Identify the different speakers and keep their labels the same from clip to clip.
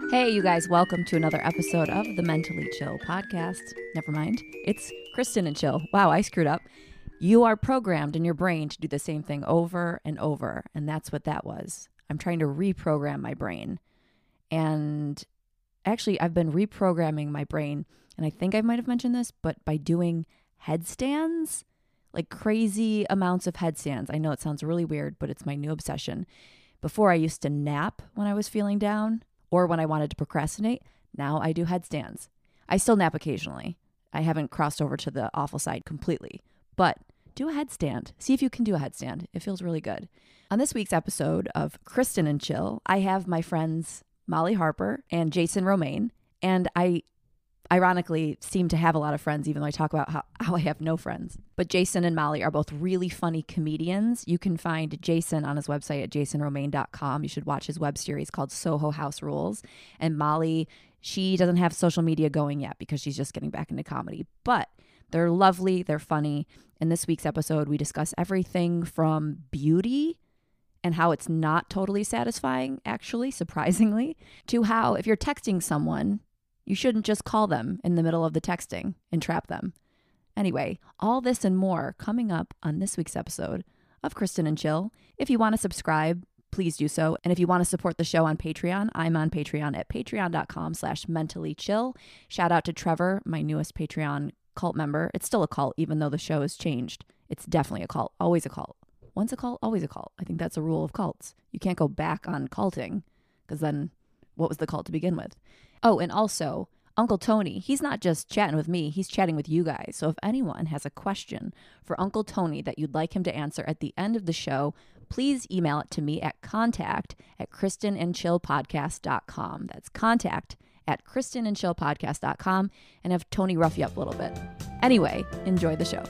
Speaker 1: Hey, you guys, welcome to another episode of the Mentally Chill podcast. Never mind, it's Kristen and Chill. Wow, I screwed up. You are programmed in your brain to do the same thing over and over, and that's what that was. I'm trying to reprogram my brain. And actually, I've been reprogramming my brain, and I think I might have mentioned this, but by doing headstands, like crazy amounts of headstands. I know it sounds really weird, but it's my new obsession. Before, I used to nap when I was feeling down or when I wanted to procrastinate. Now I do headstands. I still nap occasionally. I haven't crossed over to the awful side completely, but do a headstand. See if you can do a headstand. It feels really good. On this week's episode of Kristen and Chill, I have my friends Molly Harper and Jason Romaine, and I ironically seem to have a lot of friends, even though I talk about how I have no friends. But Jason and Molly are both really funny comedians. You can find Jason on his website at jasonromaine.com. You should watch his web series called Soho House Rules. And Molly, she doesn't have social media going yet because she's just getting back into comedy. But they're lovely, they're funny. In this week's episode, we discuss everything from beauty and how it's not totally satisfying, actually, surprisingly, to how if you're texting someone, you shouldn't just call them in the middle of the texting and trap them. Anyway, all this and more coming up on this week's episode of Kristen and Chill. If you want to subscribe, please do so. And if you want to support the show on Patreon, I'm on Patreon at patreon.com/mentallychill. Shout out to Trevor, my newest Patreon cult member. It's still a cult, even though the show has changed. It's definitely a cult, always a cult. Once a cult, always a cult. I think that's a rule of cults. You can't go back on culting because then what was the cult to begin with? Oh, and also, Uncle Tony, he's not just chatting with me, he's chatting with you guys. So if anyone has a question for Uncle Tony that you'd like him to answer at the end of the show, please email it to me at contact@kristenandchillpodcast.com. That's contact@kristenandchillpodcast.com, and have Tony rough you up a little bit. Anyway, enjoy the show.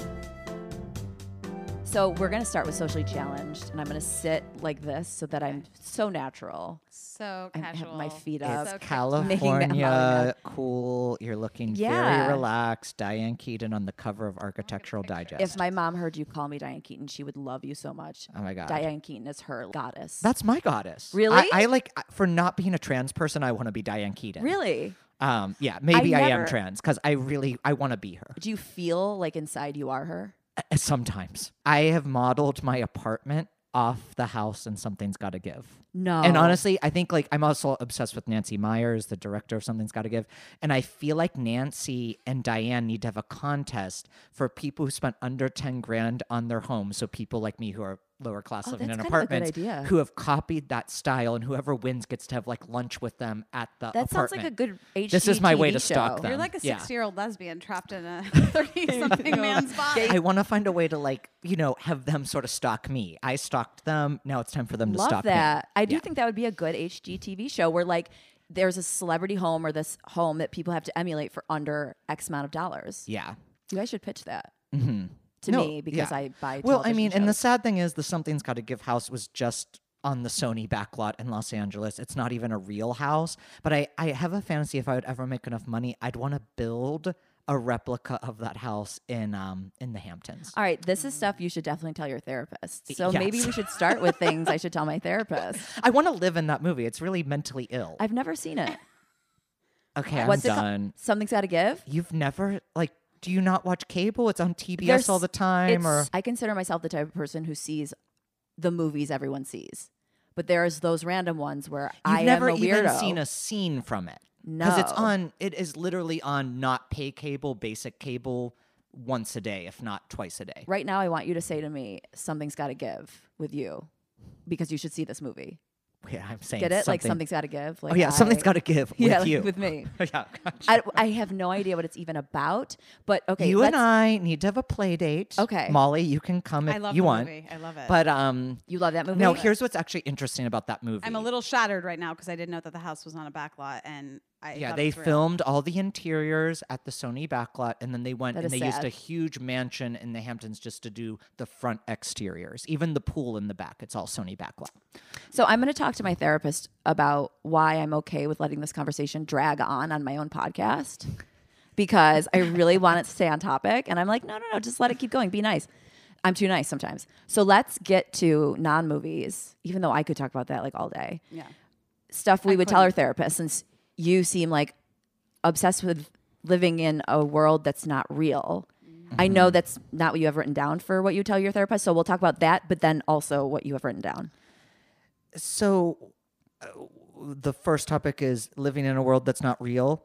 Speaker 1: So we're going to start with Socially Challenged, and I'm going to sit like this so that I'm so natural.
Speaker 2: So
Speaker 1: I
Speaker 2: casual.
Speaker 1: have my feet up.
Speaker 2: So
Speaker 3: It's California, cool. You're looking very relaxed. Diane Keaton on the cover of Architectural Digest.
Speaker 1: If my mom heard you call me Diane Keaton, she would love you so much.
Speaker 3: Oh my God.
Speaker 1: Diane Keaton is her goddess.
Speaker 3: That's my goddess.
Speaker 1: Really?
Speaker 3: I like, for not being a trans person, I want to be Diane Keaton.
Speaker 1: Really?
Speaker 3: Yeah, maybe I am
Speaker 1: never-
Speaker 3: trans because I want to be her.
Speaker 1: Do you feel like inside you are her?
Speaker 3: Sometimes. I have modeled my apartment off the house and Something's Gotta Give.
Speaker 1: No.
Speaker 3: And honestly, I think like I'm also obsessed with Nancy Myers, the director of Something's Gotta Give. And I feel like Nancy and Diane need to have a contest for people who spent under 10 grand on their home. So people like me who are lower class living in
Speaker 1: that's kind of a good
Speaker 3: apartments
Speaker 1: idea.
Speaker 3: who have copied that style, and whoever wins gets to have like lunch with them at the
Speaker 1: That
Speaker 3: apartment.
Speaker 1: sounds like a good HGTV
Speaker 3: This is my way to
Speaker 1: show.
Speaker 3: stalk them.
Speaker 2: You're like a
Speaker 3: Yeah.
Speaker 2: 60-year-old lesbian trapped in a 30-something man's body.
Speaker 3: I want to find a way to like, have them sort of stalk me. I stalked them. Now it's time for them to
Speaker 1: Love
Speaker 3: stalk
Speaker 1: that.
Speaker 3: me.
Speaker 1: I do
Speaker 3: Yeah.
Speaker 1: think that would be a good HGTV show where like there's a celebrity home or this home that people have to emulate for under X amount of dollars.
Speaker 3: Yeah.
Speaker 1: You guys should pitch that
Speaker 3: Mm-hmm.
Speaker 1: to
Speaker 3: No,
Speaker 1: me because
Speaker 3: yeah.
Speaker 1: I buy
Speaker 3: Well, I
Speaker 1: television
Speaker 3: mean, and the
Speaker 1: shows.
Speaker 3: sad thing is the Something's Gotta Give house was just on the Sony backlot in Los Angeles. It's not even a real house. But I have a fantasy if I would ever make enough money, I'd want to build a replica of that house in the Hamptons.
Speaker 1: All right, this is stuff you should definitely tell your therapist. So
Speaker 3: Yes.
Speaker 1: maybe we should start with things I should tell my therapist.
Speaker 3: I want to live in that movie. It's really mentally ill.
Speaker 1: I've never seen it.
Speaker 3: Okay, I'm
Speaker 1: What's it called?
Speaker 3: done.
Speaker 1: Something's Gotta Give?
Speaker 3: You've never do you not watch cable? It's on TBS all the time, or
Speaker 1: I consider myself the type of person who sees the movies everyone sees. But there's those random ones where
Speaker 3: you've
Speaker 1: I
Speaker 3: never
Speaker 1: am a weirdo.
Speaker 3: even seen a scene from it.
Speaker 1: No.
Speaker 3: Because it is literally on not pay cable, basic cable once a day, if not twice a day.
Speaker 1: Right now, I want you to say to me, Something's Gotta Give with you because you should see this movie.
Speaker 3: Yeah, I'm saying
Speaker 1: Get it? Like
Speaker 3: something.
Speaker 1: Something's Gotta Give. Like
Speaker 3: Oh yeah, Something's Gotta Give with
Speaker 1: yeah,
Speaker 3: you.
Speaker 1: like with me.
Speaker 3: Yeah, gotcha.
Speaker 1: I have no idea what it's even about. But okay,
Speaker 3: You and I need to have a play date.
Speaker 1: Okay.
Speaker 3: Molly, you can come if
Speaker 2: I love
Speaker 3: you
Speaker 2: the
Speaker 3: want.
Speaker 2: movie. I love it.
Speaker 3: But
Speaker 1: you love that movie?
Speaker 3: now here's what's actually interesting about that movie.
Speaker 2: I'm a little shattered right now because I didn't know that the house was on a backlot, and I
Speaker 3: Yeah,
Speaker 2: thought
Speaker 3: they
Speaker 2: it was real.
Speaker 3: filmed all the interiors at the Sony backlot, and then they went
Speaker 1: That
Speaker 3: and
Speaker 1: is
Speaker 3: they used
Speaker 1: sad.
Speaker 3: a huge mansion in the Hamptons just to do the front exteriors. Even the pool in the back, it's all Sony backlot.
Speaker 1: So I'm going to talk to my therapist about why I'm okay with letting this conversation drag on my own podcast because I really want it to stay on topic. And I'm like, no, just let it keep going. Be nice. I'm too nice sometimes. So let's get to non-movies, even though I could talk about that like all day.
Speaker 2: Yeah.
Speaker 1: stuff we would tell our therapist, since you seem like obsessed with living in a world that's not real. I know that's not what you have written down for what you tell your therapist. So we'll talk about that, but then also what you have written down.
Speaker 3: So the first topic is living in a world that's not real.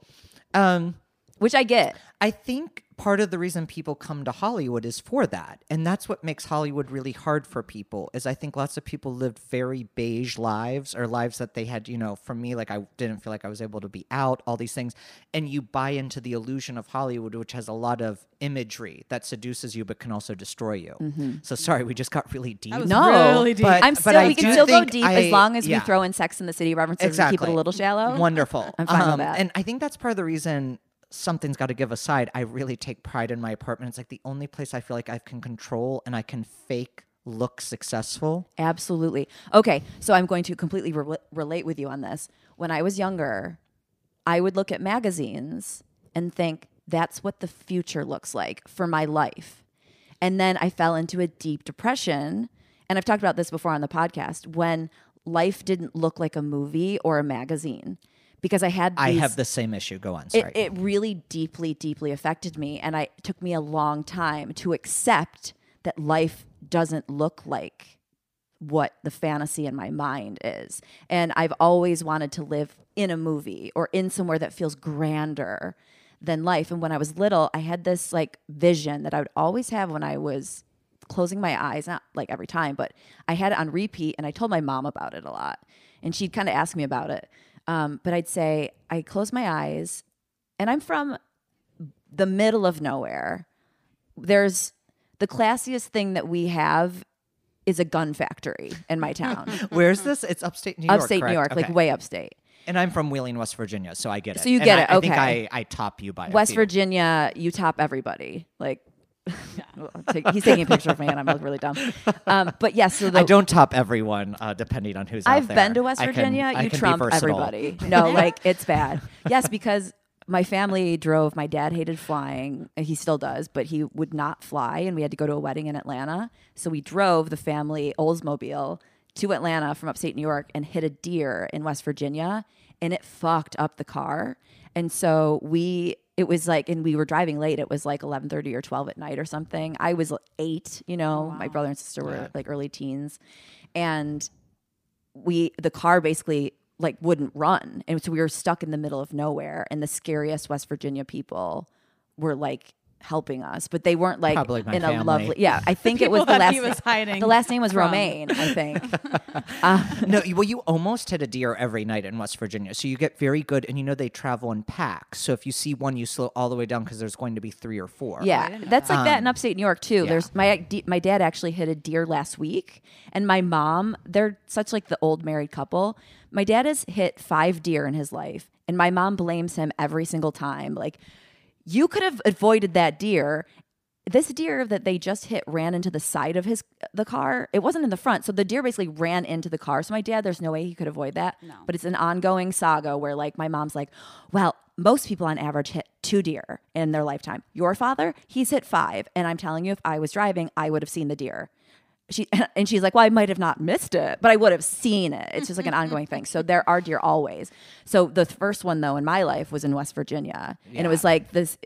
Speaker 1: Which I get.
Speaker 3: I think part of the reason people come to Hollywood is for that. And that's what makes Hollywood really hard for people, is I think lots of people lived very beige lives, or lives that they had, for me, like I didn't feel like I was able to be out, all these things. And you buy into the illusion of Hollywood, which has a lot of imagery that seduces you but can also destroy you. So sorry, we just got really deep.
Speaker 1: No,
Speaker 2: really deep.
Speaker 3: But-
Speaker 1: I'm
Speaker 3: but
Speaker 1: still.
Speaker 3: I
Speaker 1: We can
Speaker 3: do
Speaker 1: still go
Speaker 3: think
Speaker 1: deep as long as we
Speaker 3: yeah.
Speaker 1: throw in Sex in the City references and keep it a little shallow.
Speaker 3: Wonderful.
Speaker 1: I'm fine with that.
Speaker 3: And I think that's part of the reason something's got to give aside. I really take pride in my apartment. It's like the only place I feel like I can control and I can fake look successful.
Speaker 1: Absolutely. Okay, so I'm going to completely relate with you on this. When I was younger, I would look at magazines and think, that's what the future looks like for my life. And then I fell into a deep depression. And I've talked about this before on the podcast, when life didn't look like a movie or a magazine. Because I had
Speaker 3: I
Speaker 1: these,
Speaker 3: have the same issue. Go on. Sorry.
Speaker 1: it really deeply, deeply affected me. And it took me a long time to accept that life doesn't look like what the fantasy in my mind is. And I've always wanted to live in a movie or in somewhere that feels grander than life. And when I was little, I had this like vision that I would always have when I was closing my eyes, not like every time, but I had it on repeat, and I told my mom about it a lot. And she'd kind of ask me about it. But I'd say, I close my eyes, and I'm from the middle of nowhere. There's the classiest thing that we have is a gun factory in my town.
Speaker 3: Where's this? It's upstate New York.
Speaker 1: Upstate New York,
Speaker 3: correct?
Speaker 1: like
Speaker 3: Okay.
Speaker 1: way upstate.
Speaker 3: And I'm from Wheeling, West Virginia, so I get it.
Speaker 1: So you
Speaker 3: And
Speaker 1: get it,
Speaker 3: I think
Speaker 1: okay.
Speaker 3: I top you by a
Speaker 1: West
Speaker 3: few.
Speaker 1: Virginia, you top everybody. Like, he's taking a picture of me, and I'm like really dumb. But yes, so
Speaker 3: I don't top everyone, depending on who's out
Speaker 1: I've
Speaker 3: there.
Speaker 1: been to West
Speaker 3: I can-
Speaker 1: Virginia.
Speaker 3: I
Speaker 1: You
Speaker 3: can be
Speaker 1: trump
Speaker 3: versatile.
Speaker 1: everybody. No, like it's bad. Yes, because my family drove. My dad hated flying. He still does, but he would not fly, and we had to go to a wedding in Atlanta. So we drove the family Oldsmobile to Atlanta from upstate New York and hit a deer in West Virginia, and it fucked up the car. And so it was like, and we were driving late. It was like 11:30 or 12 at night or something. I was 8, my brother and sister were like early teens. And the car basically like wouldn't run. And so we were stuck in the middle of nowhere, and the scariest West Virginia people were like helping us, but they weren't like
Speaker 3: Probably my
Speaker 1: in a
Speaker 3: family.
Speaker 1: lovely, yeah, I think it was
Speaker 2: People
Speaker 1: the
Speaker 2: that
Speaker 1: last
Speaker 2: he was hiding
Speaker 1: the last name was
Speaker 2: from.
Speaker 1: Romaine, I think.
Speaker 3: No, you almost hit a deer every night in West Virginia. So you get very good, and they travel in packs. So if you see one, you slow all the way down because there's going to be 3 or 4.
Speaker 1: Yeah, that's like that in upstate New York too.
Speaker 3: yeah.
Speaker 1: There's my dad actually hit a deer last week, and my mom, they're such like the old married couple. My dad has hit 5 deer in his life, and my mom blames him every single time. Like, you could have avoided that deer. This deer that they just hit ran into the side of the car. It wasn't in the front, so the deer basically ran into the car. So my dad, there's no way he could avoid that.
Speaker 2: No.
Speaker 1: But it's an ongoing saga where like my mom's like, well, most people on average hit 2 deer in their lifetime. Your father, he's hit 5, and I'm telling you, if I was driving, I would have seen the deer. She's like, well, I might have not missed it, but I would have seen it. It's just like an ongoing thing. So there are deer always. So the first one though in my life was in West Virginia, and it was like this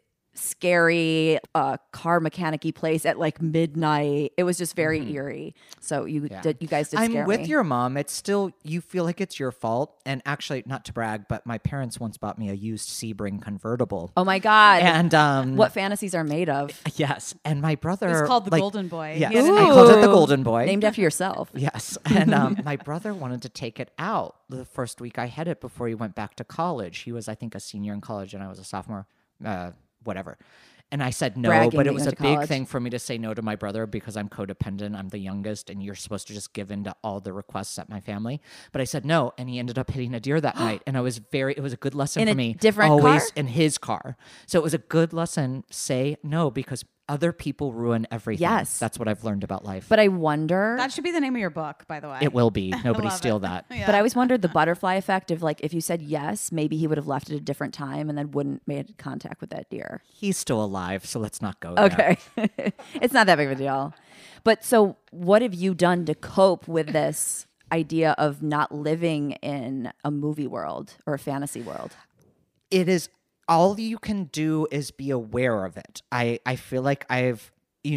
Speaker 1: scary car mechanic-y place at like midnight. It was just very eerie. So you guys did
Speaker 3: I'm
Speaker 1: scare
Speaker 3: with
Speaker 1: me.
Speaker 3: your mom. It's still, you feel like it's your fault. And actually, not to brag, but my parents once bought me a used Sebring convertible.
Speaker 1: Oh my God.
Speaker 3: And
Speaker 1: what fantasies are made of?
Speaker 3: yes, and my brother,
Speaker 2: It's called the Golden Boy.
Speaker 3: Yes,
Speaker 2: He had a
Speaker 3: I
Speaker 2: name.
Speaker 3: called it the Golden Boy.
Speaker 1: Named after yourself.
Speaker 3: Yes. And my brother wanted to take it out the first week I had it before he went back to college. He was, I think, a senior in college, and I was a sophomore, whatever. And I said no,
Speaker 1: Bragging
Speaker 3: but
Speaker 1: that
Speaker 3: it
Speaker 1: you
Speaker 3: was
Speaker 1: went
Speaker 3: a
Speaker 1: to
Speaker 3: big
Speaker 1: college.
Speaker 3: thing for me to say no to my brother because I'm codependent. I'm the youngest, and you're supposed to just give in to all the requests at my family. But I said no, and he ended up hitting a deer that night. And it was a good lesson
Speaker 1: In
Speaker 3: for
Speaker 1: a
Speaker 3: me.
Speaker 1: different
Speaker 3: always
Speaker 1: car?
Speaker 3: in his car. So it was a good lesson. Say no because other people ruin everything.
Speaker 1: Yes.
Speaker 3: That's what I've learned about life.
Speaker 1: But I wonder.
Speaker 2: That should be the name of your book, by the way.
Speaker 3: It will be. Nobody
Speaker 2: love
Speaker 3: steal
Speaker 2: it.
Speaker 3: that.
Speaker 2: Yeah.
Speaker 1: But I always wondered the butterfly effect of like if you said yes, maybe he would have left at a different time and then wouldn't made contact with that deer.
Speaker 3: He's still alive, so let's not go there.
Speaker 1: Okay. It's not that big of a deal. But so what have you done to cope with this idea of not living in a movie world or a fantasy world?
Speaker 3: It is all you can do is be aware of it. I feel like I've,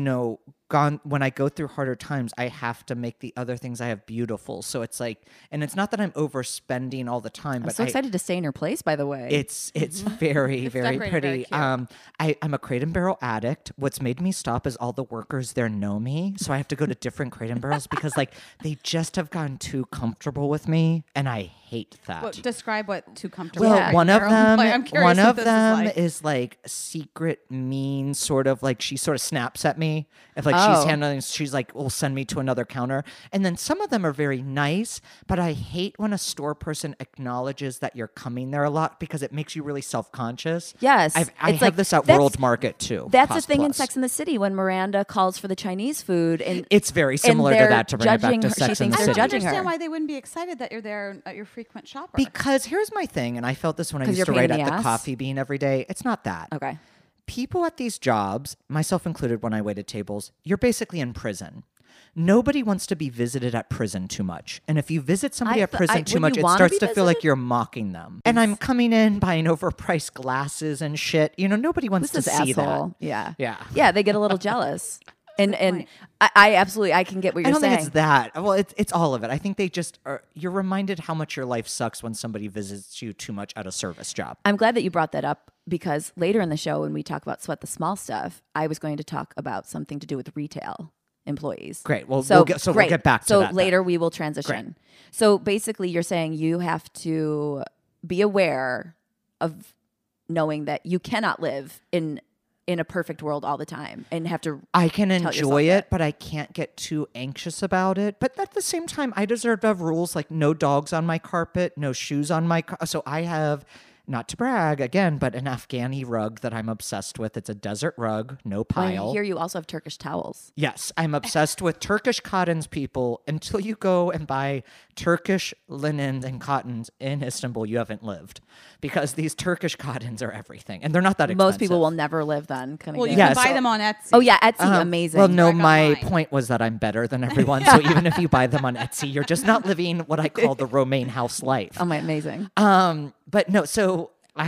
Speaker 3: gone when I go through harder times, I have to make the other things I have beautiful. So it's like, and it's not that I'm overspending all the time,
Speaker 1: I'm
Speaker 3: but
Speaker 1: so excited to stay in your place, by the way.
Speaker 3: It's very, very
Speaker 2: decorated
Speaker 3: pretty.
Speaker 2: very cute.
Speaker 3: I'm a Crate and Barrel addict. What's made me stop is all the workers there know me, so I have to go to different Crate and Barrels because like they just have gotten too comfortable with me, and I hate that.
Speaker 2: Well, describe what too comfortable.
Speaker 3: Well,
Speaker 1: Yeah.
Speaker 3: one of them,
Speaker 2: I'm curious what this
Speaker 3: is like secret mean, sort of like she sort of snaps at me if like
Speaker 1: Oh.
Speaker 3: she's handling. She's like, "Will send me to another counter," and then some of them are very nice. But I hate when a store person acknowledges that you're coming there a lot because it makes you really self conscious.
Speaker 1: Yes.
Speaker 3: I
Speaker 1: It's
Speaker 3: have
Speaker 1: like-
Speaker 3: this at
Speaker 1: that's-
Speaker 3: World Market too.
Speaker 1: That's the
Speaker 3: Cost
Speaker 1: thing in
Speaker 3: Plus.
Speaker 1: Sex and the City when Miranda calls for the Chinese food, and
Speaker 3: It's very similar to
Speaker 1: they're
Speaker 3: that to bring it back
Speaker 1: judging
Speaker 3: to
Speaker 1: her- she
Speaker 3: Sex and
Speaker 1: thinks
Speaker 3: the
Speaker 1: they're
Speaker 3: City.
Speaker 2: I don't
Speaker 1: judging
Speaker 2: understand
Speaker 1: her.
Speaker 2: why they wouldn't be excited that you're there at your frequent shopper.
Speaker 3: Because here's my thing, and I felt this when I
Speaker 1: 'Cause
Speaker 3: used
Speaker 1: you're
Speaker 3: to
Speaker 1: a
Speaker 3: write
Speaker 1: pain
Speaker 3: at
Speaker 1: in
Speaker 3: the
Speaker 1: the ass?
Speaker 3: Coffee Bean every day. It's not that.
Speaker 1: okay.
Speaker 3: People at these jobs, myself included when I waited tables, you're basically in prison. Nobody wants to be visited at prison too much. And if you visit somebody at prison too
Speaker 1: would
Speaker 3: much,
Speaker 1: you
Speaker 3: it
Speaker 1: wanna
Speaker 3: starts
Speaker 1: be
Speaker 3: to feel like
Speaker 1: visited?
Speaker 3: you're mocking them. And I'm coming in buying overpriced glasses and shit. Nobody wants
Speaker 1: Who's
Speaker 3: to
Speaker 1: this
Speaker 3: see
Speaker 1: asshole? Yeah.
Speaker 3: Yeah.
Speaker 1: Yeah, they get a little jealous. And
Speaker 2: point.
Speaker 1: I absolutely I can get what
Speaker 3: that. I
Speaker 1: you're
Speaker 3: don't
Speaker 1: saying.
Speaker 3: think it's that. Well, it's all of it. I think they just are. You're reminded how much your life sucks when somebody visits you too much at a service job.
Speaker 1: I'm glad that you brought that up because later in the show when we talk about Sweat the Small Stuff, I was going to talk about something to do with retail employees.
Speaker 3: Great. Well,
Speaker 1: So
Speaker 3: we'll
Speaker 1: great.
Speaker 3: get back to
Speaker 1: so
Speaker 3: that. then.
Speaker 1: later we will transition. So basically you're saying you have to be aware of knowing that you cannot live in a perfect world all the time and have to
Speaker 3: I can
Speaker 1: tell yourself
Speaker 3: enjoy
Speaker 1: that.
Speaker 3: it, but I can't get too anxious about it. But at the same time, I deserve to have rules like no dogs on my carpet, no shoes on my So I have, not to brag again, but an Afghani rug that I'm obsessed with. It's a desert rug, no pile.
Speaker 1: Here you also have Turkish towels.
Speaker 3: Yes, I'm obsessed with Turkish cottons, people. Until you go and buy Turkish linens and cottons in Istanbul, you haven't lived. Because these Turkish cottons are everything. And they're not that expensive.
Speaker 1: Most people will never live then.
Speaker 2: well, you
Speaker 3: Yeah,
Speaker 2: can buy
Speaker 3: so-
Speaker 2: them on Etsy.
Speaker 1: Oh yeah, Etsy, amazing.
Speaker 3: Well, no,
Speaker 2: Like
Speaker 3: my
Speaker 2: online.
Speaker 3: point was that I'm better than everyone. So even if you buy them on Etsy, you're just not living what I call the Romaine house life.
Speaker 1: Oh my, amazing.
Speaker 3: But no, so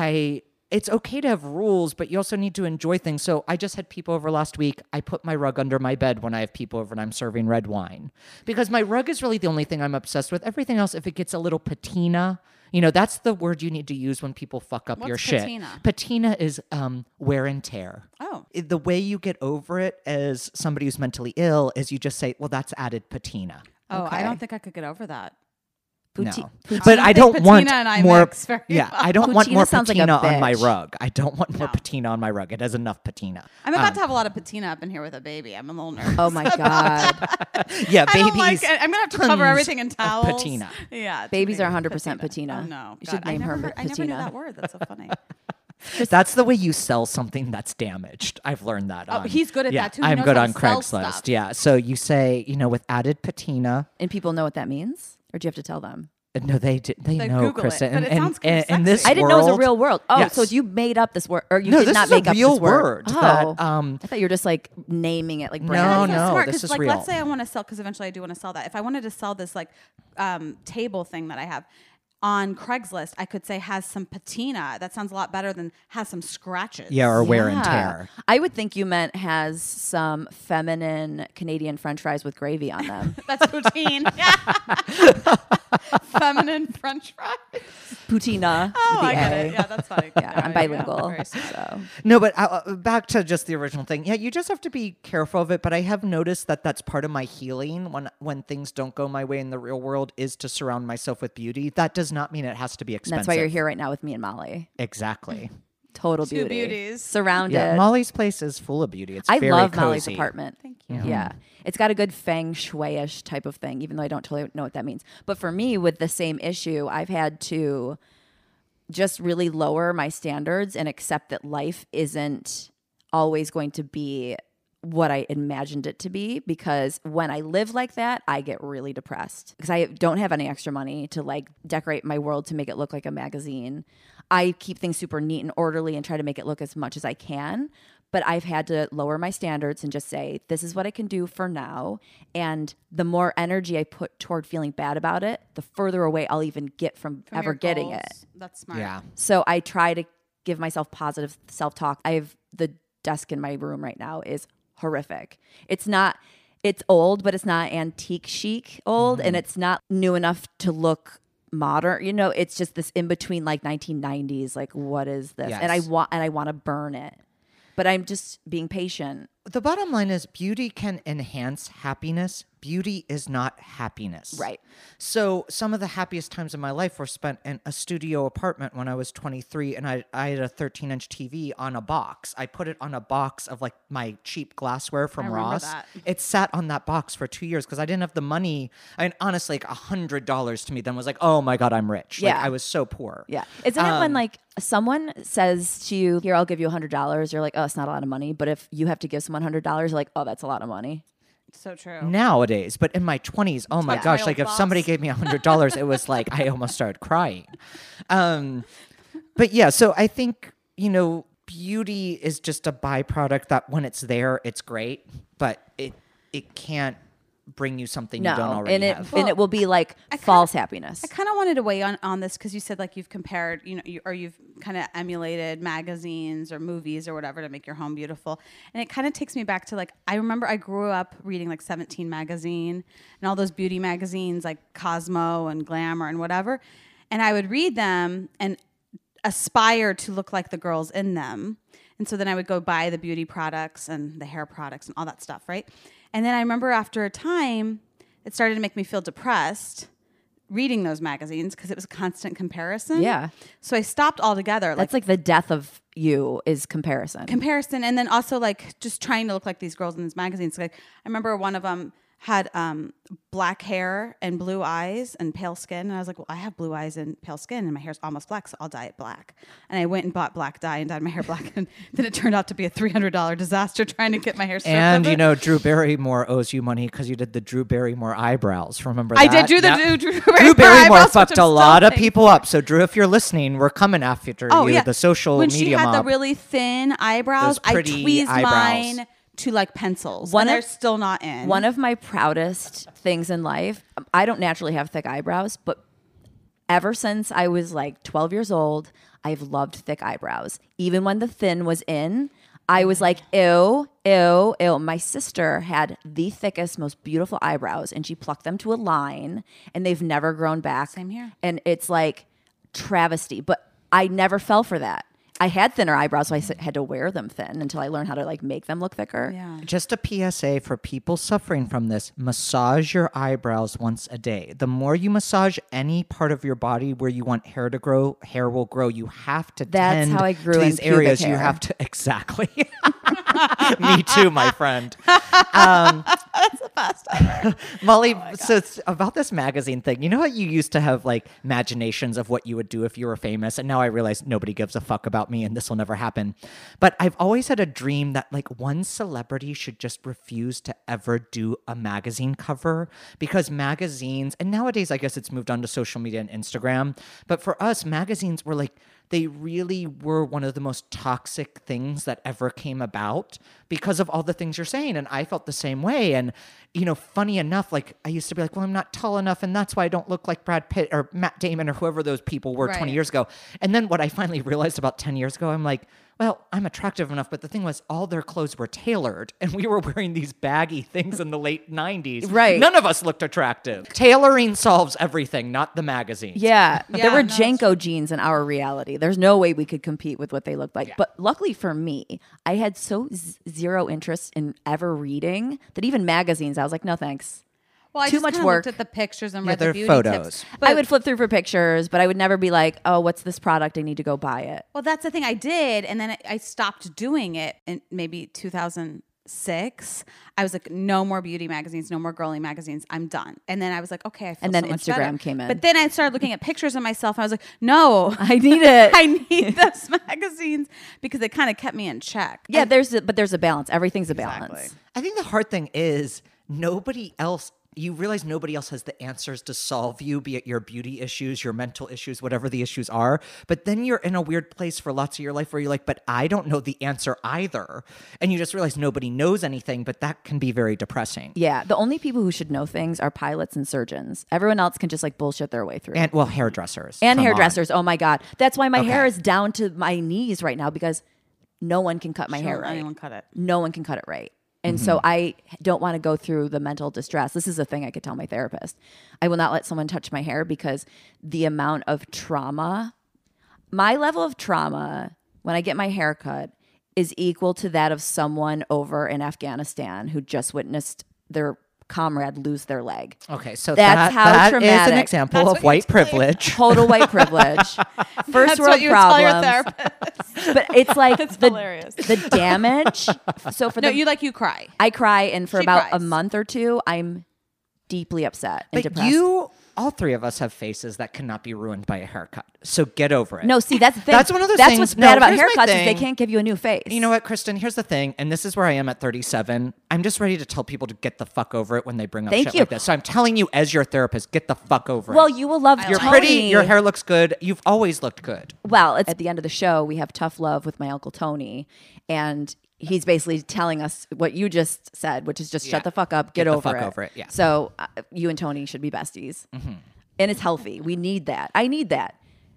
Speaker 3: it's okay to have rules, but you also need to enjoy things. So I just had people over last week. I put my rug under my bed when I have people over and I'm serving red wine because my rug is really the only thing I'm obsessed with. Everything else, if it gets a little patina, that's the word you need to use when people fuck up your
Speaker 2: What's
Speaker 3: shit.
Speaker 2: patina?
Speaker 3: Patina is wear and tear.
Speaker 2: Oh.
Speaker 3: The way you get over it as somebody who's mentally ill is you just say, well, that's added patina.
Speaker 2: Oh,
Speaker 1: Okay.
Speaker 2: I don't think I could get over that.
Speaker 3: No.
Speaker 1: Poutine.
Speaker 3: But I don't
Speaker 2: think
Speaker 3: want
Speaker 2: patina and I
Speaker 3: more.
Speaker 2: mix very
Speaker 3: Yeah,
Speaker 2: well.
Speaker 3: I don't want
Speaker 1: Patina
Speaker 3: more
Speaker 1: sounds like a
Speaker 3: patina on my
Speaker 1: bitch.
Speaker 3: rug. I don't want more
Speaker 2: No.
Speaker 3: patina on my rug. It has enough patina.
Speaker 2: I'm about to have a lot of patina up in here with a baby. I'm a little nervous.
Speaker 1: Oh my god.
Speaker 3: Yeah,
Speaker 2: I
Speaker 3: babies.
Speaker 2: don't like it. I'm gonna have to cover
Speaker 3: tons
Speaker 2: everything in
Speaker 3: of
Speaker 2: towels.
Speaker 3: patina.
Speaker 2: Yeah,
Speaker 1: Babies
Speaker 2: too
Speaker 1: are
Speaker 2: many
Speaker 1: 100% patina.
Speaker 2: Oh no,
Speaker 1: You should
Speaker 2: God,
Speaker 1: name her
Speaker 2: I never knew
Speaker 1: patina.
Speaker 2: that word. That's so funny.
Speaker 3: That's the way you sell something that's damaged. I've learned that.
Speaker 2: Oh, he's good at
Speaker 3: yeah,
Speaker 2: that, too. He
Speaker 3: I'm
Speaker 2: knows
Speaker 3: good
Speaker 2: how
Speaker 3: on
Speaker 2: to sell
Speaker 3: Craigslist.
Speaker 2: stuff.
Speaker 3: Yeah. So you say, with added patina.
Speaker 1: And people know what that means? Or do you have to tell them?
Speaker 3: No, they
Speaker 2: They
Speaker 3: know,
Speaker 2: Google it,
Speaker 3: Kristen.
Speaker 2: but it sounds kinda
Speaker 3: in this
Speaker 2: sexy.
Speaker 1: I didn't know it was a
Speaker 3: world-
Speaker 1: real world. Oh,
Speaker 3: Yes.
Speaker 1: so you made up this word, or you
Speaker 3: No,
Speaker 1: did
Speaker 3: this
Speaker 1: not
Speaker 3: is a
Speaker 1: make up
Speaker 3: real
Speaker 1: this word.
Speaker 3: word
Speaker 1: Oh,
Speaker 3: that,
Speaker 1: I thought you were just like naming it like
Speaker 3: No,
Speaker 1: brand.
Speaker 2: That's
Speaker 3: no,
Speaker 2: smart,
Speaker 3: this
Speaker 2: 'cause,
Speaker 3: is
Speaker 2: like,
Speaker 3: real.
Speaker 2: let's say I want to sell, because eventually I do want to sell that. If I wanted to sell this like table thing that I have on Craigslist, I could say has some patina. That sounds a lot better than has some scratches.
Speaker 3: Yeah, or wear and
Speaker 1: Yeah.
Speaker 3: tear.
Speaker 1: I would think you meant has some feminine Canadian French fries with gravy on them.
Speaker 2: That's poutine. Feminine French fries.
Speaker 1: Poutine.
Speaker 2: Oh,
Speaker 1: with
Speaker 2: I
Speaker 1: the
Speaker 2: get
Speaker 1: A.
Speaker 2: it. Yeah, that's funny.
Speaker 1: Yeah, I'm
Speaker 2: There you go.
Speaker 1: bilingual.
Speaker 2: Very sweet.
Speaker 1: So
Speaker 3: No, but back to just the original thing. Yeah, you just have to be careful of it. But I have noticed that that's part of my healing when things don't go my way in the real world is to surround myself with beauty. That does not mean it has to be expensive.
Speaker 1: that's why you're here right now with me and Molly.
Speaker 3: Exactly.
Speaker 1: Total
Speaker 2: Two
Speaker 1: beauty.
Speaker 2: beauties.
Speaker 1: Surrounded.
Speaker 3: Yeah, Molly's place is full of beauty. It's
Speaker 1: I
Speaker 3: very
Speaker 1: love
Speaker 3: cozy.
Speaker 1: Molly's apartment.
Speaker 2: Thank you.
Speaker 1: Yeah. It's got a good feng shui-ish type of thing, even though I don't totally know what that means. But for me, with the same issue, I've had to just really lower my standards and accept that life isn't always going to be what I imagined it to be, because when I live like that, I get really depressed because I don't have any extra money to like decorate my world to make it look like a magazine. I keep things super neat and orderly and try to make it look as much as I can. But I've had to lower my standards and just say, this is what I can do for now. And the more energy I put toward feeling bad about it, the further away I'll even get from
Speaker 2: From
Speaker 1: ever
Speaker 2: your
Speaker 1: getting
Speaker 2: goals.
Speaker 1: it.
Speaker 2: That's smart.
Speaker 3: Yeah.
Speaker 1: So I try to give myself positive self-talk. I have the desk in my room right now is horrific. It's old, but it's not antique chic old, and it's not new enough to look modern. You know, it's just this in between, like 1990s. Like, what is this?
Speaker 3: Yes.
Speaker 1: And I want to burn it, but I'm just being patient.
Speaker 3: The bottom line is beauty can enhance happiness. Beauty is not happiness.
Speaker 1: Right.
Speaker 3: So some of the happiest times of my life were spent in a studio apartment when I was 23, and I had a 13-inch TV on a box. I put it on a box of like my cheap glassware from
Speaker 2: I remember
Speaker 3: Ross.
Speaker 2: that.
Speaker 3: It sat on that box for 2 years because I didn't have the money. I mean, honestly, like $100 to me then was like, oh my God, I'm rich. Like,
Speaker 1: Yeah.
Speaker 3: I was so poor.
Speaker 1: Yeah. Isn't it when like someone says to you, here, I'll give you $100, you're like, oh, it's not a lot of money. But if you have to give someone $100, you're like, oh, that's a lot of money.
Speaker 2: So true.
Speaker 3: Nowadays, but in my 20s, oh my
Speaker 2: Yeah.
Speaker 3: gosh,
Speaker 2: Child
Speaker 3: like if
Speaker 2: boss.
Speaker 3: somebody gave me $100, it was like I almost started crying. But yeah, so I think, you know, beauty is just a byproduct that when it's there, it's great, but it can't bring you something you don't already have.
Speaker 1: And it will be like false happiness.
Speaker 2: I kind of wanted to weigh on this because you said like you've compared, you know, or you've kind of emulated magazines or movies or whatever to make your home beautiful. And it kind of takes me back to like, I remember I grew up reading like 17 magazine and all those beauty magazines like Cosmo and Glamour and whatever. And I would read them and aspire to look like the girls in them. And so then I would go buy the beauty products and the hair products and all that stuff, right? And then I remember after a time, it started to make me feel depressed reading those magazines because it was a constant comparison.
Speaker 1: Yeah.
Speaker 2: So I stopped altogether.
Speaker 1: That's like the death of you is comparison.
Speaker 2: Comparison, and then also like just trying to look like these girls in these magazines. Like I remember one of them had black hair and blue eyes and pale skin, and I was like, well, I have blue eyes and pale skin and my hair's almost black, so I'll dye it black. And I went and bought black dye and dyed my hair black, and then it turned out to be a $300 disaster trying to get my hair stripped
Speaker 3: And
Speaker 2: of
Speaker 3: you
Speaker 2: it.
Speaker 3: know, Drew Barrymore owes you money because you did the Drew Barrymore eyebrows. Remember
Speaker 2: I
Speaker 3: that?
Speaker 2: did do the
Speaker 3: Yep.
Speaker 2: Drew
Speaker 3: Drew Barrymore
Speaker 2: eyebrows,
Speaker 3: fucked
Speaker 2: which
Speaker 3: a
Speaker 2: I'm
Speaker 3: lot
Speaker 2: still
Speaker 3: of people up. So Drew, if you're listening, we're coming after you. The social
Speaker 2: when
Speaker 3: media
Speaker 2: she had
Speaker 3: mob.
Speaker 2: the really thin eyebrows,
Speaker 3: Those
Speaker 2: I
Speaker 3: pretty
Speaker 2: tweezed
Speaker 3: eyebrows.
Speaker 2: mine to like pencils.
Speaker 1: One
Speaker 2: and they're
Speaker 1: of-
Speaker 2: still not in.
Speaker 1: One of my proudest things in life, I don't naturally have thick eyebrows, but ever since I was like 12 years old, I've loved thick eyebrows. Even when the thin was in, I was like, ew, ew, ew. My sister had the thickest, most beautiful eyebrows, and she plucked them to a line, and they've never grown back.
Speaker 2: Same here.
Speaker 1: And it's like travesty, but I never fell for that. I had thinner eyebrows, so I had to wear them thin until I learned how to like make them look thicker.
Speaker 2: Yeah.
Speaker 3: Just a PSA for people suffering from this, massage your eyebrows once a day. The more you massage any part of your body where you want hair to grow, hair will grow. You have to
Speaker 1: That's
Speaker 3: tend
Speaker 1: how I grew
Speaker 3: to
Speaker 1: in
Speaker 3: these
Speaker 1: pubic
Speaker 3: areas. You
Speaker 1: hair.
Speaker 3: have to, exactly. Me too, my friend.
Speaker 2: That's the best ever.
Speaker 3: Molly, so it's about this magazine thing. You know how you used to have like imaginations of what you would do if you were famous, and now I realize nobody gives a fuck about me and this will never happen. But I've always had a dream that like one celebrity should just refuse to ever do a magazine cover, because magazines, and nowadays I guess it's moved on to social media and Instagram, but for us, magazines were like, they really were one of the most toxic things that ever came about because of all the things you're saying. And I felt the same way. And, you know, funny enough, like I used to be like, well, I'm not tall enough, and that's why I don't look like Brad Pitt or Matt Damon or whoever those people were 20
Speaker 2: Right.
Speaker 3: years ago. And then what I finally realized about 10 years ago, I'm like, well, I'm attractive enough, but the thing was all their clothes were tailored, and we were wearing these baggy things in the late 90s.
Speaker 1: Right.
Speaker 3: None of us looked attractive. Tailoring solves everything, not the magazine.
Speaker 1: Yeah,
Speaker 2: Yeah,
Speaker 1: there were
Speaker 2: no, it's
Speaker 1: Janko jeans in our reality. There's no way we could compete with what they looked like. But luckily for me, I had so zero interest in ever reading that even magazines, I was like, no thanks.
Speaker 2: Well, I
Speaker 1: Too
Speaker 2: just
Speaker 1: much
Speaker 2: kinda
Speaker 1: work.
Speaker 2: looked at the pictures and
Speaker 3: Yeah,
Speaker 2: read
Speaker 3: they're
Speaker 2: the beauty
Speaker 3: photos.
Speaker 2: tips.
Speaker 1: I would flip through for pictures, but I would never be like, oh, what's this product? I need to go buy it.
Speaker 2: Well, that's the thing I did, and then I stopped doing it in maybe 2006. I was like, no more beauty magazines, no more girly magazines. I'm done. And then I was like, okay, I feel
Speaker 1: And then
Speaker 2: so much
Speaker 1: Instagram
Speaker 2: better.
Speaker 1: came in.
Speaker 2: But then I started looking at pictures of myself, and I was like, no,
Speaker 1: I need it.
Speaker 2: I need those magazines because it kind of kept me in check.
Speaker 1: Yeah, but there's a balance. Everything's a balance.
Speaker 2: Exactly.
Speaker 3: I think the hard thing is nobody else you realize nobody else has the answers to solve you, be it your beauty issues, your mental issues, whatever the issues are. But then you're in a weird place for lots of your life where you're like, but I don't know the answer either. And you just realize nobody knows anything, but that can be very depressing.
Speaker 1: Yeah, the only people who should know things are pilots and surgeons. Everyone else can just like bullshit their way through.
Speaker 3: And well, hairdressers.
Speaker 1: And
Speaker 3: Come
Speaker 1: hairdressers. Oh my God. That's why my
Speaker 3: Okay.
Speaker 1: hair is down to my knees right now because no one can cut my hair right.
Speaker 2: Anyone cut it.
Speaker 1: No one can cut it right. And so I don't want to go through the mental distress. This is a thing I could tell my therapist. I will not let someone touch my hair because the amount of trauma, my level of trauma when I get my hair cut is equal to that of someone over in Afghanistan who just witnessed their comrade lose their leg.
Speaker 3: on. Okay, so
Speaker 1: That's how
Speaker 3: that is
Speaker 1: traumatic.
Speaker 3: an example
Speaker 2: That's
Speaker 3: of
Speaker 2: what you
Speaker 3: white
Speaker 2: tell your-
Speaker 3: privilege.
Speaker 1: Total white privilege. First
Speaker 2: That's
Speaker 1: world
Speaker 2: what you would tell your
Speaker 1: problems.
Speaker 2: therapist.
Speaker 1: But it's like
Speaker 2: hilarious.
Speaker 1: the damage. So for
Speaker 2: No,
Speaker 1: the
Speaker 2: you cry.
Speaker 1: I cry, and for
Speaker 2: She
Speaker 1: about a
Speaker 2: cries.
Speaker 1: month or two, I'm deeply upset and
Speaker 3: But
Speaker 1: depressed.
Speaker 3: all three of us have faces that cannot be ruined by a haircut. So get over it.
Speaker 1: No, see, that's the thing.
Speaker 3: That's one of those
Speaker 1: That's
Speaker 3: things-
Speaker 1: what's
Speaker 3: no,
Speaker 1: bad about
Speaker 3: here's my
Speaker 1: haircuts is they
Speaker 3: thing.
Speaker 1: can't give you a new face.
Speaker 3: You know what, Kristen? Here's the thing, and this is where I am at 37. I'm just ready to tell people to get the fuck over it when they bring up
Speaker 1: Thank
Speaker 3: shit
Speaker 1: you.
Speaker 3: like this. So I'm telling you, as your therapist, get the fuck over
Speaker 1: Well,
Speaker 3: it.
Speaker 1: you will love
Speaker 3: You're
Speaker 1: Tony.
Speaker 3: pretty. Your hair looks good. You've always looked good.
Speaker 1: Well, it's at the end of the show, we have tough love with my Uncle Tony, and he's basically telling us what you just said, which is just shut the fuck up, get
Speaker 3: the
Speaker 1: over
Speaker 3: fuck
Speaker 1: it.
Speaker 3: over it, yeah.
Speaker 1: So you and Tony should be besties, and it's healthy. We need that. I need that.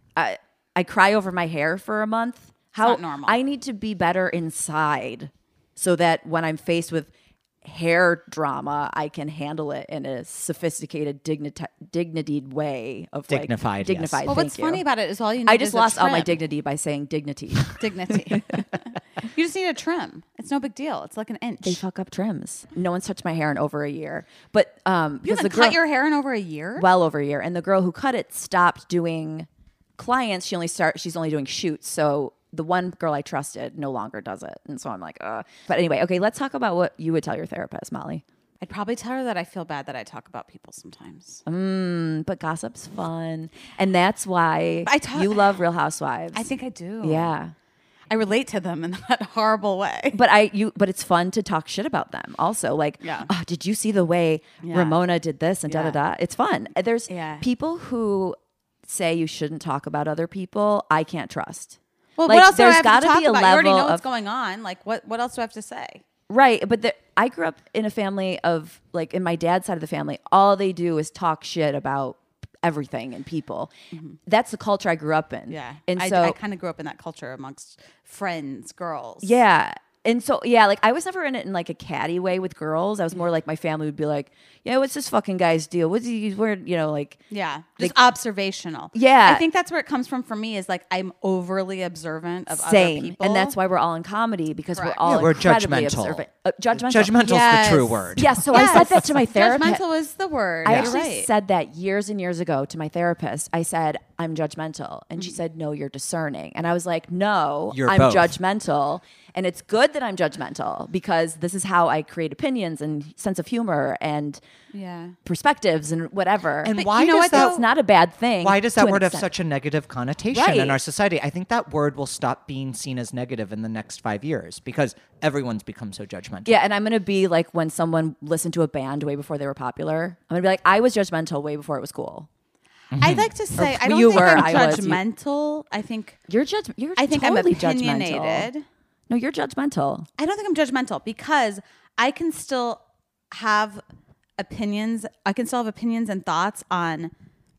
Speaker 1: I cry over my hair for a month. How
Speaker 2: not normal.
Speaker 1: I need to be better inside, so that when I'm faced with hair drama, I can handle it in a sophisticated, dignitied way of
Speaker 3: Dignified, yes.
Speaker 1: dignified.
Speaker 2: Well,
Speaker 1: thank
Speaker 2: what's
Speaker 1: you.
Speaker 2: funny about it is all you need
Speaker 1: I just
Speaker 2: is a
Speaker 1: lost all my
Speaker 2: trim.
Speaker 1: dignity by saying dignity.
Speaker 2: Dignity. You just need a trim. It's no big deal. It's like an inch.
Speaker 1: They fuck up trims. No one's touched my hair in over a year, but
Speaker 2: you
Speaker 1: because
Speaker 2: haven't
Speaker 1: the girl,
Speaker 2: cut your hair in over a year?
Speaker 1: well over a year, and the girl who cut it stopped doing clients. She's only doing shoots. So the one girl I trusted no longer does it, and so I'm like, But anyway, okay, let's talk about what you would tell your therapist, Molly.
Speaker 2: I'd probably tell her that I feel bad that I talk about people sometimes.
Speaker 1: But gossip's fun, and that's why
Speaker 2: I
Speaker 1: you love Real Housewives.
Speaker 2: I think I do.
Speaker 1: yeah.
Speaker 2: I relate to them in that horrible way.
Speaker 1: But it's fun to talk shit about them also. Like,
Speaker 2: Yeah.
Speaker 1: oh, did you see the way
Speaker 2: Yeah.
Speaker 1: Ramona did this and da da
Speaker 2: Yeah.
Speaker 1: da? It's fun. There's
Speaker 2: Yeah.
Speaker 1: people who say you shouldn't talk about other people. I can't trust.
Speaker 2: Well,
Speaker 1: Like,
Speaker 2: what else do I
Speaker 1: there's
Speaker 2: have
Speaker 1: gotta
Speaker 2: to talk
Speaker 1: be a
Speaker 2: about? You already know
Speaker 1: level
Speaker 2: what's
Speaker 1: of-
Speaker 2: going on. Like, what else do I have to say?
Speaker 1: Right. But I grew up in a family of, like, in my dad's side of the family, all they do is talk shit about everything and people. That's the culture I grew up in.
Speaker 2: Yeah.
Speaker 1: And
Speaker 2: I
Speaker 1: so
Speaker 2: kind of grew up in that culture amongst friends, girls.
Speaker 1: yeah. And so, yeah, like I was never in it in like a catty way with girls. I was more like my family would be like, yeah, what's this fucking guy's deal? What's he wearing? You know, like,
Speaker 2: Yeah. Just observational.
Speaker 1: Yeah.
Speaker 2: I think that's where it comes from for me is like I'm overly observant of
Speaker 1: same.
Speaker 2: other people.
Speaker 1: And that's why we're all in comedy because
Speaker 2: Correct.
Speaker 1: we're all
Speaker 3: Yeah, we're
Speaker 1: incredibly
Speaker 3: judgmental.
Speaker 1: observant. Judgmental.
Speaker 3: Judgmental's
Speaker 2: Yes.
Speaker 3: the true word.
Speaker 1: Yeah. So I said that to my therapist.
Speaker 2: Judgmental is the word.
Speaker 1: I
Speaker 2: You're
Speaker 1: actually
Speaker 2: right.
Speaker 1: said that years and years ago to my therapist. I said, I'm judgmental. And
Speaker 2: Mm.
Speaker 1: she said, no, you're discerning. And I was like, no,
Speaker 3: You're
Speaker 1: I'm
Speaker 3: both.
Speaker 1: judgmental. And it's good that I'm judgmental because this is how I create opinions and sense of humor and
Speaker 2: Yeah.
Speaker 1: perspectives and whatever.
Speaker 3: And
Speaker 2: But
Speaker 3: why
Speaker 2: you know
Speaker 3: does
Speaker 2: what,
Speaker 3: that?
Speaker 2: though?
Speaker 1: It's not a bad thing.
Speaker 3: Why does
Speaker 1: to
Speaker 3: that
Speaker 1: an
Speaker 3: word have
Speaker 1: extent.
Speaker 3: such a negative connotation
Speaker 1: Right.
Speaker 3: in our society? I think that word will stop being seen as negative in the next 5 years because everyone's become so judgmental.
Speaker 1: Yeah, and I'm gonna be like when someone listened to a band way before they were popular. I'm gonna be like, I was judgmental way before it was cool.
Speaker 2: I'd like to say I don't
Speaker 1: you
Speaker 2: think
Speaker 1: were,
Speaker 2: I'm
Speaker 1: I was, you-
Speaker 2: judgmental. I think
Speaker 1: You're
Speaker 2: I think
Speaker 1: totally
Speaker 2: I'm opinionated.
Speaker 1: judgmental. No, you're judgmental.
Speaker 2: I don't think I'm judgmental because I can still have opinions. I can still have opinions and thoughts on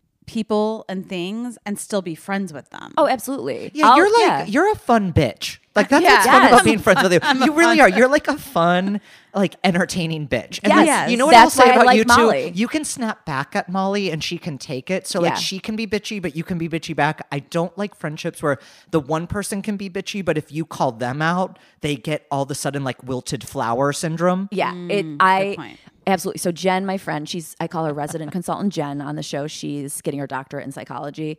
Speaker 2: people and things and still be friends with them.
Speaker 1: Oh, absolutely.
Speaker 3: Yeah, you're a fun bitch. Like that's
Speaker 2: Yeah.
Speaker 3: what's fun
Speaker 1: Yes.
Speaker 3: about being friends with you. You really are. You're like a fun, like entertaining bitch. And
Speaker 1: Yes.
Speaker 3: then, you know what
Speaker 1: That's
Speaker 3: I'll say
Speaker 1: why I
Speaker 3: about
Speaker 1: like
Speaker 3: you
Speaker 1: Molly.
Speaker 3: too? You can snap back at Molly and she can take it. So like
Speaker 1: Yeah.
Speaker 3: she can be bitchy, but you can be bitchy back. I don't like friendships where the one person can be bitchy, but if you call them out, they get all of a sudden like wilted flower syndrome.
Speaker 1: Yeah,
Speaker 2: point.
Speaker 1: absolutely. So Jen, my friend, I call her resident consultant Jen on the show. She's getting her doctorate in psychology,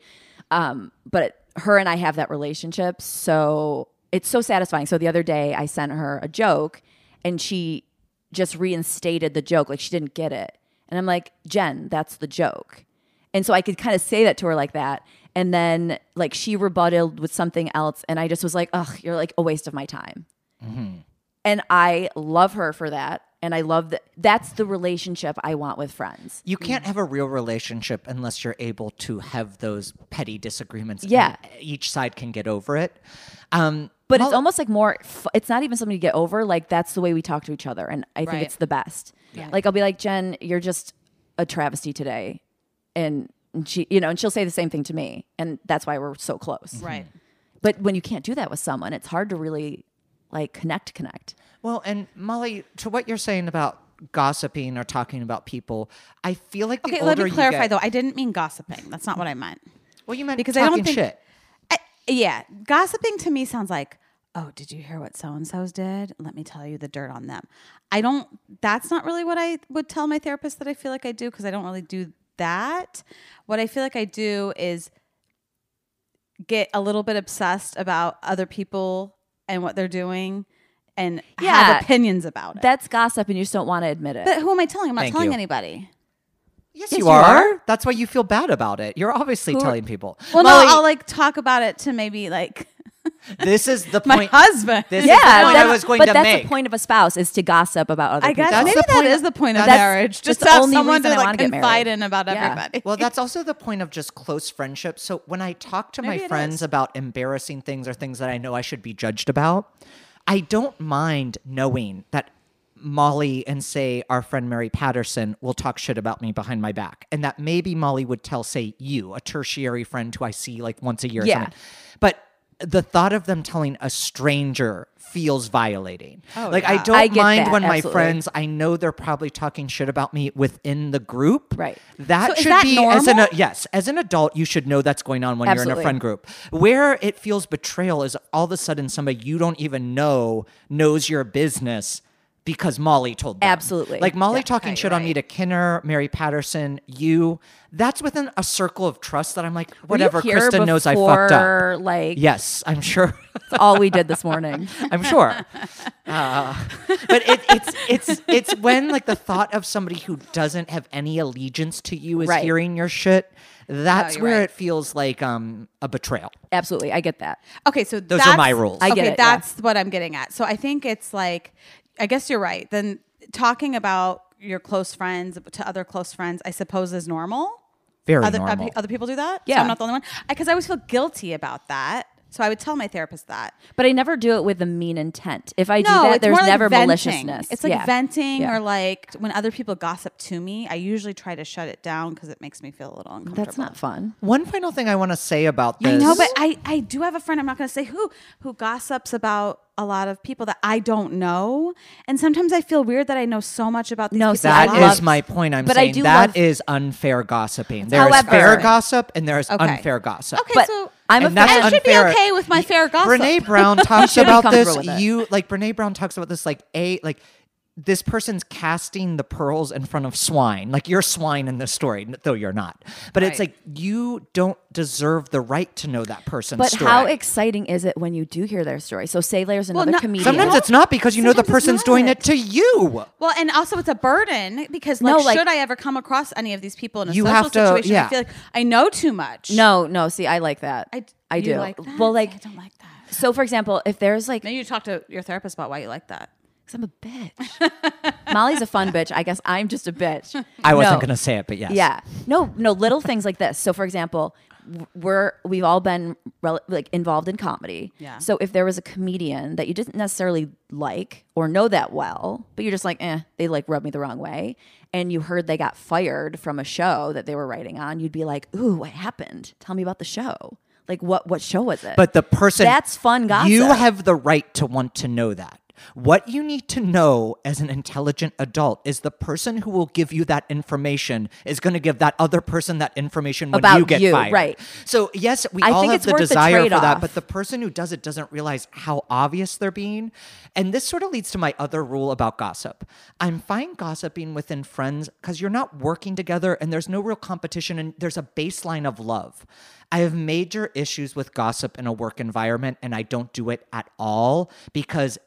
Speaker 1: but her and I have that relationship, so it's so satisfying. So the other day, I sent her a joke, and she just reinstated the joke, like she didn't get it, and I'm like, Jen, that's the joke, and so I could kind of say that to her like that. And then like she rebutted with something else, and I just was like, ugh, you're like a waste of my time. And I love her for that. And I love that. That's the relationship I want with friends.
Speaker 3: You can't have a real relationship unless you're able to have those petty disagreements.
Speaker 1: Yeah.
Speaker 3: And each side can get over it.
Speaker 1: But it's almost like more, it's not even something to get over. Like, that's the way we talk to each other. And I think
Speaker 2: Right.
Speaker 1: it's the best.
Speaker 2: Yeah.
Speaker 1: Like, I'll be like, Jen, you're just a travesty today. And she, and she'll say the same thing to me. And that's why we're so close.
Speaker 2: Right.
Speaker 1: But when you can't do that with someone, it's hard to really like connect.
Speaker 3: Well, and Molly, to what you're saying about gossiping or talking about people, I feel like the
Speaker 2: Okay,
Speaker 3: older
Speaker 2: let me clarify
Speaker 3: you get,
Speaker 2: though. I didn't mean gossiping. That's not what I meant.
Speaker 3: well, you meant
Speaker 2: Because
Speaker 3: talking
Speaker 2: I don't think
Speaker 3: shit.
Speaker 2: Yeah, gossiping to me sounds like, oh, did you hear what so-and-so's did? Let me tell you the dirt on them. That's not really what I would tell my therapist that I feel like I do, because I don't really do that. What I feel like I do is get a little bit obsessed about other people and what they're doing and
Speaker 1: Yeah.
Speaker 2: have opinions about it.
Speaker 1: That's gossip and you just don't want to admit it.
Speaker 2: But who am I telling? I'm not
Speaker 3: Thank
Speaker 2: telling
Speaker 3: you.
Speaker 2: anybody.
Speaker 3: Yes,
Speaker 1: Yes,
Speaker 3: you
Speaker 1: you
Speaker 3: are.
Speaker 1: are.
Speaker 3: That's why you feel bad about it. You're obviously telling people.
Speaker 2: Well,
Speaker 3: Molly,
Speaker 2: no, I'll like talk about it to maybe like
Speaker 3: this is the
Speaker 2: my
Speaker 3: point.
Speaker 2: husband.
Speaker 3: This is the point I was going
Speaker 1: but
Speaker 3: to
Speaker 1: that's
Speaker 3: make.
Speaker 1: the point of a spouse is to gossip about other
Speaker 2: I
Speaker 1: people.
Speaker 2: guess
Speaker 3: That's
Speaker 2: maybe
Speaker 3: the
Speaker 2: that
Speaker 3: point
Speaker 2: is
Speaker 3: of-
Speaker 2: the point of
Speaker 1: that's-
Speaker 2: marriage.
Speaker 1: that's
Speaker 2: Just
Speaker 1: the
Speaker 2: to have
Speaker 1: only
Speaker 2: someone
Speaker 1: reason
Speaker 2: to
Speaker 1: I
Speaker 2: like
Speaker 1: wanna get
Speaker 2: confide
Speaker 1: married.
Speaker 2: in about
Speaker 1: Yeah.
Speaker 2: everybody.
Speaker 3: Well, that's also the point of just close friendships. So when I talk to
Speaker 2: Maybe
Speaker 3: my
Speaker 2: it
Speaker 3: friends
Speaker 2: is.
Speaker 3: about embarrassing things or things that I know I should be judged about, I don't mind knowing that Molly and say our friend Mary Patterson will talk shit about me behind my back. And that maybe Molly would tell, say, you, a tertiary friend who I see like once a year. Or
Speaker 1: Yeah.
Speaker 3: something. But the thought of them telling a stranger feels violating.
Speaker 2: Oh,
Speaker 3: like
Speaker 2: yeah.
Speaker 3: I
Speaker 1: I
Speaker 3: don't
Speaker 1: get
Speaker 3: mind
Speaker 1: that,
Speaker 3: when my
Speaker 1: absolutely.
Speaker 3: friends, I know they're probably talking shit about me within the group.
Speaker 1: Right.
Speaker 3: That
Speaker 2: So is
Speaker 3: should
Speaker 2: that
Speaker 3: be
Speaker 2: normal?
Speaker 3: yes, as an adult, you should know that's going on when you're in
Speaker 1: Absolutely.
Speaker 3: a friend group. Where it feels betrayal is all of a sudden somebody you don't even know knows your business because Molly told them.
Speaker 1: Absolutely.
Speaker 3: Like Molly
Speaker 1: Yeah.
Speaker 3: talking
Speaker 2: Okay,
Speaker 3: shit
Speaker 2: you're
Speaker 3: on me
Speaker 2: right.
Speaker 3: to Kinner, Mary Patterson, you. That's within a circle of trust that I'm like,
Speaker 1: Were you
Speaker 3: whatever,
Speaker 1: here
Speaker 3: Kristen knows I fucked
Speaker 1: before,
Speaker 3: up.
Speaker 1: Like,
Speaker 3: Yes, I'm sure.
Speaker 1: that's all we did this morning.
Speaker 3: I'm sure. But it's when like the thought of somebody who doesn't have any allegiance to you is
Speaker 1: Right.
Speaker 3: hearing your shit. That's
Speaker 2: you're
Speaker 3: where
Speaker 2: right.
Speaker 3: it feels like a betrayal.
Speaker 1: Absolutely. I get that.
Speaker 2: Okay, so
Speaker 3: Those are my rules.
Speaker 1: I get
Speaker 2: okay,
Speaker 1: it, yeah.
Speaker 2: that's what I'm getting at. So I think it's like, I guess you're right. Then talking about your close friends to other close friends, I suppose, is normal.
Speaker 3: Very
Speaker 2: Other
Speaker 3: normal.
Speaker 2: other people do that.
Speaker 1: Yeah.
Speaker 2: so I'm not the only one. Because I always feel guilty about that. So I would tell my therapist that.
Speaker 1: But I never do it with a mean intent. If I do
Speaker 2: No,
Speaker 1: that,
Speaker 2: it's
Speaker 1: there's
Speaker 2: more like
Speaker 1: never
Speaker 2: venting.
Speaker 1: maliciousness.
Speaker 2: It's like
Speaker 1: Yeah.
Speaker 2: venting,
Speaker 1: Yeah.
Speaker 2: or like when other people gossip to me, I usually try to shut it down because it makes me feel a little uncomfortable.
Speaker 1: That's not fun.
Speaker 3: One final thing I want to say about this.
Speaker 2: I know, but I do have a friend, I'm not going to say who gossips about a lot of people that I don't know. And sometimes I feel weird that I know so much about these
Speaker 1: No,
Speaker 2: people.
Speaker 1: see,
Speaker 3: That
Speaker 1: I
Speaker 3: is
Speaker 1: love-
Speaker 3: my point. I'm
Speaker 1: but I
Speaker 3: saying
Speaker 1: do
Speaker 3: that
Speaker 1: love-
Speaker 3: is unfair gossiping. There is
Speaker 1: However-
Speaker 3: fair gossip and there is
Speaker 2: Okay.
Speaker 3: unfair gossip.
Speaker 2: Okay,
Speaker 1: But
Speaker 2: so
Speaker 1: I'm a
Speaker 3: And that's
Speaker 1: fan.
Speaker 2: I should be
Speaker 3: unfair.
Speaker 2: okay with my fair gossip.
Speaker 3: Brene Brown talks
Speaker 1: should be
Speaker 3: about this.
Speaker 1: comfortable with it.
Speaker 3: Brene Brown talks about this this person's casting the pearls in front of swine. Like you're swine in this story, though you're not. But it's
Speaker 2: Right.
Speaker 3: like you don't deserve the right to know that person's
Speaker 1: But
Speaker 3: story.
Speaker 1: how exciting is it when you do hear their story? So say there's another
Speaker 2: no-
Speaker 1: comedian.
Speaker 3: Sometimes it's not because you know the
Speaker 2: Sometimes it's
Speaker 3: person's doing
Speaker 2: not.
Speaker 3: it to you.
Speaker 2: Well, and also it's a burden because
Speaker 1: No, like-
Speaker 2: should I ever come across any of these people in a
Speaker 3: You
Speaker 2: social
Speaker 3: have to-
Speaker 2: situation,
Speaker 3: yeah.
Speaker 2: I feel like I know too much.
Speaker 1: No. See, I like that. I
Speaker 2: you
Speaker 1: do.
Speaker 2: like that?
Speaker 1: Well,
Speaker 2: See,
Speaker 1: like,
Speaker 2: I don't like that.
Speaker 1: so for example, if there's like,
Speaker 2: Maybe you talk to your therapist about why you like that.
Speaker 1: because I'm a bitch. Molly's a fun bitch. I guess I'm just a bitch.
Speaker 3: I wasn't
Speaker 1: No.
Speaker 3: going to say it, but yes.
Speaker 1: Yeah. No, little things like this. So for example, we've all been involved in comedy.
Speaker 2: Yeah.
Speaker 1: So if there was a comedian that you didn't necessarily like or know that well, but you're just like, they like rub me the wrong way, and you heard they got fired from a show that they were writing on, you'd be like, ooh, what happened? Tell me about the show. Like what show was it?
Speaker 3: But the person
Speaker 1: That's fun gossip.
Speaker 3: You have the right to want to know that. What you need to know as an intelligent adult is the person who will give you that information is going to give that other person that information when
Speaker 1: About
Speaker 3: you get
Speaker 1: you,
Speaker 3: fired.
Speaker 1: right.
Speaker 3: So yes, we
Speaker 1: I
Speaker 3: all
Speaker 1: think
Speaker 3: have
Speaker 1: it's
Speaker 3: the
Speaker 1: worth the
Speaker 3: desire for that,
Speaker 1: trade-off.
Speaker 3: but the person who does it doesn't realize how obvious they're being. And this sort of leads to my other rule about gossip. I'm fine gossiping within friends because you're not working together and there's no real competition and there's a baseline of love. I have major issues with gossip in a work environment and I don't do it at all because that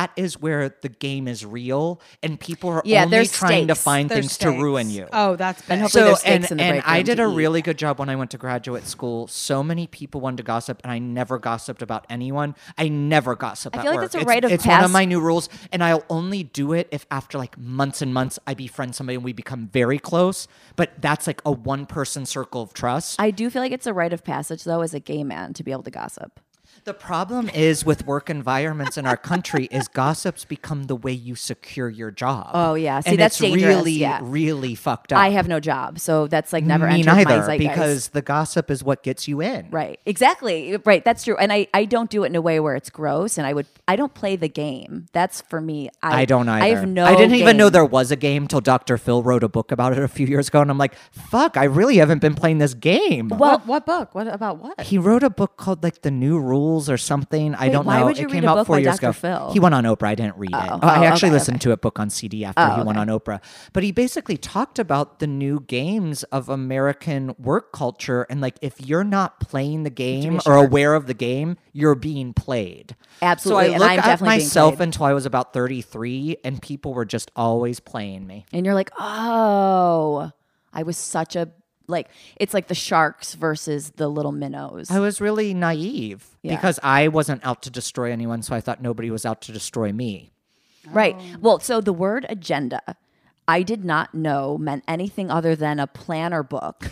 Speaker 3: that is where the game is real, and people are
Speaker 1: Yeah,
Speaker 3: only
Speaker 1: there's
Speaker 3: trying to
Speaker 1: stakes.
Speaker 3: find
Speaker 2: There's
Speaker 3: things to ruin
Speaker 2: stakes.
Speaker 3: you.
Speaker 2: Oh, that's bad.
Speaker 1: And hopefully there's stakes in the
Speaker 3: and
Speaker 1: break
Speaker 3: I
Speaker 1: room
Speaker 3: did
Speaker 1: to
Speaker 3: a
Speaker 1: eat.
Speaker 3: really good job when I went to graduate school. So many people wanted to gossip, and I never gossiped about anyone. I never gossip
Speaker 1: I
Speaker 3: at
Speaker 1: feel like
Speaker 3: work.
Speaker 1: that's a rite of
Speaker 3: it's one of
Speaker 1: pass-
Speaker 3: my new rules, and I'll only do it if after like months and months I befriend somebody and we become very close. But that's like a one-person circle of trust.
Speaker 1: I do feel like it's a rite of passage, though, as a gay man to be able to gossip.
Speaker 3: The problem is with work environments in our country is gossips become the way you secure your job.
Speaker 1: Oh, yeah. See,
Speaker 3: and
Speaker 1: that's
Speaker 3: it's
Speaker 1: dangerous,
Speaker 3: really,
Speaker 1: yeah.
Speaker 3: really fucked up.
Speaker 1: I have no job, so that's like never
Speaker 3: Me
Speaker 1: entered my
Speaker 3: neither,
Speaker 1: zeitgeist.
Speaker 3: because the gossip is what gets you in.
Speaker 1: Right. Exactly. Right. That's true. And I don't do it in a way where it's gross, and I don't play the game. That's for me.
Speaker 3: I don't either.
Speaker 1: I have no
Speaker 3: I didn't even know
Speaker 1: game.
Speaker 3: there was a game till Dr. Phil wrote a book about it a few years ago, and I'm like, fuck, I really haven't been playing this game.
Speaker 1: Well,
Speaker 2: what book? What about what?
Speaker 3: He wrote a book called like The New Rules or something. I
Speaker 1: Wait,
Speaker 3: don't know.
Speaker 1: why would you
Speaker 3: it
Speaker 1: read
Speaker 3: came
Speaker 1: a
Speaker 3: out
Speaker 1: book
Speaker 3: 4
Speaker 1: by
Speaker 3: years
Speaker 1: Dr.
Speaker 3: ago.
Speaker 1: Phil?
Speaker 3: He went on Oprah. I didn't read it.
Speaker 1: Oh,
Speaker 3: I actually
Speaker 1: okay,
Speaker 3: listened
Speaker 1: okay.
Speaker 3: to it book on CD after he went
Speaker 1: okay.
Speaker 3: on Oprah. But he basically talked about the new games of American work culture, and like if you're not playing the game or
Speaker 1: sharp.
Speaker 3: aware of the game, you're being played.
Speaker 1: Absolutely,
Speaker 3: So I
Speaker 1: and
Speaker 3: look
Speaker 1: I'm
Speaker 3: at
Speaker 1: definitely being
Speaker 3: myself
Speaker 1: played.
Speaker 3: until I was about 33, and people were just always playing me.
Speaker 1: And you're like, oh, I was such a it's like the sharks versus the little minnows.
Speaker 3: I was really naive
Speaker 1: Yeah.
Speaker 3: because I wasn't out to destroy anyone, so I thought nobody was out to destroy me.
Speaker 1: Right. Well, so the word agenda, I did not know meant anything other than a planner book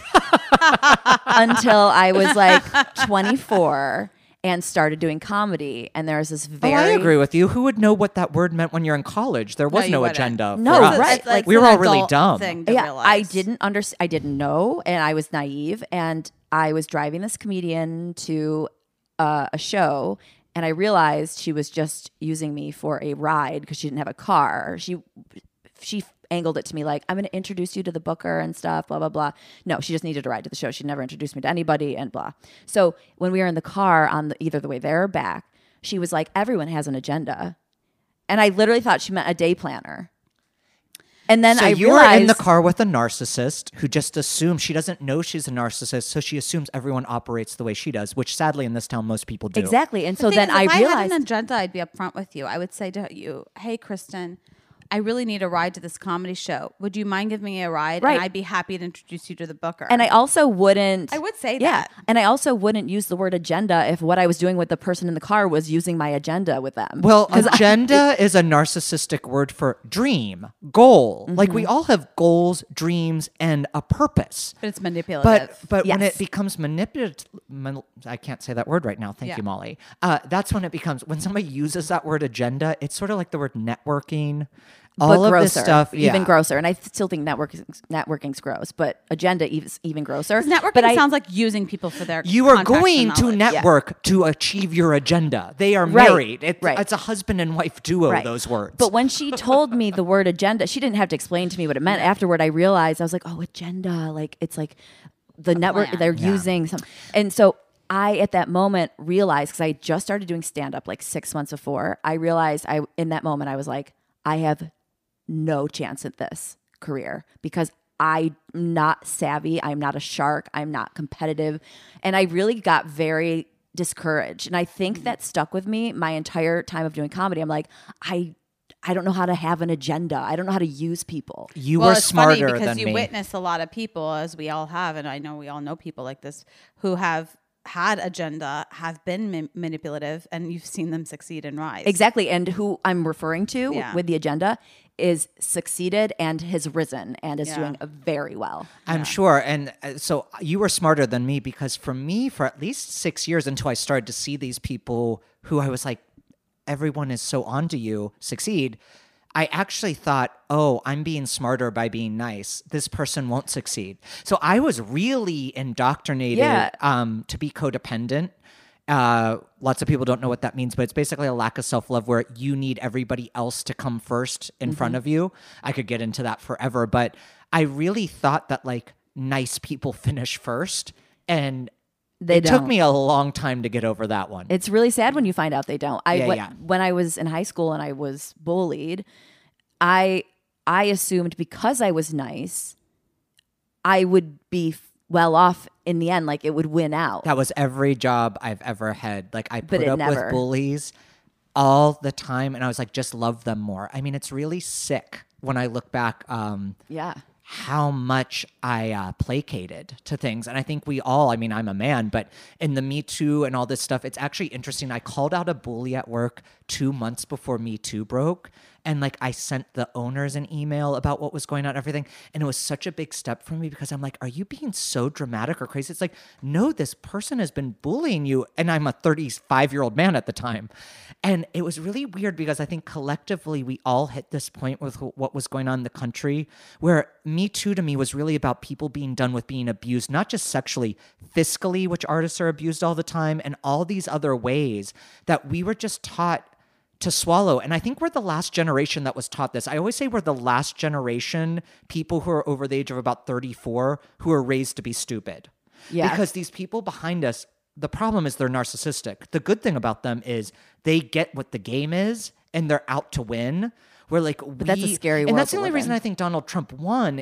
Speaker 1: until I was like 24 and started doing comedy. And there's this very
Speaker 3: I agree with you. Who would know what that word meant when you're in college? There was
Speaker 2: you
Speaker 3: no
Speaker 2: wouldn't.
Speaker 3: agenda.
Speaker 1: No,
Speaker 3: for us.
Speaker 1: right.
Speaker 2: It's
Speaker 3: we were
Speaker 2: an
Speaker 3: all really
Speaker 2: adult
Speaker 3: dumb.
Speaker 2: Thing to
Speaker 1: Yeah,
Speaker 2: realize.
Speaker 1: I didn't understand. I didn't know, and I was naive. And I was driving this comedian to a show, and I realized she was just using me for a ride because she didn't have a car. She angled it to me like, I'm going to introduce you to the booker and stuff, blah, blah, blah. No, she just needed a ride to the show. She'd never introduced me to anybody and blah. So when we were in the car on either the way there or back, she was like, everyone has an agenda. And I literally thought she meant a day planner. And then
Speaker 3: So
Speaker 1: I
Speaker 3: you
Speaker 1: realized
Speaker 3: were in the car with a narcissist who just assumes she doesn't know she's a narcissist, so she assumes everyone operates the way she does, which sadly in this town most people do.
Speaker 1: Exactly. And so
Speaker 2: The
Speaker 1: then
Speaker 2: thing is,
Speaker 1: I
Speaker 2: if
Speaker 1: realized
Speaker 2: I had an agenda, I'd be upfront with you. I would say to you, "Hey, Kristen, I really need a ride to this comedy show. Would you mind giving me a ride?
Speaker 1: Right.
Speaker 2: And I'd be happy to introduce you to the booker."
Speaker 1: and I also wouldn't
Speaker 2: I would say
Speaker 1: yeah,
Speaker 2: that.
Speaker 1: and I also wouldn't use the word agenda if what I was doing with the person in the car was using my agenda with them.
Speaker 3: Well, agenda is a narcissistic word for dream, goal.
Speaker 1: Mm-hmm.
Speaker 3: Like we all have goals, dreams, and a purpose.
Speaker 2: But it's manipulative.
Speaker 3: But when
Speaker 1: Yes.
Speaker 3: it becomes manipulative, I can't say that word right now. Thank
Speaker 2: Yeah.
Speaker 3: you, Molly. That's when it becomes, when somebody uses that word agenda, it's sort of like the word networking. All
Speaker 1: but
Speaker 3: of
Speaker 1: grosser,
Speaker 3: this stuff, yeah.
Speaker 1: even grosser. And I still think networking's gross, but agenda is even grosser.
Speaker 2: networking
Speaker 1: but
Speaker 2: sounds like using people for their
Speaker 3: You are
Speaker 2: contacts
Speaker 3: going
Speaker 2: and
Speaker 3: to
Speaker 2: knowledge.
Speaker 3: network to achieve your agenda. They are
Speaker 1: Right,
Speaker 3: married.
Speaker 1: right.
Speaker 3: It's a husband and wife duo,
Speaker 1: Right.
Speaker 3: those words.
Speaker 1: But when she told me the word agenda, she didn't have to explain to me what it meant. Afterward, I realized I was like, oh, agenda. Like it's like the network
Speaker 2: plan.
Speaker 1: they're
Speaker 3: Yeah.
Speaker 1: using some. And so I, at that moment, realized because I had just started doing stand up like 6 months before. I realized in that moment I was like, I have no chance at this career because I'm not savvy. I'm not a shark. I'm not competitive, and I really got very discouraged. And I think that stuck with me my entire time of doing comedy. I'm like, I don't know how to have an agenda. I don't know how to use people.
Speaker 3: you
Speaker 2: Well,
Speaker 3: were
Speaker 2: it's funny
Speaker 3: smarter
Speaker 2: because
Speaker 3: than
Speaker 2: you
Speaker 3: me.
Speaker 2: witness a lot of people, as we all have, and I know we all know people like this who have had agenda, have been manipulative, and you've seen them succeed and rise.
Speaker 1: Exactly. And who I'm referring to
Speaker 2: Yeah.
Speaker 1: with the agenda is succeeded and has risen and is
Speaker 2: Yeah.
Speaker 1: doing very well.
Speaker 3: I'm sure. And so you were smarter than me because for me, for at least 6 years until I started to see these people who I was like, everyone is so onto you, succeed. I actually thought, oh, I'm being smarter by being nice. This person won't succeed. So I was really indoctrinated
Speaker 1: Yeah.
Speaker 3: to be codependent. Lots of people don't know what that means, but it's basically a lack of self-love where you need everybody else to come first in front of you. I could get into that forever, but I really thought that like nice people finish first, and
Speaker 1: They
Speaker 3: it took
Speaker 1: don't.
Speaker 3: me a long time to get over that one.
Speaker 1: It's really sad when you find out they don't.
Speaker 3: Yeah.
Speaker 1: When I was in high school and I was bullied, I assumed because I was nice, I would be well off in the end. Like it would win out.
Speaker 3: That was every job I've ever had. Like I
Speaker 1: But
Speaker 3: put
Speaker 1: it
Speaker 3: up
Speaker 1: never.
Speaker 3: with bullies all the time. And I was like, just love them more. I mean, it's really sick when I look back.
Speaker 1: Yeah.
Speaker 3: How much I placated to things. And I think we all, I mean, I'm a man, but in the Me Too and all this stuff, it's actually interesting. I called out a bully at work 2 months before Me Too broke. And like I sent the owners an email about what was going on and everything. And it was such a big step for me because I'm like, are you being so dramatic or crazy? It's like, no, this person has been bullying you. And I'm a 35-year-old man at the time. And it was really weird because I think collectively we all hit this point with what was going on in the country where Me Too to me was really about people being done with being abused, not just sexually, fiscally, which artists are abused all the time, and all these other ways that we were just taught to swallow. And I think we're the last generation that was taught this. I always say we're the last generation, people who are over the age of about 34, who are raised to be stupid.
Speaker 1: Yeah.
Speaker 3: Because these people behind us, the problem is they're narcissistic. The good thing about them is they get what the game is and they're out to win. We're like,
Speaker 1: that's a scary world
Speaker 3: and that's the
Speaker 1: to
Speaker 3: only
Speaker 1: live
Speaker 3: reason
Speaker 1: in.
Speaker 3: I think Donald Trump won.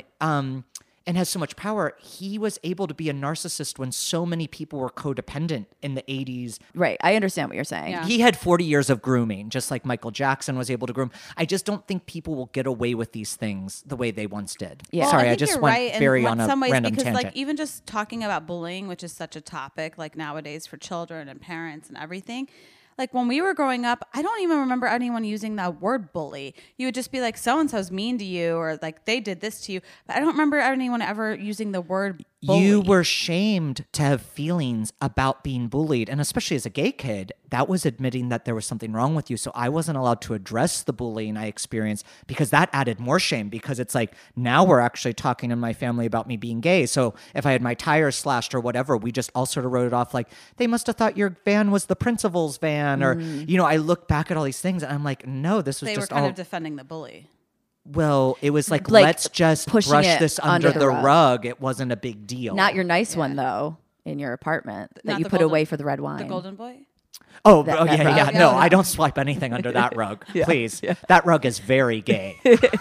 Speaker 3: And has so much power, he was able to be a narcissist when so many people were codependent in the 80s.
Speaker 1: Right. I understand what you're saying.
Speaker 2: Yeah.
Speaker 3: He had 40 years of grooming, just like Michael Jackson was able to groom. I just don't think people will get away with these things the way they once did.
Speaker 1: Yeah.
Speaker 2: Well,
Speaker 3: Sorry, I
Speaker 2: think
Speaker 3: just
Speaker 2: you're
Speaker 3: went
Speaker 2: right
Speaker 3: very
Speaker 2: in
Speaker 3: on a
Speaker 2: some ways
Speaker 3: random
Speaker 2: because,
Speaker 3: tangent.
Speaker 2: like, even just talking about bullying, which is such a topic, like nowadays for children and parents and everything. Like when we were growing up, I don't even remember anyone using the word bully. You would just be like, so-and-so's mean to you, or like they did this to you. But I don't remember anyone ever using the word bully.
Speaker 3: You were shamed to have feelings about being bullied. And especially as a gay kid, that was admitting that there was something wrong with you. So I wasn't allowed to address the bullying I experienced because that added more shame because it's like, now we're actually talking in my family about me being gay. So if I had my tires slashed or whatever, we just all sort of wrote it off like, they must have thought your van was the principal's van. Or, you know, I look back at all these things and I'm like, no, this was
Speaker 2: They were
Speaker 3: just
Speaker 2: kind
Speaker 3: all...
Speaker 2: of defending the bully.
Speaker 3: Well, it was like
Speaker 1: Like,
Speaker 3: let's just
Speaker 1: pushing
Speaker 3: brush
Speaker 1: it
Speaker 3: this under
Speaker 1: under
Speaker 3: the
Speaker 1: the
Speaker 3: rug.
Speaker 1: rug.
Speaker 3: It wasn't a big deal.
Speaker 1: Not your nice one, though, in your apartment that
Speaker 2: Not
Speaker 1: you
Speaker 2: the
Speaker 1: put
Speaker 2: golden-
Speaker 1: away for the red wine.
Speaker 2: The golden boy?
Speaker 3: Oh,
Speaker 1: That-
Speaker 3: oh
Speaker 1: that
Speaker 3: yeah,
Speaker 1: rug.
Speaker 3: yeah.
Speaker 2: Yeah,
Speaker 3: No,
Speaker 2: yeah.
Speaker 3: I don't swipe anything under that rug. Please. That rug is very gay.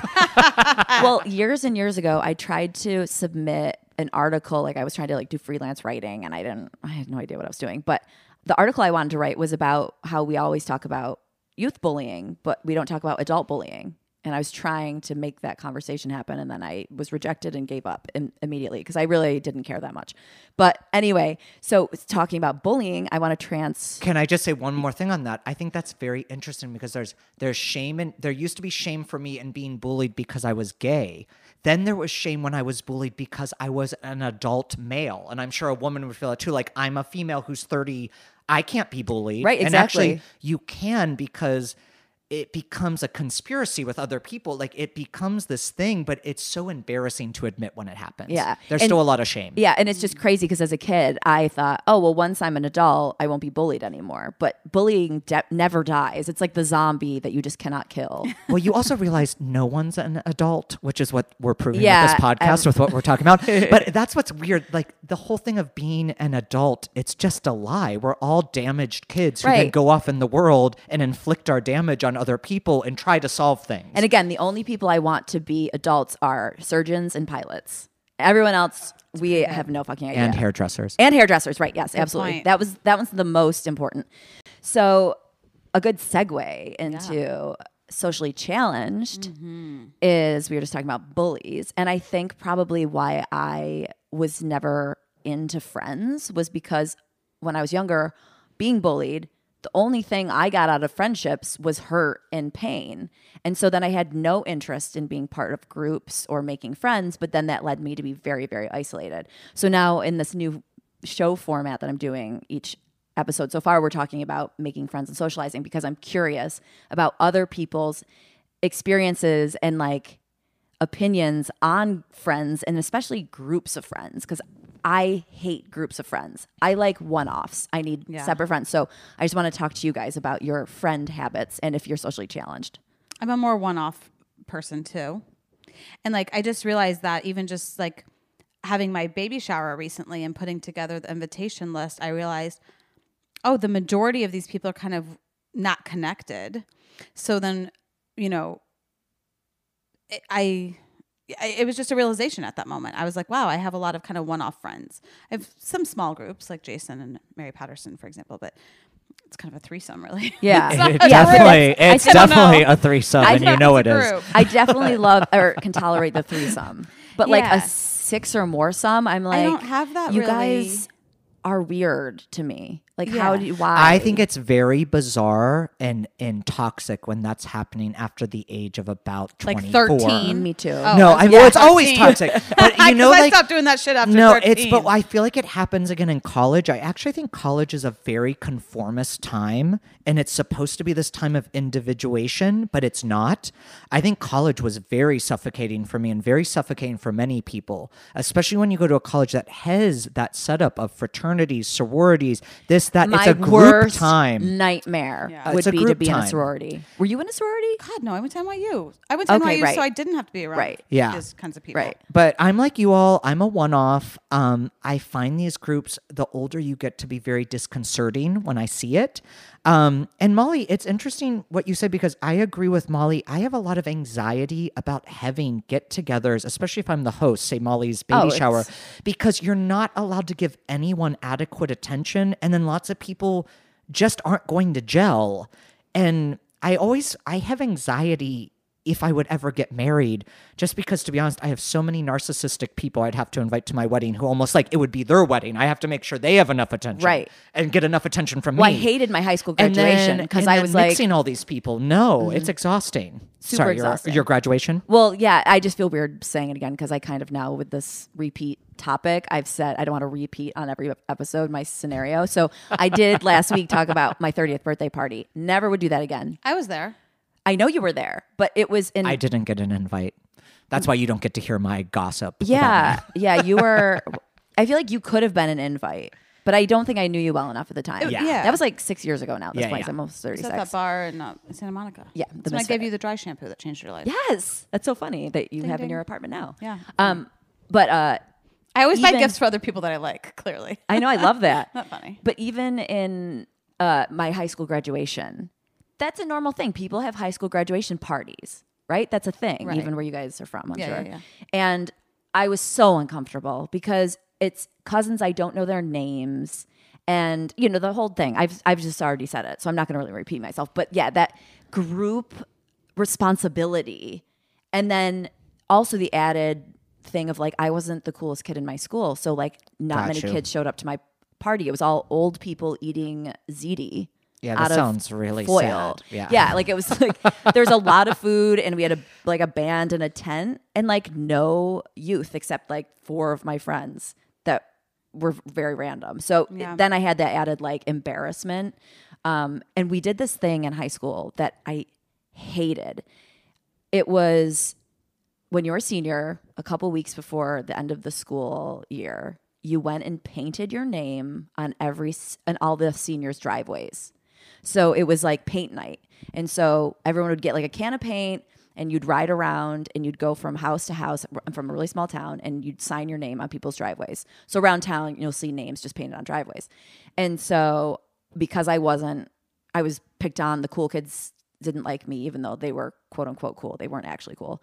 Speaker 1: Well, years and years ago, I tried to submit an article. Like I was trying to like do freelance writing, and I had no idea what I was doing. But the article I wanted to write was about how we always talk about youth bullying, but we don't talk about adult bullying. And I was trying to make that conversation happen, and then I was rejected and gave up immediately because I really didn't care that much. But anyway, so talking about bullying, I want to
Speaker 3: Can I just say one more thing on that? I think that's very interesting because there's shame, and there used to be shame for me in being bullied because I was gay. Then there was shame when I was bullied because I was an adult male. And I'm sure a woman would feel it too. Like, I'm a female who's 30. I can't be bullied.
Speaker 1: Right,
Speaker 3: And actually,
Speaker 1: exactly.
Speaker 3: you can because it becomes a conspiracy with other people. Like, it becomes this thing, but it's so embarrassing to admit when it happens.
Speaker 1: Yeah.
Speaker 3: There's
Speaker 1: And-
Speaker 3: still a lot of shame.
Speaker 1: Yeah, and it's just crazy because as a kid, I thought, oh, well, once I'm an adult, I won't be bullied anymore. But bullying never dies. It's like the zombie that you just cannot kill.
Speaker 3: Well, you also realize no one's an adult, which is what we're proving
Speaker 1: Yeah,
Speaker 3: with this podcast, with what we're talking about. But that's what's weird. Like, the whole thing of being an adult, it's just a lie. We're all damaged kids who then
Speaker 1: Right.
Speaker 3: go off in the world and inflict our damage on other people and try to solve things.
Speaker 1: And again, the only people I want to be adults are surgeons and pilots. Everyone else, we have no fucking idea.
Speaker 3: And hairdressers.
Speaker 1: And hairdressers, right? Yes, absolutely.
Speaker 2: point.
Speaker 1: That one's the most important. So, a good segue into socially challenged is we were just talking about bullies, and I think probably why I was never into friends was because when I was younger, being bullied, the only thing I got out of friendships was hurt and pain. And so then I had no interest in being part of groups or making friends, but then that led me to be very, very isolated. So now in this new show format that I'm doing each episode so far, we're talking about making friends and socializing because I'm curious about other people's experiences and like opinions on friends and especially groups of friends because I hate groups of friends. I like one-offs. I need separate friends. So I just want to talk to you guys about your friend habits and if you're socially challenged.
Speaker 2: I'm a more one-off person too. And like, I just realized that even just like having my baby shower recently and putting together the invitation list, I realized, oh, the majority of these people are kind of not connected. So then, you know, it was just a realization at that moment. I was like, wow, I have a lot of kind of one-off friends. I have some small groups like Jason and Mary Patterson, for example, but It's kind of a threesome, really.
Speaker 1: Yeah.
Speaker 3: It's
Speaker 1: I
Speaker 3: definitely a threesome, and you know it
Speaker 2: It's a
Speaker 3: is.
Speaker 2: group.
Speaker 1: I definitely love or can tolerate the threesome. But like
Speaker 2: Yeah.
Speaker 1: a 6 or more some, I'm like,
Speaker 2: I don't have that
Speaker 1: you
Speaker 2: really.
Speaker 1: guys are weird to me. Like,
Speaker 2: Yeah.
Speaker 1: how do you, why?
Speaker 3: I think it's very bizarre and toxic when that's happening after the age of about 24.
Speaker 2: Like 13.
Speaker 1: Me too.
Speaker 2: Oh,
Speaker 3: No,
Speaker 2: I was
Speaker 3: well, it's always
Speaker 2: 13.
Speaker 3: toxic. But you know,
Speaker 2: I
Speaker 3: like
Speaker 2: stopped doing that shit after
Speaker 3: no,
Speaker 2: 13.
Speaker 3: but I feel like it happens again in college. I actually think college is a very conformist time, and it's supposed to be this time of individuation, but it's not. I think college was very suffocating for me and very suffocating for many people, especially when you go to a college that has that setup of fraternities, sororities, this, that.
Speaker 1: My
Speaker 3: It's a group
Speaker 1: worst
Speaker 3: time.
Speaker 1: nightmare
Speaker 2: Yeah.
Speaker 1: would
Speaker 3: It's a
Speaker 1: be to
Speaker 3: group
Speaker 1: be in a
Speaker 3: time.
Speaker 1: sorority. Were you in a sorority?
Speaker 2: God, no, I went to NYU. I went to
Speaker 1: Okay,
Speaker 2: NYU,
Speaker 1: right.
Speaker 2: so I didn't have to be around
Speaker 1: Right.
Speaker 3: Yeah.
Speaker 2: these kinds of people.
Speaker 1: Right.
Speaker 3: But I'm like you all. I'm a one-off. I find these groups, the older you get, to be very disconcerting when I see it. And Molly, it's interesting what you said, because I agree with Molly. I have a lot of anxiety about having get-togethers, especially if I'm the host, say Molly's baby shower,
Speaker 1: it's-
Speaker 3: because you're not allowed to give anyone adequate attention, and then lots of people just aren't going to gel. And I have anxiety if I would ever get married, just because, to be honest, I have so many narcissistic people I'd have to invite to my wedding who almost like it would be their wedding. I have to make sure they have enough attention,
Speaker 1: Right.
Speaker 3: and get enough attention from
Speaker 1: Well, I
Speaker 3: me.
Speaker 1: hated my high school
Speaker 3: And
Speaker 1: graduation
Speaker 3: then-
Speaker 1: because
Speaker 3: and
Speaker 1: I
Speaker 3: then
Speaker 1: was like,
Speaker 3: mixing all these people. No, it's exhausting.
Speaker 1: Super
Speaker 3: Sorry,
Speaker 1: exhausting.
Speaker 3: Your graduation.
Speaker 1: well, yeah, I just feel weird saying it again because I kind of now with this repeat topic, I've said I don't want to repeat on every episode my scenario. So I did last week talk about my 30th birthday party. Never would do that again.
Speaker 2: I was there.
Speaker 1: I know you were there, but it was in.
Speaker 3: I didn't get an invite. That's why you don't get to hear my gossip. about
Speaker 1: Yeah,
Speaker 3: me.
Speaker 1: yeah, you were. I feel like you could have been an invite, but I don't think I knew you well enough at the time.
Speaker 3: Yeah.
Speaker 2: Yeah.
Speaker 1: That was like 6 years ago now. At this
Speaker 3: Yeah,
Speaker 1: point,
Speaker 3: yeah.
Speaker 1: so I'm almost
Speaker 2: I was
Speaker 1: 36.
Speaker 2: at that bar in Santa Monica.
Speaker 1: Yeah, the
Speaker 2: That's when I
Speaker 1: Misfit.
Speaker 2: gave you the dry shampoo that changed your life.
Speaker 1: Yes, that's so funny that you have in
Speaker 2: ding.
Speaker 1: your apartment now.
Speaker 2: Yeah.
Speaker 1: But
Speaker 2: I always buy
Speaker 1: Even-
Speaker 2: gifts for other people that I like, clearly.
Speaker 1: I know I love that.
Speaker 2: Not funny.
Speaker 1: But even in my high school graduation, that's a normal thing. People have high school graduation parties, right? That's a thing,
Speaker 2: Right.
Speaker 1: even where you guys are from, I'm
Speaker 2: Yeah,
Speaker 1: sure.
Speaker 2: yeah, yeah.
Speaker 1: And I was so uncomfortable because it's cousins, I don't know their names. And, you know, the whole thing, I've just already said it, so I'm not going to really repeat myself. But yeah, that group responsibility. And then also the added thing of like, I wasn't the coolest kid in my school. So like not
Speaker 3: Got
Speaker 1: many
Speaker 3: you.
Speaker 1: kids showed up to my party. It was all old people eating ziti.
Speaker 3: Yeah,
Speaker 1: out
Speaker 3: that
Speaker 1: of
Speaker 3: sounds really
Speaker 1: foil.
Speaker 3: sad. Yeah.
Speaker 1: Like it was like there's a lot of food and we had a band and a tent and like no youth except like 4 of my friends that were very random. So
Speaker 2: Yeah.
Speaker 1: then I had that added like embarrassment. And we did this thing in high school that I hated. It was when you were a senior, a couple weeks before the end of the school year, you went and painted your name on all the seniors' driveways. So it was like paint night. And so everyone would get like a can of paint and you'd ride around and you'd go from house to house. I'm from a really small town and you'd sign your name on people's driveways. So around town, you'll see names just painted on driveways. And so because I was picked on, the cool kids didn't like me, even though they were quote unquote cool. They weren't actually cool.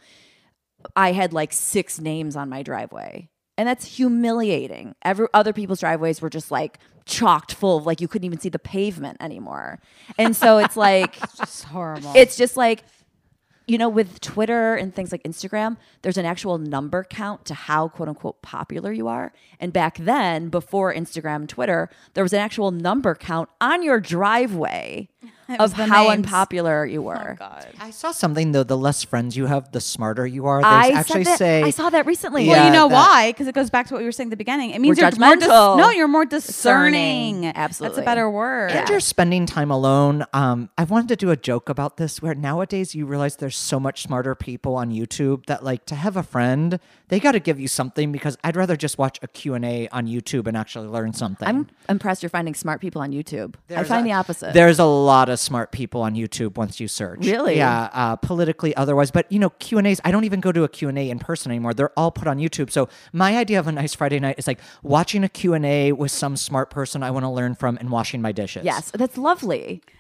Speaker 1: I had like 6 names on my driveway. And that's humiliating. Other people's driveways were just like chocked full of like you couldn't even see the pavement anymore. And so it's like
Speaker 2: It's horrible.
Speaker 1: it's just like, you know, with Twitter and things like Instagram, there's an actual number count to how quote unquote popular you are. And back then, before Instagram and Twitter, there was an actual number count on your driveway
Speaker 2: was
Speaker 1: of
Speaker 2: the
Speaker 1: how
Speaker 2: names.
Speaker 1: unpopular you were.
Speaker 2: Oh, God.
Speaker 3: I saw something though. The less friends you have, the smarter you are.
Speaker 1: I
Speaker 3: There's
Speaker 1: said
Speaker 3: actually
Speaker 1: that-
Speaker 3: say
Speaker 1: I saw that recently.
Speaker 3: Yeah,
Speaker 2: Well, you know
Speaker 3: that-
Speaker 2: why? Because it goes back to what we were saying at the beginning. It means
Speaker 1: We're
Speaker 2: you're more
Speaker 1: judgmental.
Speaker 2: no, you're more discerning.
Speaker 1: Absolutely.
Speaker 2: That's a better word.
Speaker 3: and you're spending time alone. I wanted to do a joke about this where nowadays you realize there's so much smarter people on YouTube that like to have a friend, they got to give you something, because I'd rather just watch a Q&A on YouTube and actually learn something.
Speaker 1: I'm impressed you're finding smart people on YouTube. I
Speaker 3: There's
Speaker 1: find
Speaker 3: a-
Speaker 1: the opposite.
Speaker 3: There's a lot of smart people on YouTube once you search.
Speaker 1: Really?
Speaker 3: Yeah, politically, otherwise. But, you know, Q&As, I don't even go to a Q&A in person anymore. They're all put on YouTube. So my idea of a nice Friday night is like watching a Q&A with some smart person I want to learn from and washing my dishes.
Speaker 1: Yes, that's lovely.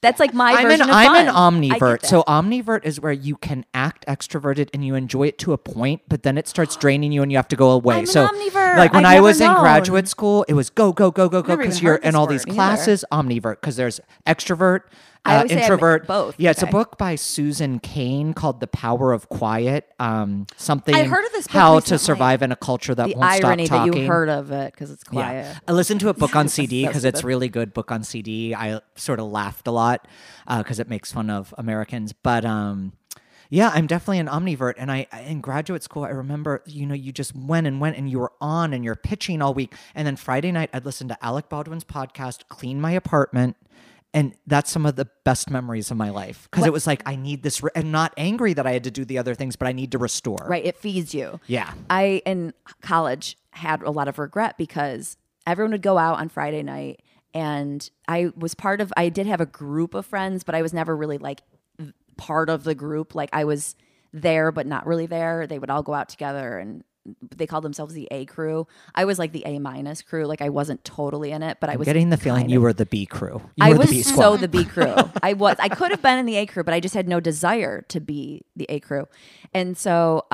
Speaker 1: That's like my
Speaker 3: I'm
Speaker 1: version
Speaker 3: an
Speaker 1: of fun.
Speaker 3: I'm an
Speaker 1: I get
Speaker 3: omnivert.
Speaker 1: that.
Speaker 3: So omnivert is where you can act extroverted and you enjoy it to a point, but then it starts draining you and you have to go away.
Speaker 1: I'm an
Speaker 3: so
Speaker 1: omnivert.
Speaker 3: like when
Speaker 1: I've
Speaker 3: I
Speaker 1: never
Speaker 3: was in
Speaker 1: known.
Speaker 3: graduate school, it was go
Speaker 2: Never
Speaker 3: because
Speaker 2: even
Speaker 3: you're
Speaker 2: heard
Speaker 3: in
Speaker 2: this
Speaker 3: all these
Speaker 2: word.
Speaker 3: classes. Omnivert because there's extrovert.
Speaker 1: I always say I'm
Speaker 3: introvert.
Speaker 1: both.
Speaker 3: Yeah, it's a
Speaker 1: Okay.
Speaker 3: book by Susan Cain called The Power of Quiet. Something
Speaker 2: I heard of this book
Speaker 3: how
Speaker 2: recently.
Speaker 3: to survive in a culture that
Speaker 1: The
Speaker 3: won't
Speaker 1: irony
Speaker 3: stop
Speaker 1: that
Speaker 3: talking.
Speaker 1: you heard of it because it's quiet.
Speaker 3: Yeah. I listened to a book on CD
Speaker 1: So
Speaker 3: because it's
Speaker 1: stupid.
Speaker 3: really good book on CD. I sort of laughed a lot because it makes fun of Americans. But yeah, I'm definitely an omnivert. And in graduate school, I remember, you just went and you were on and you're pitching all week. And then Friday night, I'd listen to Alec Baldwin's podcast, clean my apartment. And that's some of the best memories of my life because it was like, I need this. I'm not angry that I had to do the other things, but I need to restore.
Speaker 1: Right. It feeds you.
Speaker 3: Yeah.
Speaker 1: I, in college, had a lot of regret because everyone would go out on Friday night and I did have a group of friends, but I was never really like part of the group. Like I was there, but not really there. They would all go out together and they called themselves the A crew. I was like the A- crew. Like I wasn't totally in it, but I was
Speaker 3: Getting the feeling
Speaker 1: kind
Speaker 3: you
Speaker 1: of.
Speaker 3: were the B crew. You
Speaker 1: I
Speaker 3: were
Speaker 1: was
Speaker 3: the B
Speaker 1: so
Speaker 3: squad.
Speaker 1: the B crew. I could have been in the A crew, but I just had no desire to be the A crew. And so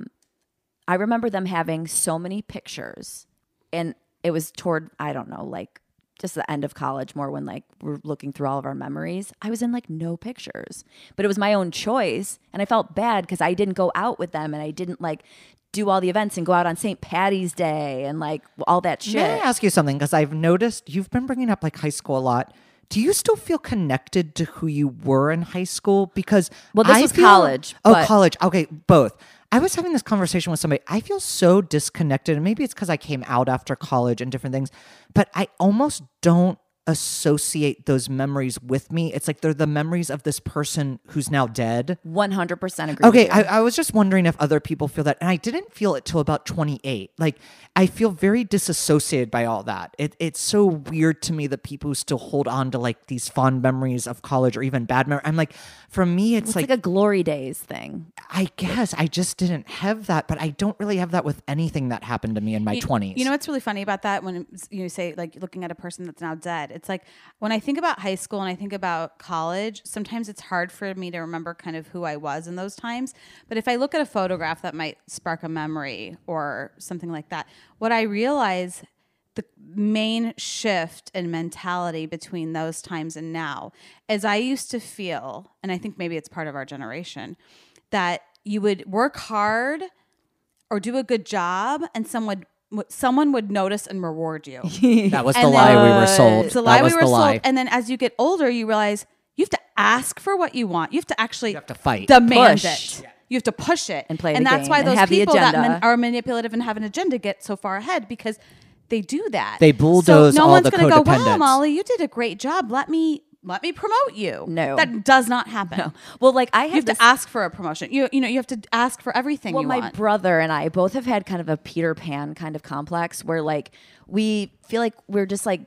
Speaker 1: I remember them having so many pictures, and it was toward, I don't know, like just the end of college more when like we're looking through all of our memories. I was in like no pictures, but it was my own choice. And I felt bad because I didn't go out with them and I didn't like do all the events and go out on St. Patty's Day and like all that shit.
Speaker 3: May I ask you something? Because I've noticed you've been bringing up like high school a lot. Do you still feel connected to who you were in high school? Because
Speaker 1: Well, this
Speaker 3: I
Speaker 1: was
Speaker 3: feel-
Speaker 1: college,
Speaker 3: Oh,
Speaker 1: but-
Speaker 3: college. Okay, both. I was having this conversation with somebody. I feel so disconnected, and maybe it's because I came out after college and different things, but I almost don't associate those memories with me. It's like they're the memories of this person who's now dead.
Speaker 1: 100% agree.
Speaker 3: Okay,
Speaker 1: with you.
Speaker 3: I was just wondering if other people feel that. And I didn't feel it till about 28. Like, I feel very disassociated by all that. It's so weird to me that people who still hold on to like these fond memories of college or even bad memories. I'm like, for me, it's
Speaker 1: It's like a glory days thing.
Speaker 3: I guess I just didn't have that, but I don't really have that with anything that happened to me in my 20s.
Speaker 2: You know what's really funny about that when you say like looking at a person that's now dead? It's like when I think about high school and I think about college, sometimes it's hard for me to remember kind of who I was in those times. But if I look at a photograph that might spark a memory or something like that, what I realize the main shift in mentality between those times and now is I used to feel, and I think maybe it's part of our generation, that you would work hard or do a good job and someone would notice and reward you.
Speaker 3: that was the
Speaker 2: And
Speaker 3: lie
Speaker 2: then-
Speaker 3: we were sold.
Speaker 2: It's the
Speaker 3: That
Speaker 2: lie
Speaker 3: was
Speaker 2: we were
Speaker 3: the
Speaker 2: sold.
Speaker 3: lie.
Speaker 2: And then as you get older, you realize you have to ask for what you want. You have to actually
Speaker 3: You have to fight.
Speaker 2: demand
Speaker 1: Push.
Speaker 2: it. You have to push it
Speaker 1: And play
Speaker 2: and
Speaker 1: the
Speaker 2: that's
Speaker 1: game
Speaker 2: why
Speaker 1: and
Speaker 2: those
Speaker 1: have the
Speaker 2: people that
Speaker 1: agenda.
Speaker 2: are manipulative and have an agenda get so far ahead because they do that.
Speaker 3: They bulldoze
Speaker 2: so no
Speaker 3: all
Speaker 2: one's
Speaker 3: the
Speaker 2: gonna go, wow,
Speaker 3: codependents.
Speaker 2: Molly, you did a great job. Let me promote you.
Speaker 1: No.
Speaker 2: that does not happen.
Speaker 1: Well, like I
Speaker 2: You
Speaker 1: had
Speaker 2: have
Speaker 1: this,
Speaker 2: to ask for a promotion. You have to ask for everything
Speaker 1: well,
Speaker 2: you
Speaker 1: my
Speaker 2: want.
Speaker 1: brother and I both have had kind of a Peter Pan kind of complex where like we feel like we're just like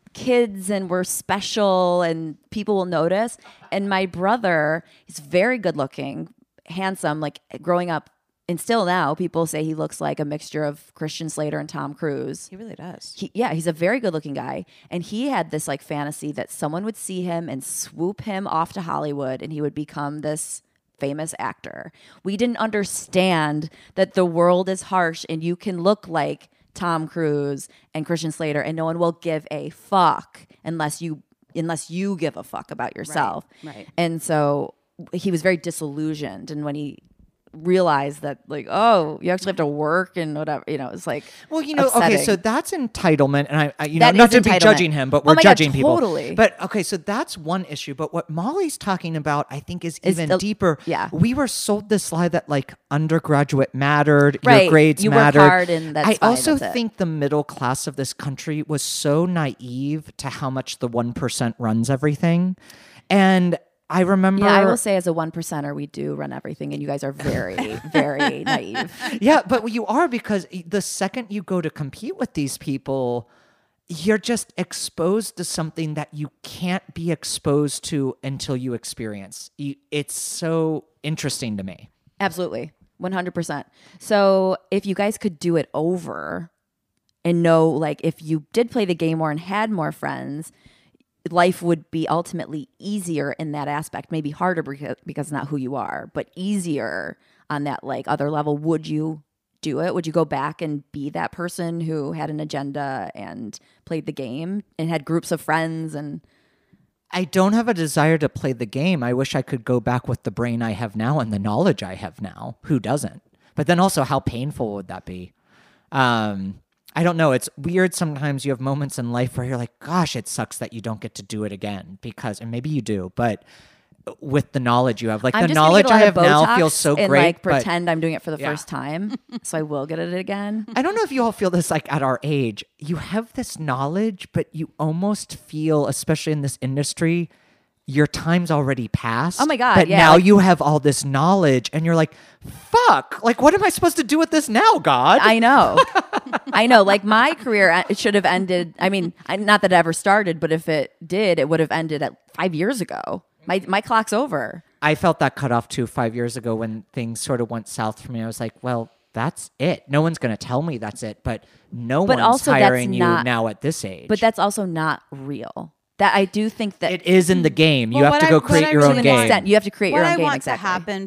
Speaker 1: kids and we're special and people will notice. And my brother is very good looking, handsome, like growing up. And still now, people say he looks like a mixture of Christian Slater and Tom Cruise.
Speaker 2: He really does.
Speaker 1: He's a very good looking guy. And he had this like fantasy that someone would see him and swoop him off to Hollywood and he would become this famous actor. We didn't understand that the world is harsh and you can look like Tom Cruise and Christian Slater and no one will give a fuck unless you give a fuck about yourself.
Speaker 2: right.
Speaker 1: And so he was very disillusioned. And when he realized that like, oh, you actually have to work and whatever, it's like,
Speaker 3: Well, okay,
Speaker 1: upsetting.
Speaker 3: so that's entitlement, and I
Speaker 1: That
Speaker 3: not
Speaker 1: is
Speaker 3: to be
Speaker 1: entitlement.
Speaker 3: judging him, but
Speaker 1: Oh
Speaker 3: we're
Speaker 1: my God,
Speaker 3: judging people.
Speaker 1: totally.
Speaker 3: But okay, so that's one issue. But what Molly's talking about, I think, is even
Speaker 1: the-
Speaker 3: deeper.
Speaker 1: yeah.
Speaker 3: We were sold this lie that like undergraduate mattered,
Speaker 1: Right.
Speaker 3: your grades
Speaker 1: You work
Speaker 3: mattered.
Speaker 1: hard and that's
Speaker 3: I
Speaker 1: fine,
Speaker 3: also
Speaker 1: that's it.
Speaker 3: think the middle class of this country was so naive to how much the 1% runs everything, and I remember.
Speaker 1: Yeah, I will say as a 1%er, we do run everything, and you guys are very, very naive.
Speaker 3: Yeah, but you are, because the second you go to compete with these people, you're just exposed to something that you can't be exposed to until you experience. It's so interesting to me.
Speaker 1: Absolutely, 100%. So if you guys could do it over and know, like, if you did play the game more and had more friends, life would be ultimately easier in that aspect, maybe harder because not who you are, but easier on that like other level, would you do it? Would you go back and be that person who had an agenda and played the game and had groups of friends? And
Speaker 3: I don't have a desire to play the game. I wish I could go back with the brain I have now and the knowledge I have now. Who doesn't? But then also, how painful would that be? I don't know. It's weird. Sometimes you have moments in life where you're like, gosh, it sucks that you don't get to do it again because, and maybe you do, but with the knowledge you have, like
Speaker 1: I'm
Speaker 3: the
Speaker 1: just gonna
Speaker 3: knowledge
Speaker 1: get a
Speaker 3: I
Speaker 1: lot
Speaker 3: have
Speaker 1: of
Speaker 3: now
Speaker 1: Botox
Speaker 3: feels so
Speaker 1: and
Speaker 3: great.
Speaker 1: like
Speaker 3: but
Speaker 1: pretend I'm doing it for the
Speaker 3: Yeah.
Speaker 1: first time, so I will get it again.
Speaker 3: I don't know if you all feel this like at our age. You have this knowledge, but you almost feel, especially in this industry, your time's already passed.
Speaker 1: Oh my God,
Speaker 3: But
Speaker 1: yeah,
Speaker 3: now
Speaker 1: like-
Speaker 3: you have all this knowledge and you're like, fuck, like what am I supposed to do with this now, God?
Speaker 1: I know. I know. Like my career, it should have ended. I mean, not that it ever started, but if it did, it would have ended at 5 years ago. My clock's over.
Speaker 3: I felt that cutoff too 5 years ago when things sort of went south for me. I was like, well, that's it. No one's going to tell me that's it, but no
Speaker 1: But
Speaker 3: one's
Speaker 1: also that's
Speaker 3: hiring you
Speaker 1: not-
Speaker 3: now at this age.
Speaker 1: But that's also not real. That I do think that
Speaker 3: it is in the game. You
Speaker 2: Well,
Speaker 3: have
Speaker 2: what
Speaker 3: to
Speaker 2: I-
Speaker 3: go
Speaker 2: what
Speaker 3: create
Speaker 2: I
Speaker 3: your
Speaker 2: really
Speaker 3: own
Speaker 1: to an
Speaker 3: game.
Speaker 1: extent, you have to create
Speaker 2: What
Speaker 1: your own
Speaker 2: I
Speaker 1: game.
Speaker 2: want
Speaker 1: Exactly.
Speaker 2: to happen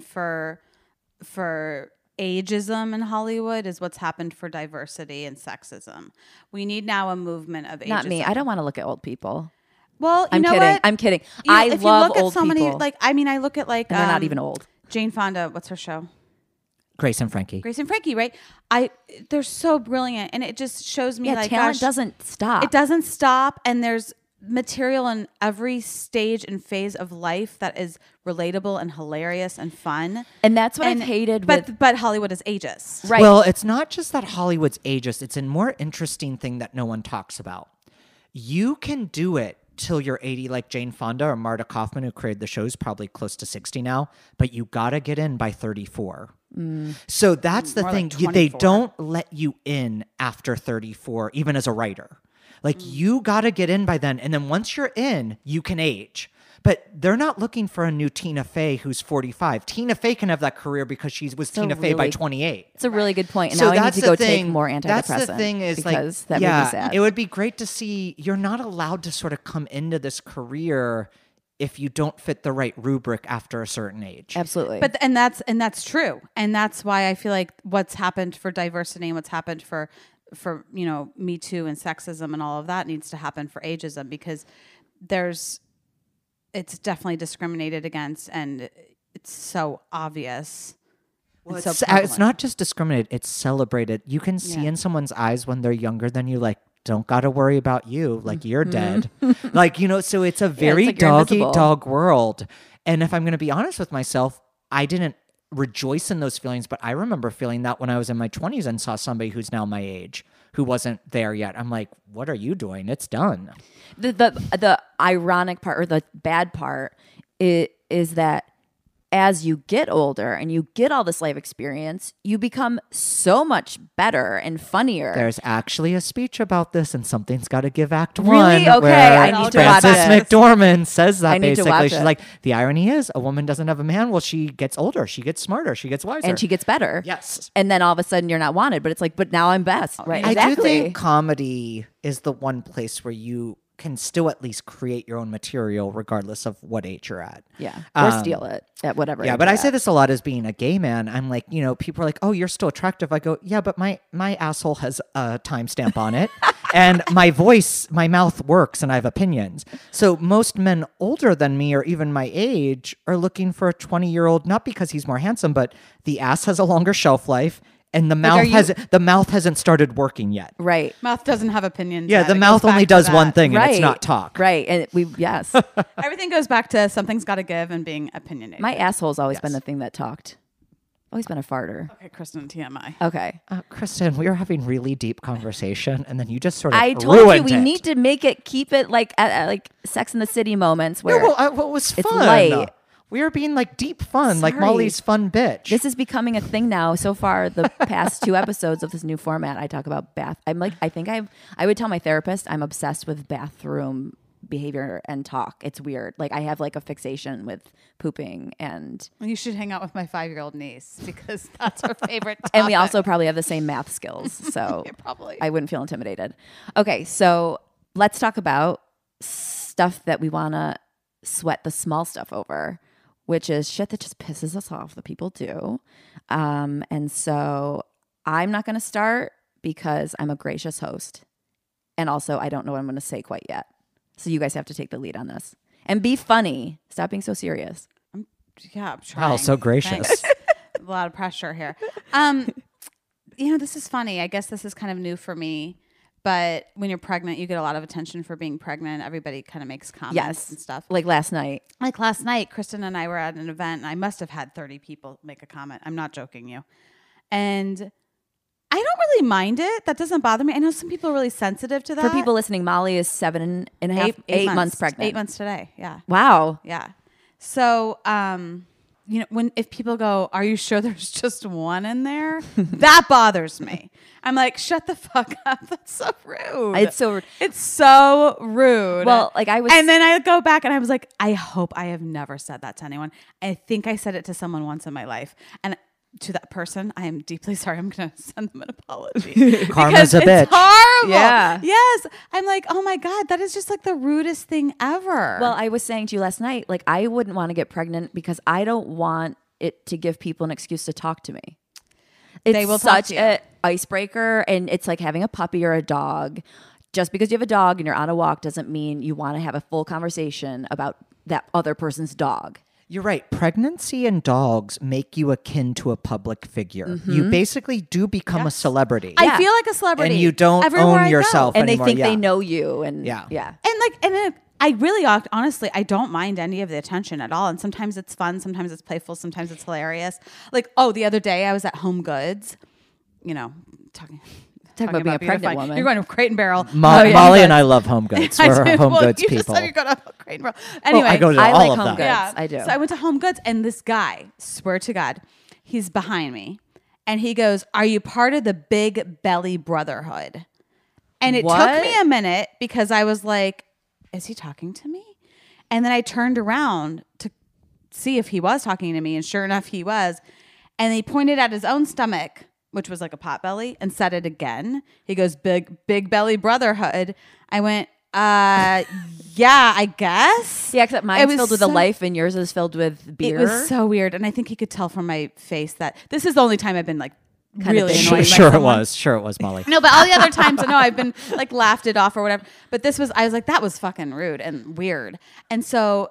Speaker 2: for ageism in Hollywood is what's happened for diversity and sexism. We need now a movement of ageism.
Speaker 1: Not me. I don't want to look at old people.
Speaker 2: Well, you
Speaker 1: I'm
Speaker 2: know
Speaker 1: kidding.
Speaker 2: what?
Speaker 1: I'm kidding.
Speaker 2: You-
Speaker 1: I
Speaker 2: if
Speaker 1: love
Speaker 2: you look
Speaker 1: old
Speaker 2: at so
Speaker 1: people.
Speaker 2: many, like I mean, I look at like
Speaker 1: and they're not even old.
Speaker 2: Jane Fonda. What's her show?
Speaker 3: Grace and Frankie.
Speaker 2: Grace and Frankie, right? They're so brilliant, and it just shows me
Speaker 1: Yeah,
Speaker 2: like
Speaker 1: talent
Speaker 2: gosh,
Speaker 1: doesn't stop.
Speaker 2: It doesn't stop, and there's material in every stage and phase of life that is relatable and hilarious and fun.
Speaker 1: And that's what
Speaker 2: And-
Speaker 1: I've hated
Speaker 2: but
Speaker 1: with
Speaker 2: but Hollywood is ageist.
Speaker 1: right.
Speaker 3: Well, it's not just that Hollywood's ageist. It's a more interesting thing that no one talks about. You can do it till you're 80, like Jane Fonda or Marta Kaufman, who created the show, is probably close to 60 now, but you got to get in by 34. So that's the
Speaker 2: More
Speaker 3: thing.
Speaker 2: like
Speaker 3: They
Speaker 2: 24.
Speaker 3: don't let you in after 34, even as a writer. Like you got to get in by then. And then once you're in, you can age. But they're not looking for a new Tina Fey who's 45. Tina Fey can have that career because she was
Speaker 1: So
Speaker 3: Tina Fey by
Speaker 1: really-
Speaker 3: 28.
Speaker 1: it's a really good point. And
Speaker 3: So
Speaker 1: now I need
Speaker 3: that's
Speaker 1: to
Speaker 3: the
Speaker 1: go
Speaker 3: thing.
Speaker 1: take more antidepressant.
Speaker 3: That's the thing is
Speaker 1: because
Speaker 3: like,
Speaker 1: that
Speaker 3: yeah,
Speaker 1: made me sad.
Speaker 3: it would be great to see. You're not allowed to sort of come into this career if you don't fit the right rubric after a certain age.
Speaker 1: Absolutely.
Speaker 2: But and that's true, and that's why I feel like what's happened for diversity and what's happened for Me Too and sexism and all of that needs to happen for ageism, because it's definitely discriminated against, and it's so obvious.
Speaker 3: Well,
Speaker 2: and so
Speaker 3: it's
Speaker 2: prevalent.
Speaker 3: not just discriminated, it's celebrated. You can see
Speaker 2: Yeah.
Speaker 3: in someone's eyes when they're younger than you, like, don't got to worry about you. Like, you're dead. Like, so it's a very
Speaker 1: like you're
Speaker 3: dog
Speaker 1: invisible.
Speaker 3: eat dog world. And if I'm going to be honest with myself, I didn't rejoice in those feelings, but I remember feeling that when I was in my 20s and saw somebody who's now my age who wasn't there yet. I'm like, what are you doing? It's done.
Speaker 1: the ironic part or the bad part is that as you get older and you get all this life experience, you become so much better and funnier.
Speaker 3: There's actually a speech about this, and Something's Got to Give Act
Speaker 1: Really?
Speaker 3: 1.
Speaker 1: Okay,
Speaker 3: where
Speaker 1: I
Speaker 2: need to watch
Speaker 3: Frances
Speaker 2: it.
Speaker 3: McDormand says that
Speaker 1: I need to
Speaker 3: basically.
Speaker 1: watch
Speaker 3: She's
Speaker 1: it.
Speaker 3: like, the irony is a woman doesn't have a man. Well, she gets older, she gets smarter, she gets wiser.
Speaker 1: and she gets better.
Speaker 3: Yes.
Speaker 1: And then all of a sudden you're not wanted, but it's like, but now I'm best. Right.
Speaker 3: I
Speaker 1: Exactly.
Speaker 3: do think comedy is the one place where you can still at least create your own material regardless of what age you're at.
Speaker 1: Yeah. Or steal it at whatever.
Speaker 3: Yeah,
Speaker 1: age
Speaker 3: but
Speaker 1: you're
Speaker 3: I say
Speaker 1: at.
Speaker 3: this a lot as being a gay man. I'm like, people are like, oh, you're still attractive. I go, yeah, but my asshole has a timestamp on it. And my voice, my mouth works and I have opinions. So most men older than me or even my age are looking for a 20-year-old, not because he's more handsome, but the ass has a longer shelf life and the mouth hasn't started working yet.
Speaker 1: Right.
Speaker 2: Mouth doesn't have opinions.
Speaker 3: Yeah,
Speaker 2: yet.
Speaker 3: the
Speaker 2: It goes
Speaker 3: mouth only
Speaker 2: back to
Speaker 3: does
Speaker 2: that.
Speaker 3: one thing and
Speaker 1: Right.
Speaker 3: it's not talk.
Speaker 1: Right. And yes.
Speaker 2: Everything goes back to something's got to give and being opinionated.
Speaker 1: My asshole's always been
Speaker 3: Yes.
Speaker 1: the thing that talked. Always been a farter.
Speaker 2: Okay, Kristen, TMI.
Speaker 1: Okay.
Speaker 3: Kristen, we were having really deep conversation and then you just sort of
Speaker 1: I told you
Speaker 3: ruined
Speaker 1: we
Speaker 3: it.
Speaker 1: need to keep it like like Sex in the City moments where
Speaker 3: No, well, what was fun?
Speaker 1: it's light.
Speaker 3: We were being like deep fun, like
Speaker 1: Sorry.
Speaker 3: Molly's fun bitch.
Speaker 1: this is becoming a thing now. So far, the past 2 episodes of this new format, I talk about bath. I'm like, I would tell my therapist I'm obsessed with bathroom behavior and talk. It's weird. Like I have like a fixation with pooping and
Speaker 2: You should hang out with my 5-year-old niece because that's her favorite topic.
Speaker 1: and we also probably have the same math skills. So
Speaker 2: probably.
Speaker 1: I wouldn't feel intimidated. Okay, so let's talk about stuff that we want to sweat the small stuff over, which is shit that just pisses us off that people do. And so I'm not going to start because I'm a gracious host. And also, I don't know what I'm going to say quite yet. So you guys have to take the lead on this. And be funny. Stop being so serious.
Speaker 2: I'm trying.
Speaker 3: Wow, so gracious.
Speaker 2: Thanks. A lot of pressure here. This is funny. I guess this is kind of new for me. But when you're pregnant, you get a lot of attention for being pregnant. Everybody kind of makes comments and stuff.
Speaker 1: Like last night.
Speaker 2: Like last night, Kristen and I were at an event, and I must have had 30 people make a comment. I'm not joking you. And I don't really mind it. That doesn't bother me. I know some people are really sensitive to that.
Speaker 1: For people listening, Molly is 8 months pregnant.
Speaker 2: 8 months today. Yeah.
Speaker 1: Wow.
Speaker 2: Yeah. So, if people go, "Are you sure there's just one in there?" That bothers me. I'm like, shut the fuck up. That's so rude.
Speaker 1: It's so rude.
Speaker 2: It's so rude.
Speaker 1: Well, like I was,
Speaker 2: and then I go back and I was like, I hope I have never said that to anyone. I think I said it to someone once in my life, and to that person, I am deeply sorry. I'm going to send them an apology.
Speaker 3: Karma's a bitch.
Speaker 2: It's horrible.
Speaker 1: Yeah.
Speaker 2: Yes. I'm like, oh my God, that is just like the rudest thing ever.
Speaker 1: well, I was saying to you last night, like I wouldn't want to get pregnant because I don't want it to give people an excuse to talk to me. It's
Speaker 2: They will talk
Speaker 1: such
Speaker 2: to you.
Speaker 1: an icebreaker, and it's like having a puppy or a dog. Just because you have a dog and you're on a walk doesn't mean you want to have a full conversation about that other person's dog.
Speaker 3: You're right. Pregnancy and dogs make you akin to a public figure. You basically do become a celebrity.
Speaker 2: I feel like a celebrity.
Speaker 3: And you don't
Speaker 2: everywhere I
Speaker 3: own
Speaker 2: go.
Speaker 3: yourself
Speaker 1: And
Speaker 3: anymore.
Speaker 1: they think
Speaker 3: yeah.
Speaker 1: they know you. And
Speaker 3: Yeah.
Speaker 2: And then I really, honestly, I don't mind any of the attention at all. And sometimes it's fun, sometimes it's playful, sometimes it's hilarious. Like, the other day I was at Home Goods, talking
Speaker 1: about being a
Speaker 2: beautifying.
Speaker 1: pregnant woman.
Speaker 2: You're going to Crate and Barrel.
Speaker 3: Molly and I love Home Goods. We're
Speaker 2: do.
Speaker 3: Home
Speaker 2: Well,
Speaker 3: Goods
Speaker 2: you
Speaker 3: people.
Speaker 2: just said you go to Crate and Barrel. Anyway,
Speaker 3: I go to
Speaker 1: I
Speaker 3: all
Speaker 1: like
Speaker 3: of
Speaker 1: Home
Speaker 3: them.
Speaker 1: Goods.
Speaker 2: yeah,
Speaker 1: I do.
Speaker 2: So I went to Home Goods, and this guy, swear to God, he's behind me, and he goes, "Are you part of the Big Belly Brotherhood?" And it
Speaker 1: What?
Speaker 2: took me a minute because I was like, "Is he talking to me?" And then I turned around to see if he was talking to me, and sure enough, he was. And he pointed at his own stomach, which was like a pot belly, and said it again. He goes, Big Belly Brotherhood. I went, yeah, I guess.
Speaker 1: Yeah, except
Speaker 2: It
Speaker 1: mine's
Speaker 2: was
Speaker 1: filled with
Speaker 2: so-
Speaker 1: a life and yours is filled with beer.
Speaker 2: It was so weird. And I think he could tell from my face that this is the only time I've been like
Speaker 1: Kind of
Speaker 2: really
Speaker 1: been-
Speaker 2: annoyed by
Speaker 3: Sure it
Speaker 2: someone.
Speaker 3: was. Sure it was, Molly.
Speaker 2: No, but all the other times, no, I've been like laughed it off or whatever. But this was, I was like, that was fucking rude and weird. And so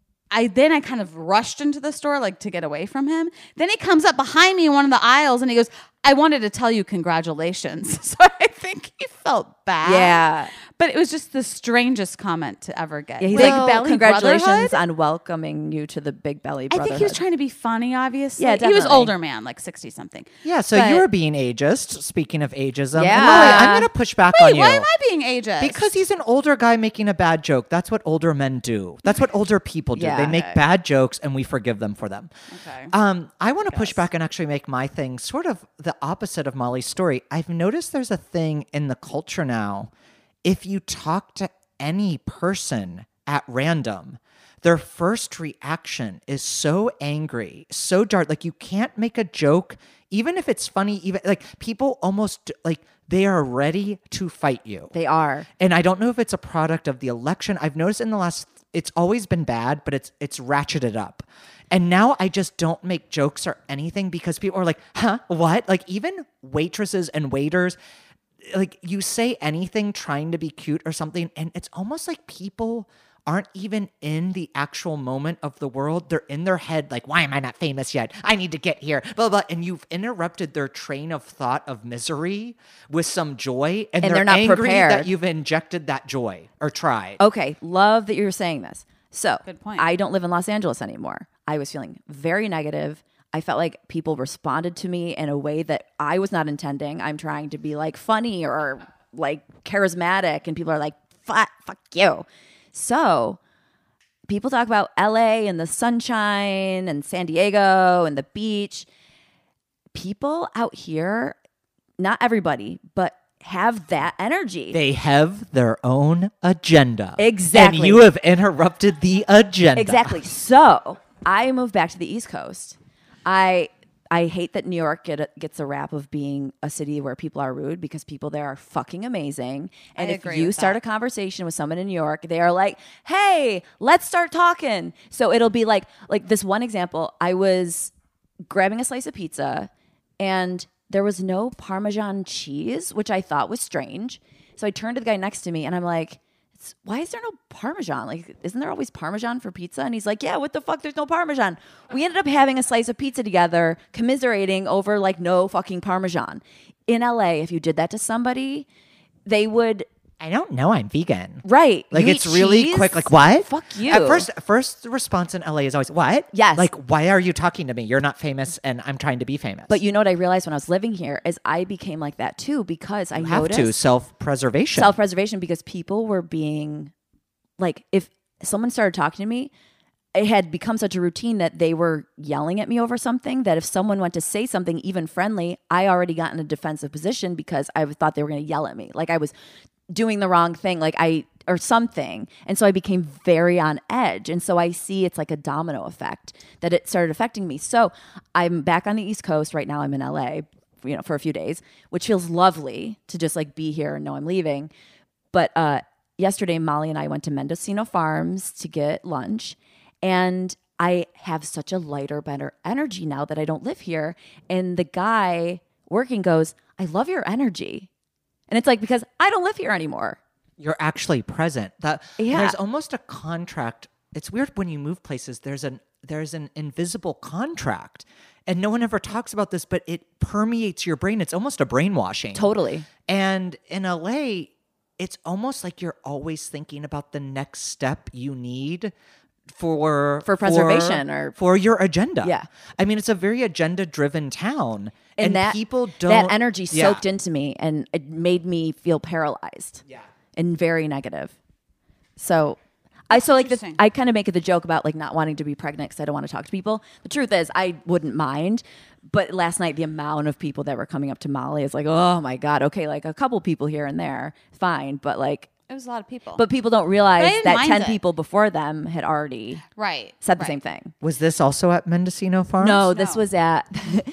Speaker 2: I kind of rushed into the store like to get away from him. Then he comes up behind me in one of the aisles and he goes, "I wanted to tell you congratulations." So I think he felt bad.
Speaker 1: Yeah.
Speaker 2: But it was just the strangest comment to ever get.
Speaker 1: Yeah, he's
Speaker 2: Big
Speaker 1: like,
Speaker 2: Belly
Speaker 1: congratulations
Speaker 2: Brotherhood?
Speaker 1: on welcoming you to the Big Belly
Speaker 2: I
Speaker 1: Brotherhood.
Speaker 2: think he was trying to be funny, obviously.
Speaker 1: Yeah,
Speaker 2: He was
Speaker 1: definitely.
Speaker 2: older man, like 60 something.
Speaker 3: Yeah, so
Speaker 2: But-
Speaker 3: you were being ageist. Speaking of ageism,
Speaker 1: Yeah.
Speaker 3: And Molly, I'm going to push back
Speaker 2: Wait,
Speaker 3: on you.
Speaker 2: why am I being ageist?
Speaker 3: Because he's an older guy making a bad joke. That's what older men do. That's what older people do.
Speaker 1: Yeah.
Speaker 3: They make bad jokes and we forgive them for them.
Speaker 2: Okay.
Speaker 3: I want to push back and actually make my thing sort of the opposite of Molly's story. I've noticed there's a thing in the culture now. If you talk to any person at random, their first reaction is so angry, so dark. Like you can't make a joke, even if it's funny, even like people almost like they are ready to fight you.
Speaker 1: They are.
Speaker 3: And I don't know if it's a product of the election. I've noticed in the last, it's always been bad, but it's ratcheted up. And now I just don't make jokes or anything because people are like, huh, what? Like even waitresses and waiters, like you say anything trying to be cute or something, and it's almost like people aren't even in the actual moment of the world. They're in their head like, why am I not famous yet? I need to get here, blah, blah. And you've interrupted their train of thought of misery with some joy, and
Speaker 1: they're not
Speaker 3: angry
Speaker 1: prepared.
Speaker 3: that you've injected that joy or tried.
Speaker 1: Okay, love that you're saying this. So,
Speaker 2: Good point.
Speaker 1: I don't live in Los Angeles anymore. I was feeling very negative. I felt like people responded to me in a way that I was not intending. I'm trying to be like funny or like charismatic, and people are like, fuck you. So, people talk about LA and the sunshine and San Diego and the beach. People out here, not everybody, but have that energy.
Speaker 3: They have their own agenda.
Speaker 1: Exactly.
Speaker 3: And you have interrupted the agenda.
Speaker 1: Exactly. So I moved back to the East Coast. I I hate that New York gets a rap of being a city where people are rude, because people there are fucking amazing. And if
Speaker 2: agree
Speaker 1: you
Speaker 2: with
Speaker 1: start
Speaker 2: that.
Speaker 1: a conversation with someone in New York, they are like, hey, let's start talking. So it'll be like this one example. I was grabbing a slice of pizza and there was no Parmesan cheese, which I thought was strange. So I turned to the guy next to me and I'm like, why is there no Parmesan? Like, isn't there always Parmesan for pizza? And he's like, yeah, what the fuck? There's no Parmesan. We ended up having a slice of pizza together, commiserating over like no fucking Parmesan. In LA, if you did that to somebody, they would...
Speaker 3: I don't know. I'm vegan.
Speaker 1: Right.
Speaker 3: Like,
Speaker 1: You
Speaker 3: it's
Speaker 1: eat
Speaker 3: really
Speaker 1: cheese?
Speaker 3: quick. Like, what?
Speaker 1: Fuck you.
Speaker 3: At first response in LA is always, what?
Speaker 1: Yes.
Speaker 3: Like, why are you talking to me? You're not famous and I'm trying to be famous.
Speaker 1: But you know what I realized when I was living here is I became like that too, because I
Speaker 3: you have
Speaker 1: noticed
Speaker 3: to. Self-preservation.
Speaker 1: self-preservation, because people were being like, if someone started talking to me, it had become such a routine that they were yelling at me over something, that if someone went to say something even friendly, I already got in a defensive position because I thought they were going to yell at me. Like I was doing the wrong thing, or something. And so I became very on edge. And so I see it's like a domino effect that it started affecting me. So I'm back on the East Coast right now. I'm in LA, for a few days, which feels lovely to just like be here and know I'm leaving. But yesterday, Molly and I went to Mendocino Farms to get lunch. And I have such a lighter, better energy now that I don't live here. And the guy working goes, I love your energy. And it's like, because I don't live here anymore.
Speaker 3: You're actually present.
Speaker 1: Yeah.
Speaker 3: There's almost a contract. It's weird when you move places. There's an invisible contract, and no one ever talks about this, but it permeates your brain. It's almost a brainwashing.
Speaker 1: Totally.
Speaker 3: And in LA, it's almost like you're always thinking about the next step you need for
Speaker 1: preservation or
Speaker 3: for your agenda.
Speaker 1: Yeah.
Speaker 3: I mean, it's a very agenda-driven town,
Speaker 1: and that
Speaker 3: people don't.
Speaker 1: That energy
Speaker 3: Yeah.
Speaker 1: soaked into me, and it made me feel paralyzed.
Speaker 3: Yeah.
Speaker 1: And very negative. So I kind of make it the joke about like not wanting to be pregnant because I don't want to talk to people. The truth is, I wouldn't mind. But last night, the amount of people that were coming up to Molly is like, oh my God, okay, like a couple people here and there, fine, but like.
Speaker 2: It was a lot of people.
Speaker 1: But people don't
Speaker 2: But I
Speaker 1: realize
Speaker 2: didn't
Speaker 1: that
Speaker 2: mind
Speaker 1: 10
Speaker 2: it.
Speaker 1: people before them had already said the same thing.
Speaker 3: Was this also at Mendocino Farms?
Speaker 1: No, this was at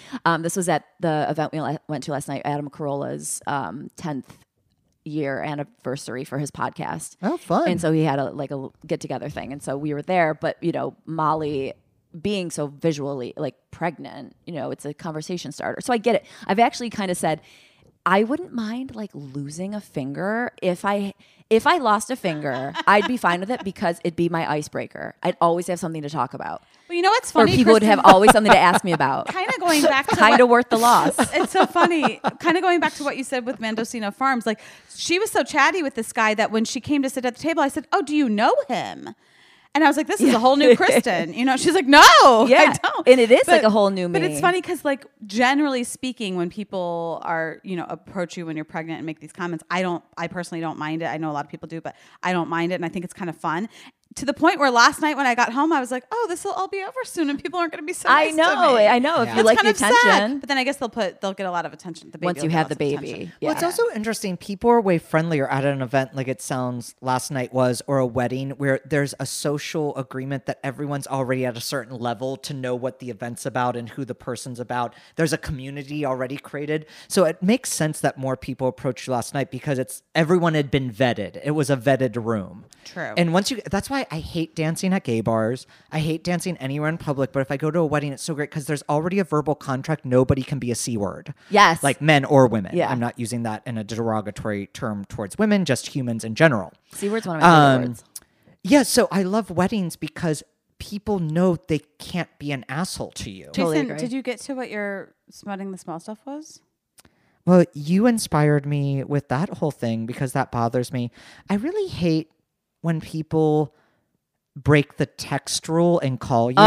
Speaker 1: the event we went to last night, Adam Carolla's 10th year anniversary for his podcast.
Speaker 3: Oh, fun.
Speaker 1: And so he had a get together thing. And so we were there, but Molly being so visually like pregnant, it's a conversation starter. So I get it. I've actually kind of said, I wouldn't mind like losing a finger. If I lost a finger, I'd be fine with it because it'd be my icebreaker. I'd always have something to talk about.
Speaker 2: Well, you know what's
Speaker 1: Or
Speaker 2: funny?
Speaker 1: people would have always something to ask me about.
Speaker 2: Kind of going back to
Speaker 1: Kind of worth the loss.
Speaker 2: It's so funny. Kind of going back to what you said with Mendocino Farms. Like, she was so chatty with this guy that when she came to sit at the table, I said, "Oh, do you know him?" And I was like, "This is a whole new Kristen." She's like, "No,
Speaker 1: Yeah.
Speaker 2: I don't."
Speaker 1: And it is like a whole new
Speaker 2: But
Speaker 1: me.
Speaker 2: it's funny because, like, generally speaking, when people are, approach you when you're pregnant and make these comments, I personally don't mind it. I know a lot of people do, but I don't mind it, and I think it's kind of fun. To the point where last night when I got home, I was like, "Oh, this will all be over soon, and people aren't going to be so nice to me."
Speaker 1: I know. If you
Speaker 2: It's
Speaker 1: like
Speaker 2: kind
Speaker 1: the
Speaker 2: of sad,
Speaker 1: attention,
Speaker 2: but then I guess they'll get a lot of attention. The baby
Speaker 1: once
Speaker 2: will
Speaker 1: you
Speaker 2: get
Speaker 1: have the
Speaker 2: lots of
Speaker 1: baby.
Speaker 2: attention.
Speaker 1: Yeah.
Speaker 3: Well, it's also interesting. People are way friendlier at an event like it sounds last night was, or a wedding, where there's a social agreement that everyone's already at a certain level to know what the event's about and who the person's about. There's a community already created. So it makes sense that more people approached you last night because everyone had been vetted. It was a vetted room.
Speaker 2: True.
Speaker 3: And that's why I hate dancing at gay bars. I hate dancing anywhere in public, but if I go to a wedding, it's so great because there's already a verbal contract. Nobody can be a C word.
Speaker 1: Yes.
Speaker 3: Like men or women.
Speaker 1: Yeah.
Speaker 3: I'm not using that in a derogatory term towards women, just humans in general.
Speaker 1: C word's one of my favorite words.
Speaker 3: Yeah, so I love weddings because people know they can't be an asshole to you.
Speaker 1: Totally
Speaker 2: Jason,
Speaker 1: agree.
Speaker 2: did you get to what your smutting the small stuff was?
Speaker 3: Well, you inspired me with that whole thing because that bothers me. I really hate when people break the text rule and call you.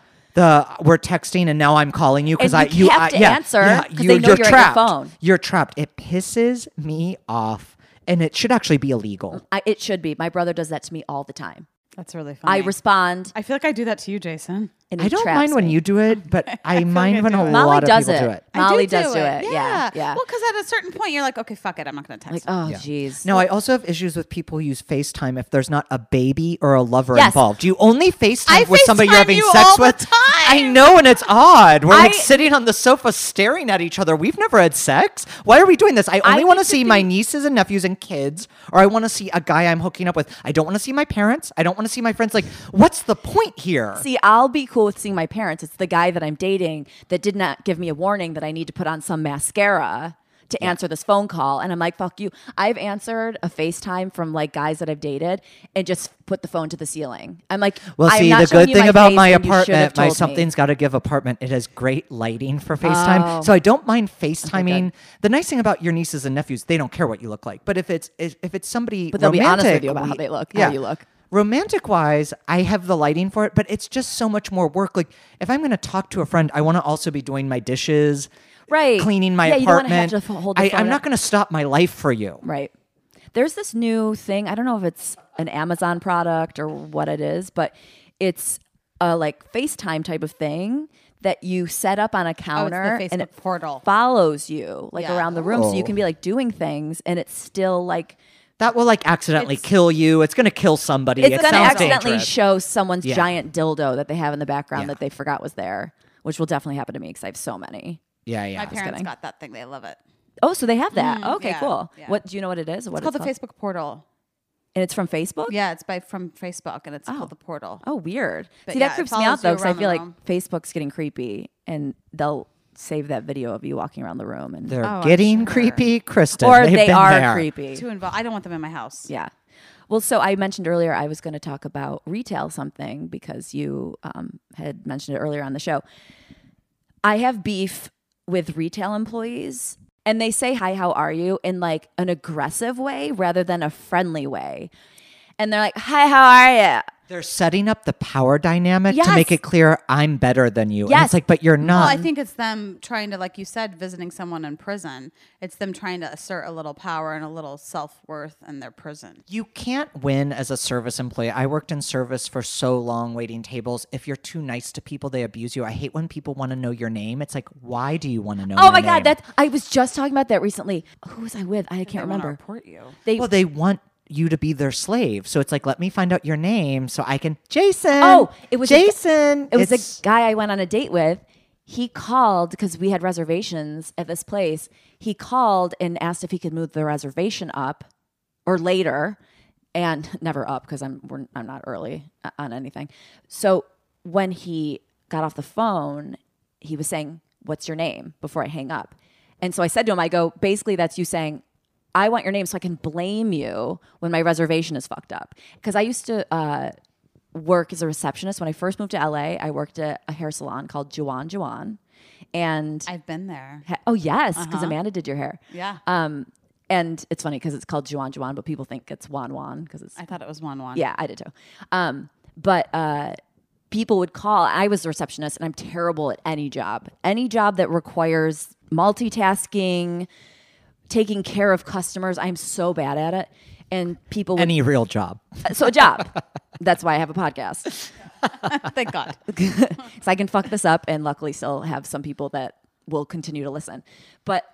Speaker 3: We're texting and now I'm calling you because
Speaker 1: And you have to answer 'cause they know you're at your
Speaker 3: trapped.
Speaker 1: phone.
Speaker 3: You're trapped. It pisses me off, and it should actually be illegal.
Speaker 1: It should be. My brother does that to me all the time.
Speaker 2: That's really funny.
Speaker 1: I respond.
Speaker 2: I feel like I do that to you, Jason.
Speaker 1: and
Speaker 3: I
Speaker 1: he
Speaker 3: don't
Speaker 1: traps
Speaker 3: mind when
Speaker 1: me.
Speaker 3: you do it, but I mind
Speaker 2: like
Speaker 3: when
Speaker 2: I
Speaker 3: a
Speaker 2: do it.
Speaker 1: Molly
Speaker 3: lot of
Speaker 1: does
Speaker 3: people
Speaker 1: it.
Speaker 3: do it.
Speaker 1: Molly does do it.
Speaker 2: Yeah.
Speaker 1: Yeah.
Speaker 2: Well, because at a certain point, you're like, okay, fuck it. I'm not going to text
Speaker 1: Like,
Speaker 2: him.
Speaker 1: oh,
Speaker 3: Yeah.
Speaker 1: jeez.
Speaker 3: No, I also have issues with people who use FaceTime if there's not a baby or a lover
Speaker 1: Yes.
Speaker 3: involved. Do you only FaceTime
Speaker 2: I
Speaker 3: with somebody you're
Speaker 2: FaceTime
Speaker 3: having
Speaker 2: you
Speaker 3: sex
Speaker 2: all the
Speaker 3: with?
Speaker 2: time.
Speaker 3: I know, and it's odd. We're like
Speaker 1: I-
Speaker 3: sitting on the sofa staring at each other. We've never had sex. Why are we doing this? I only want to
Speaker 1: think the
Speaker 3: see my
Speaker 1: thing-
Speaker 3: nieces and nephews and kids, or I want to see a guy I'm hooking up with. I don't want to see my parents. I don't want to see my friends. Like, what's the point here?
Speaker 1: See, I'll be cool with seeing my parents. It's the guy that I'm dating that did not give me a warning that I need to put on some mascara to answer this phone call. And I'm like, fuck you. I've answered a FaceTime from like guys that I've dated and just put the phone to the ceiling. I'm like,
Speaker 3: Well,
Speaker 1: I'm
Speaker 3: see,
Speaker 1: not
Speaker 3: the
Speaker 1: showing
Speaker 3: good
Speaker 1: you
Speaker 3: thing
Speaker 1: my
Speaker 3: about
Speaker 1: face
Speaker 3: my
Speaker 1: when you should have
Speaker 3: apartment, my
Speaker 1: told me.
Speaker 3: something's got to give apartment, it has great lighting for FaceTime.
Speaker 1: Oh.
Speaker 3: So I don't mind FaceTiming.
Speaker 1: good.
Speaker 3: The nice thing about your nieces and nephews, they don't care what you look like. But if it's somebody
Speaker 1: But they'll be honest with
Speaker 3: romantic,
Speaker 1: you about how they look, how
Speaker 3: yeah.
Speaker 1: you look.
Speaker 3: Romantic wise, I have the lighting for it, but it's just so much more work. Like if I'm going to talk to a friend, I want to also be doing my dishes,
Speaker 1: Right.
Speaker 3: cleaning my
Speaker 1: Yeah, you don't wanna have
Speaker 3: apartment.
Speaker 1: to hold the phone
Speaker 3: I'm not
Speaker 1: up.
Speaker 3: going to stop my life for you.
Speaker 1: Right. There's this new thing. I don't know if it's an Amazon product or what it is, but it's a like FaceTime type of thing that you set up on a counter and
Speaker 2: Facebook
Speaker 1: it
Speaker 2: portal.
Speaker 1: follows you like
Speaker 2: Yeah.
Speaker 1: around the room. So you
Speaker 3: Oh.
Speaker 1: can be like doing things and it's still like
Speaker 3: That will like accidentally
Speaker 2: It's-
Speaker 3: kill you. It's going to kill somebody.
Speaker 1: it's
Speaker 3: It
Speaker 1: going to
Speaker 3: sounds
Speaker 1: accidentally
Speaker 3: dangerous.
Speaker 1: show someone's
Speaker 3: Yeah.
Speaker 1: giant dildo that they have in the background
Speaker 3: Yeah.
Speaker 1: that they forgot was there, which will definitely happen to me because I have so many.
Speaker 3: Yeah,
Speaker 2: My
Speaker 3: yeah.
Speaker 2: parents
Speaker 1: kidding.
Speaker 2: got that thing. They love it.
Speaker 1: Oh, so they have that.
Speaker 2: Mm,
Speaker 1: Okay,
Speaker 2: yeah,
Speaker 1: cool.
Speaker 2: yeah.
Speaker 1: What do you know what it is? What
Speaker 2: It's called the Facebook portal.
Speaker 1: And it's from Facebook?
Speaker 2: Yeah, it's from Facebook, and it's called the portal.
Speaker 1: Oh, weird.
Speaker 2: But
Speaker 1: See,
Speaker 2: yeah,
Speaker 1: that
Speaker 2: it
Speaker 1: creeps me
Speaker 2: follows
Speaker 1: out though,
Speaker 2: you
Speaker 1: because I
Speaker 2: around the
Speaker 1: feel like
Speaker 2: room.
Speaker 1: Facebook's getting creepy, and they'll save that video of you walking around the room, and
Speaker 3: They're
Speaker 2: I'm
Speaker 3: getting
Speaker 2: sure.
Speaker 3: creepy, Kristen.
Speaker 1: or
Speaker 3: They've
Speaker 1: they
Speaker 3: been
Speaker 1: are
Speaker 3: there.
Speaker 1: creepy.
Speaker 2: Too involved. I don't want them in my house.
Speaker 1: Yeah. Well, so I mentioned earlier I was going to talk about retail something because you had mentioned it earlier on the show. I have beef with retail employees, and they say, hi, how are you? In like an aggressive way rather than a friendly way. And they're like, hi, how are you?
Speaker 3: They're setting up the power dynamic to
Speaker 1: Yes.
Speaker 3: make it clear I'm better than you. And
Speaker 1: Yes.
Speaker 3: it's like, but you're
Speaker 2: Well,
Speaker 3: not.
Speaker 2: I think it's them trying to, like you said, visiting someone in prison. It's them trying to assert a little power and a little self-worth in their prison.
Speaker 3: You can't win as a service employee. I worked in service for so long waiting tables. If you're too nice to people, they abuse you. I hate when people want to know your name. It's like, why do you want to know
Speaker 1: Oh
Speaker 3: your
Speaker 1: my
Speaker 3: name?
Speaker 1: God, I was just talking about that recently. Who was I with? I
Speaker 2: They
Speaker 1: can't
Speaker 2: wanna
Speaker 1: remember.
Speaker 2: report you.
Speaker 3: They want you to be their slave. So it's like, let me find out your name so I can Jason.
Speaker 1: Oh, it was
Speaker 3: Jason.
Speaker 1: It was
Speaker 3: It's-
Speaker 1: a guy I went on a date with. He called because we had reservations at this place. He called and asked if he could move the reservation up or later, and never up because I'm not early on anything. So when he got off the phone, he was saying, "What's your name?" before I hang up. And so I said to him, I go, basically that's you saying, I want your name so I can blame you when my reservation is fucked up. Because I used to work as a receptionist. When I first moved to LA, I worked at a hair salon called Juwan Juwan. And
Speaker 2: I've been there.
Speaker 1: oh yes, because Amanda did your hair.
Speaker 2: Yeah.
Speaker 1: And it's funny because it's called Juwan Juwan, but people think it's Wan Wan because it's
Speaker 2: I thought it was 1-1.
Speaker 1: yeah, I did too. But people would call. I was a receptionist, and I'm terrible at any job. Any job that requires multitasking, taking care of customers, I'm so bad at it. And people would,
Speaker 3: any real job.
Speaker 1: so a job. That's why I have a podcast.
Speaker 2: Thank God.
Speaker 1: So I can fuck this up and luckily still have some people that will continue to listen. But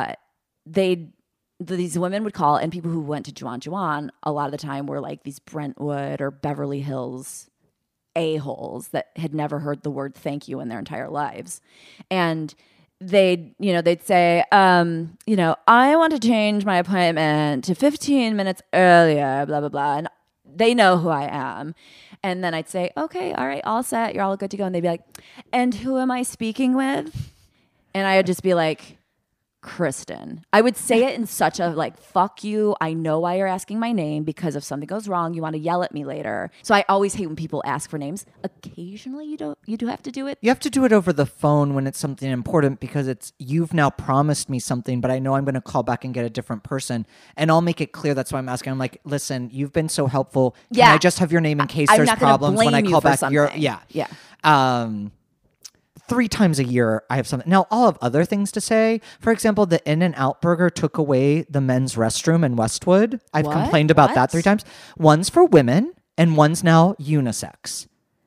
Speaker 1: these women would call, and people who went to Juwan Juwan a lot of the time were like these Brentwood or Beverly Hills a-holes that had never heard the word thank you in their entire lives. And they'd say, I want to change my appointment to 15 minutes earlier, blah, blah, blah. And they know who I am. And then I'd say, okay, all right, all set. You're all good to go. And they'd be like, and who am I speaking with? And I would just be like, Kristen. I would say it in such a like, fuck you. I know why you're asking my name, because if something goes wrong, you want to yell at me later. So I always hate when people ask for names. Occasionally you do have to do it.
Speaker 3: You have to do it over the phone when it's something important, because it's you've now promised me something, but I know I'm going to call back and get a different person, and I'll make it clear. That's why I'm asking. I'm like, listen, you've been so helpful. Can
Speaker 1: Yeah.
Speaker 3: I just have your name in case
Speaker 1: I'm
Speaker 3: there's
Speaker 1: not gonna
Speaker 3: problems when I
Speaker 1: blame you
Speaker 3: call
Speaker 1: for
Speaker 3: back?
Speaker 1: something. Yeah.
Speaker 3: 3 times a year I have something. Now, I'll have other things to say. For example, the In-N-Out Burger took away the men's restroom in Westwood. I've
Speaker 1: What?
Speaker 3: complained about that
Speaker 1: What?
Speaker 3: 3 times. One's for women and one's now unisex.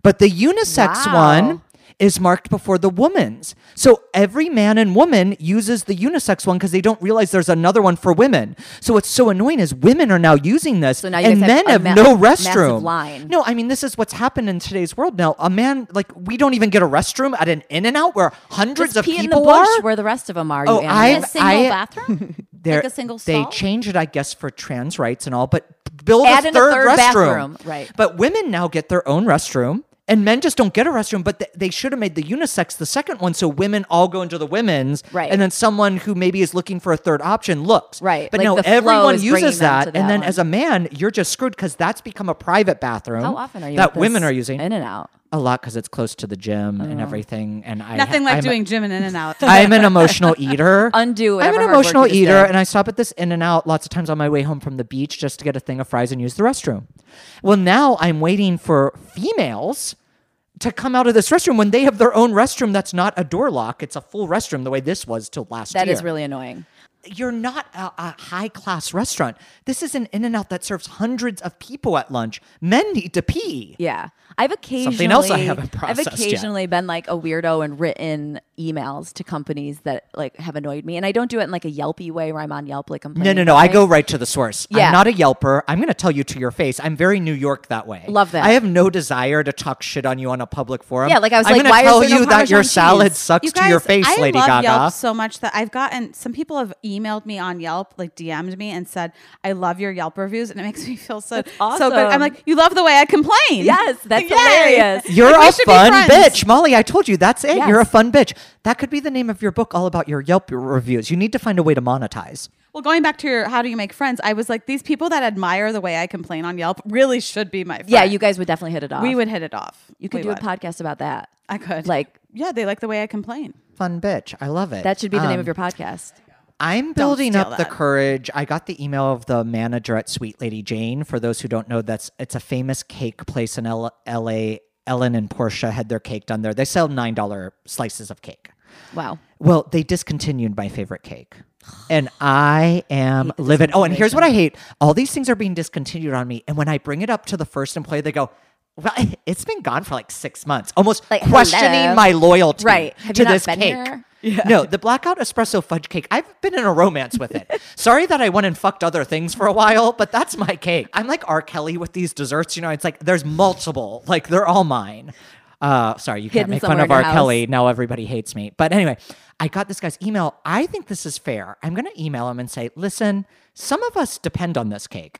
Speaker 3: But the unisex one is marked before the woman's. So every man and woman uses the unisex one because they don't realize there's another one for women. So what's so annoying is women are now using this,
Speaker 1: So now you
Speaker 3: and
Speaker 1: guys
Speaker 3: men
Speaker 1: have
Speaker 3: have
Speaker 1: a
Speaker 3: no
Speaker 1: massive
Speaker 3: restroom.
Speaker 1: line.
Speaker 3: No, I mean, this is what's happened in today's world now. A man, like, we don't even get a restroom at an In-N-Out where hundreds
Speaker 1: Just
Speaker 3: of
Speaker 1: pee in the
Speaker 3: people
Speaker 1: bush
Speaker 3: are.
Speaker 1: where the rest of them are.
Speaker 3: Oh,
Speaker 1: you
Speaker 2: In
Speaker 1: animals.
Speaker 2: a single bathroom?
Speaker 3: They're-
Speaker 2: Like a single
Speaker 3: They
Speaker 2: stall?
Speaker 3: changed it, I guess, for trans rights and all, but build
Speaker 1: Add
Speaker 3: a
Speaker 1: in a
Speaker 3: third
Speaker 1: third
Speaker 3: restroom.
Speaker 1: bathroom, right.
Speaker 3: But women now get their own restroom. And men just don't get a restroom, but they should have made the unisex the second one, so women all go into the women's,
Speaker 1: Right.
Speaker 3: and then someone who maybe is looking for a third option looks.
Speaker 1: Right.
Speaker 3: But
Speaker 1: Like
Speaker 3: no,
Speaker 1: the flow
Speaker 3: everyone
Speaker 1: is bringing
Speaker 3: uses
Speaker 1: them
Speaker 3: that,
Speaker 1: to
Speaker 3: and
Speaker 1: that
Speaker 3: then
Speaker 1: one.
Speaker 3: as a man, you're just screwed because that's become a private bathroom.
Speaker 1: How often are you
Speaker 3: that
Speaker 1: at this
Speaker 3: women are using?
Speaker 1: In-N-Out?
Speaker 3: A lot because it's close to the gym
Speaker 1: Oh.
Speaker 3: and everything. And
Speaker 2: Nothing like
Speaker 3: I'm,
Speaker 2: doing gym and In-N-Out.
Speaker 3: I'm an emotional eater.
Speaker 1: Undo
Speaker 3: I'm
Speaker 1: whatever
Speaker 3: an
Speaker 1: hard work
Speaker 3: emotional
Speaker 1: you just
Speaker 3: eater,
Speaker 1: did.
Speaker 3: and I stop at this In-N-Out lots of times on my way home from the beach just to get a thing of fries and use the restroom. Well, now I'm waiting for females to come out of this restroom when they have their own restroom that's not a door lock. It's a full restroom the way this was till last year.
Speaker 1: That is really annoying.
Speaker 3: You're not a high-class restaurant. This is an In-N-Out that serves hundreds of people at lunch. Men need to pee.
Speaker 1: Yeah. I've occasionally
Speaker 3: Something else I haven't processed
Speaker 1: I've occasionally been like a weirdo and written emails to companies that like have annoyed me. And I don't do it in like a Yelpy way where I'm on Yelp like complaining.
Speaker 3: No. I go right to the source.
Speaker 1: Yeah.
Speaker 3: I'm not a Yelper. I'm going to tell you to your face. I'm very New York that way.
Speaker 1: Love that.
Speaker 3: I have no desire to talk shit on you on a public forum.
Speaker 1: Yeah, like I was
Speaker 3: I'm
Speaker 1: like,
Speaker 3: gonna
Speaker 1: why is
Speaker 3: tell
Speaker 1: there no
Speaker 3: you that your
Speaker 1: Parmesan
Speaker 3: salad
Speaker 1: cheese?
Speaker 3: sucks
Speaker 2: You
Speaker 3: to your
Speaker 2: guys,
Speaker 3: face,
Speaker 2: I
Speaker 3: Lady
Speaker 2: love
Speaker 3: Gaga.
Speaker 2: Yelp so much that I've gotten some people have emailed me on Yelp, like DM'd me and said, "I love your Yelp reviews," and it makes me feel so
Speaker 1: awesome.
Speaker 2: good. I'm like, you love the way I complain.
Speaker 1: Yes, that's
Speaker 2: Yay.
Speaker 1: hilarious.
Speaker 3: You're
Speaker 2: Like, we
Speaker 3: a
Speaker 2: should be
Speaker 3: fun
Speaker 2: friends.
Speaker 3: bitch. Molly, I told you, that's it.
Speaker 1: Yes.
Speaker 3: You're a fun bitch. That could be the name of your book, all about your Yelp reviews. You need to find a way to monetize.
Speaker 2: Well, going back to your how do you make friends, I was like, these people that admire the way I complain on Yelp really should be my friend.
Speaker 1: Yeah, you guys would definitely hit it off.
Speaker 2: We would hit it off.
Speaker 1: You could
Speaker 2: We
Speaker 1: do
Speaker 2: would.
Speaker 1: a podcast about that.
Speaker 2: I could.
Speaker 1: Like
Speaker 2: yeah, they like the way I complain.
Speaker 3: Fun bitch. I love it.
Speaker 1: that should be the name of your podcast.
Speaker 3: I'm building
Speaker 2: steal
Speaker 3: up the
Speaker 2: that.
Speaker 3: courage. I got the email of the manager at Sweet Lady Jane. For those who don't know, it's a famous cake place in L.A. Ellen and Portia had their cake done there. They sell $9 slices of cake.
Speaker 1: Wow.
Speaker 3: Well, they discontinued my favorite cake. And I am livid. Oh, and here's what I hate. All these things are being discontinued on me. And when I bring it up to the first employee, they go, well, it's been gone for like 6 months, almost
Speaker 1: Like,
Speaker 3: questioning
Speaker 1: hello?
Speaker 3: my loyalty
Speaker 1: Right. Have
Speaker 3: to
Speaker 1: you not
Speaker 3: this
Speaker 1: been
Speaker 3: cake.
Speaker 1: here?
Speaker 3: No, the blackout espresso fudge cake. I've been in a romance with it. Sorry that I went and fucked other things for a while, but that's my cake. I'm like R. Kelly with these desserts. You know, it's like there's multiple. Like they're all mine. Sorry, you can't
Speaker 1: Hidden
Speaker 3: make fun
Speaker 1: somewhere
Speaker 3: of
Speaker 1: in
Speaker 3: R.
Speaker 1: your
Speaker 3: Kelly.
Speaker 1: house.
Speaker 3: Now everybody hates me. But anyway, I got this guy's email. I think this is fair. I'm going to email him and say, listen, some of us depend on this cake.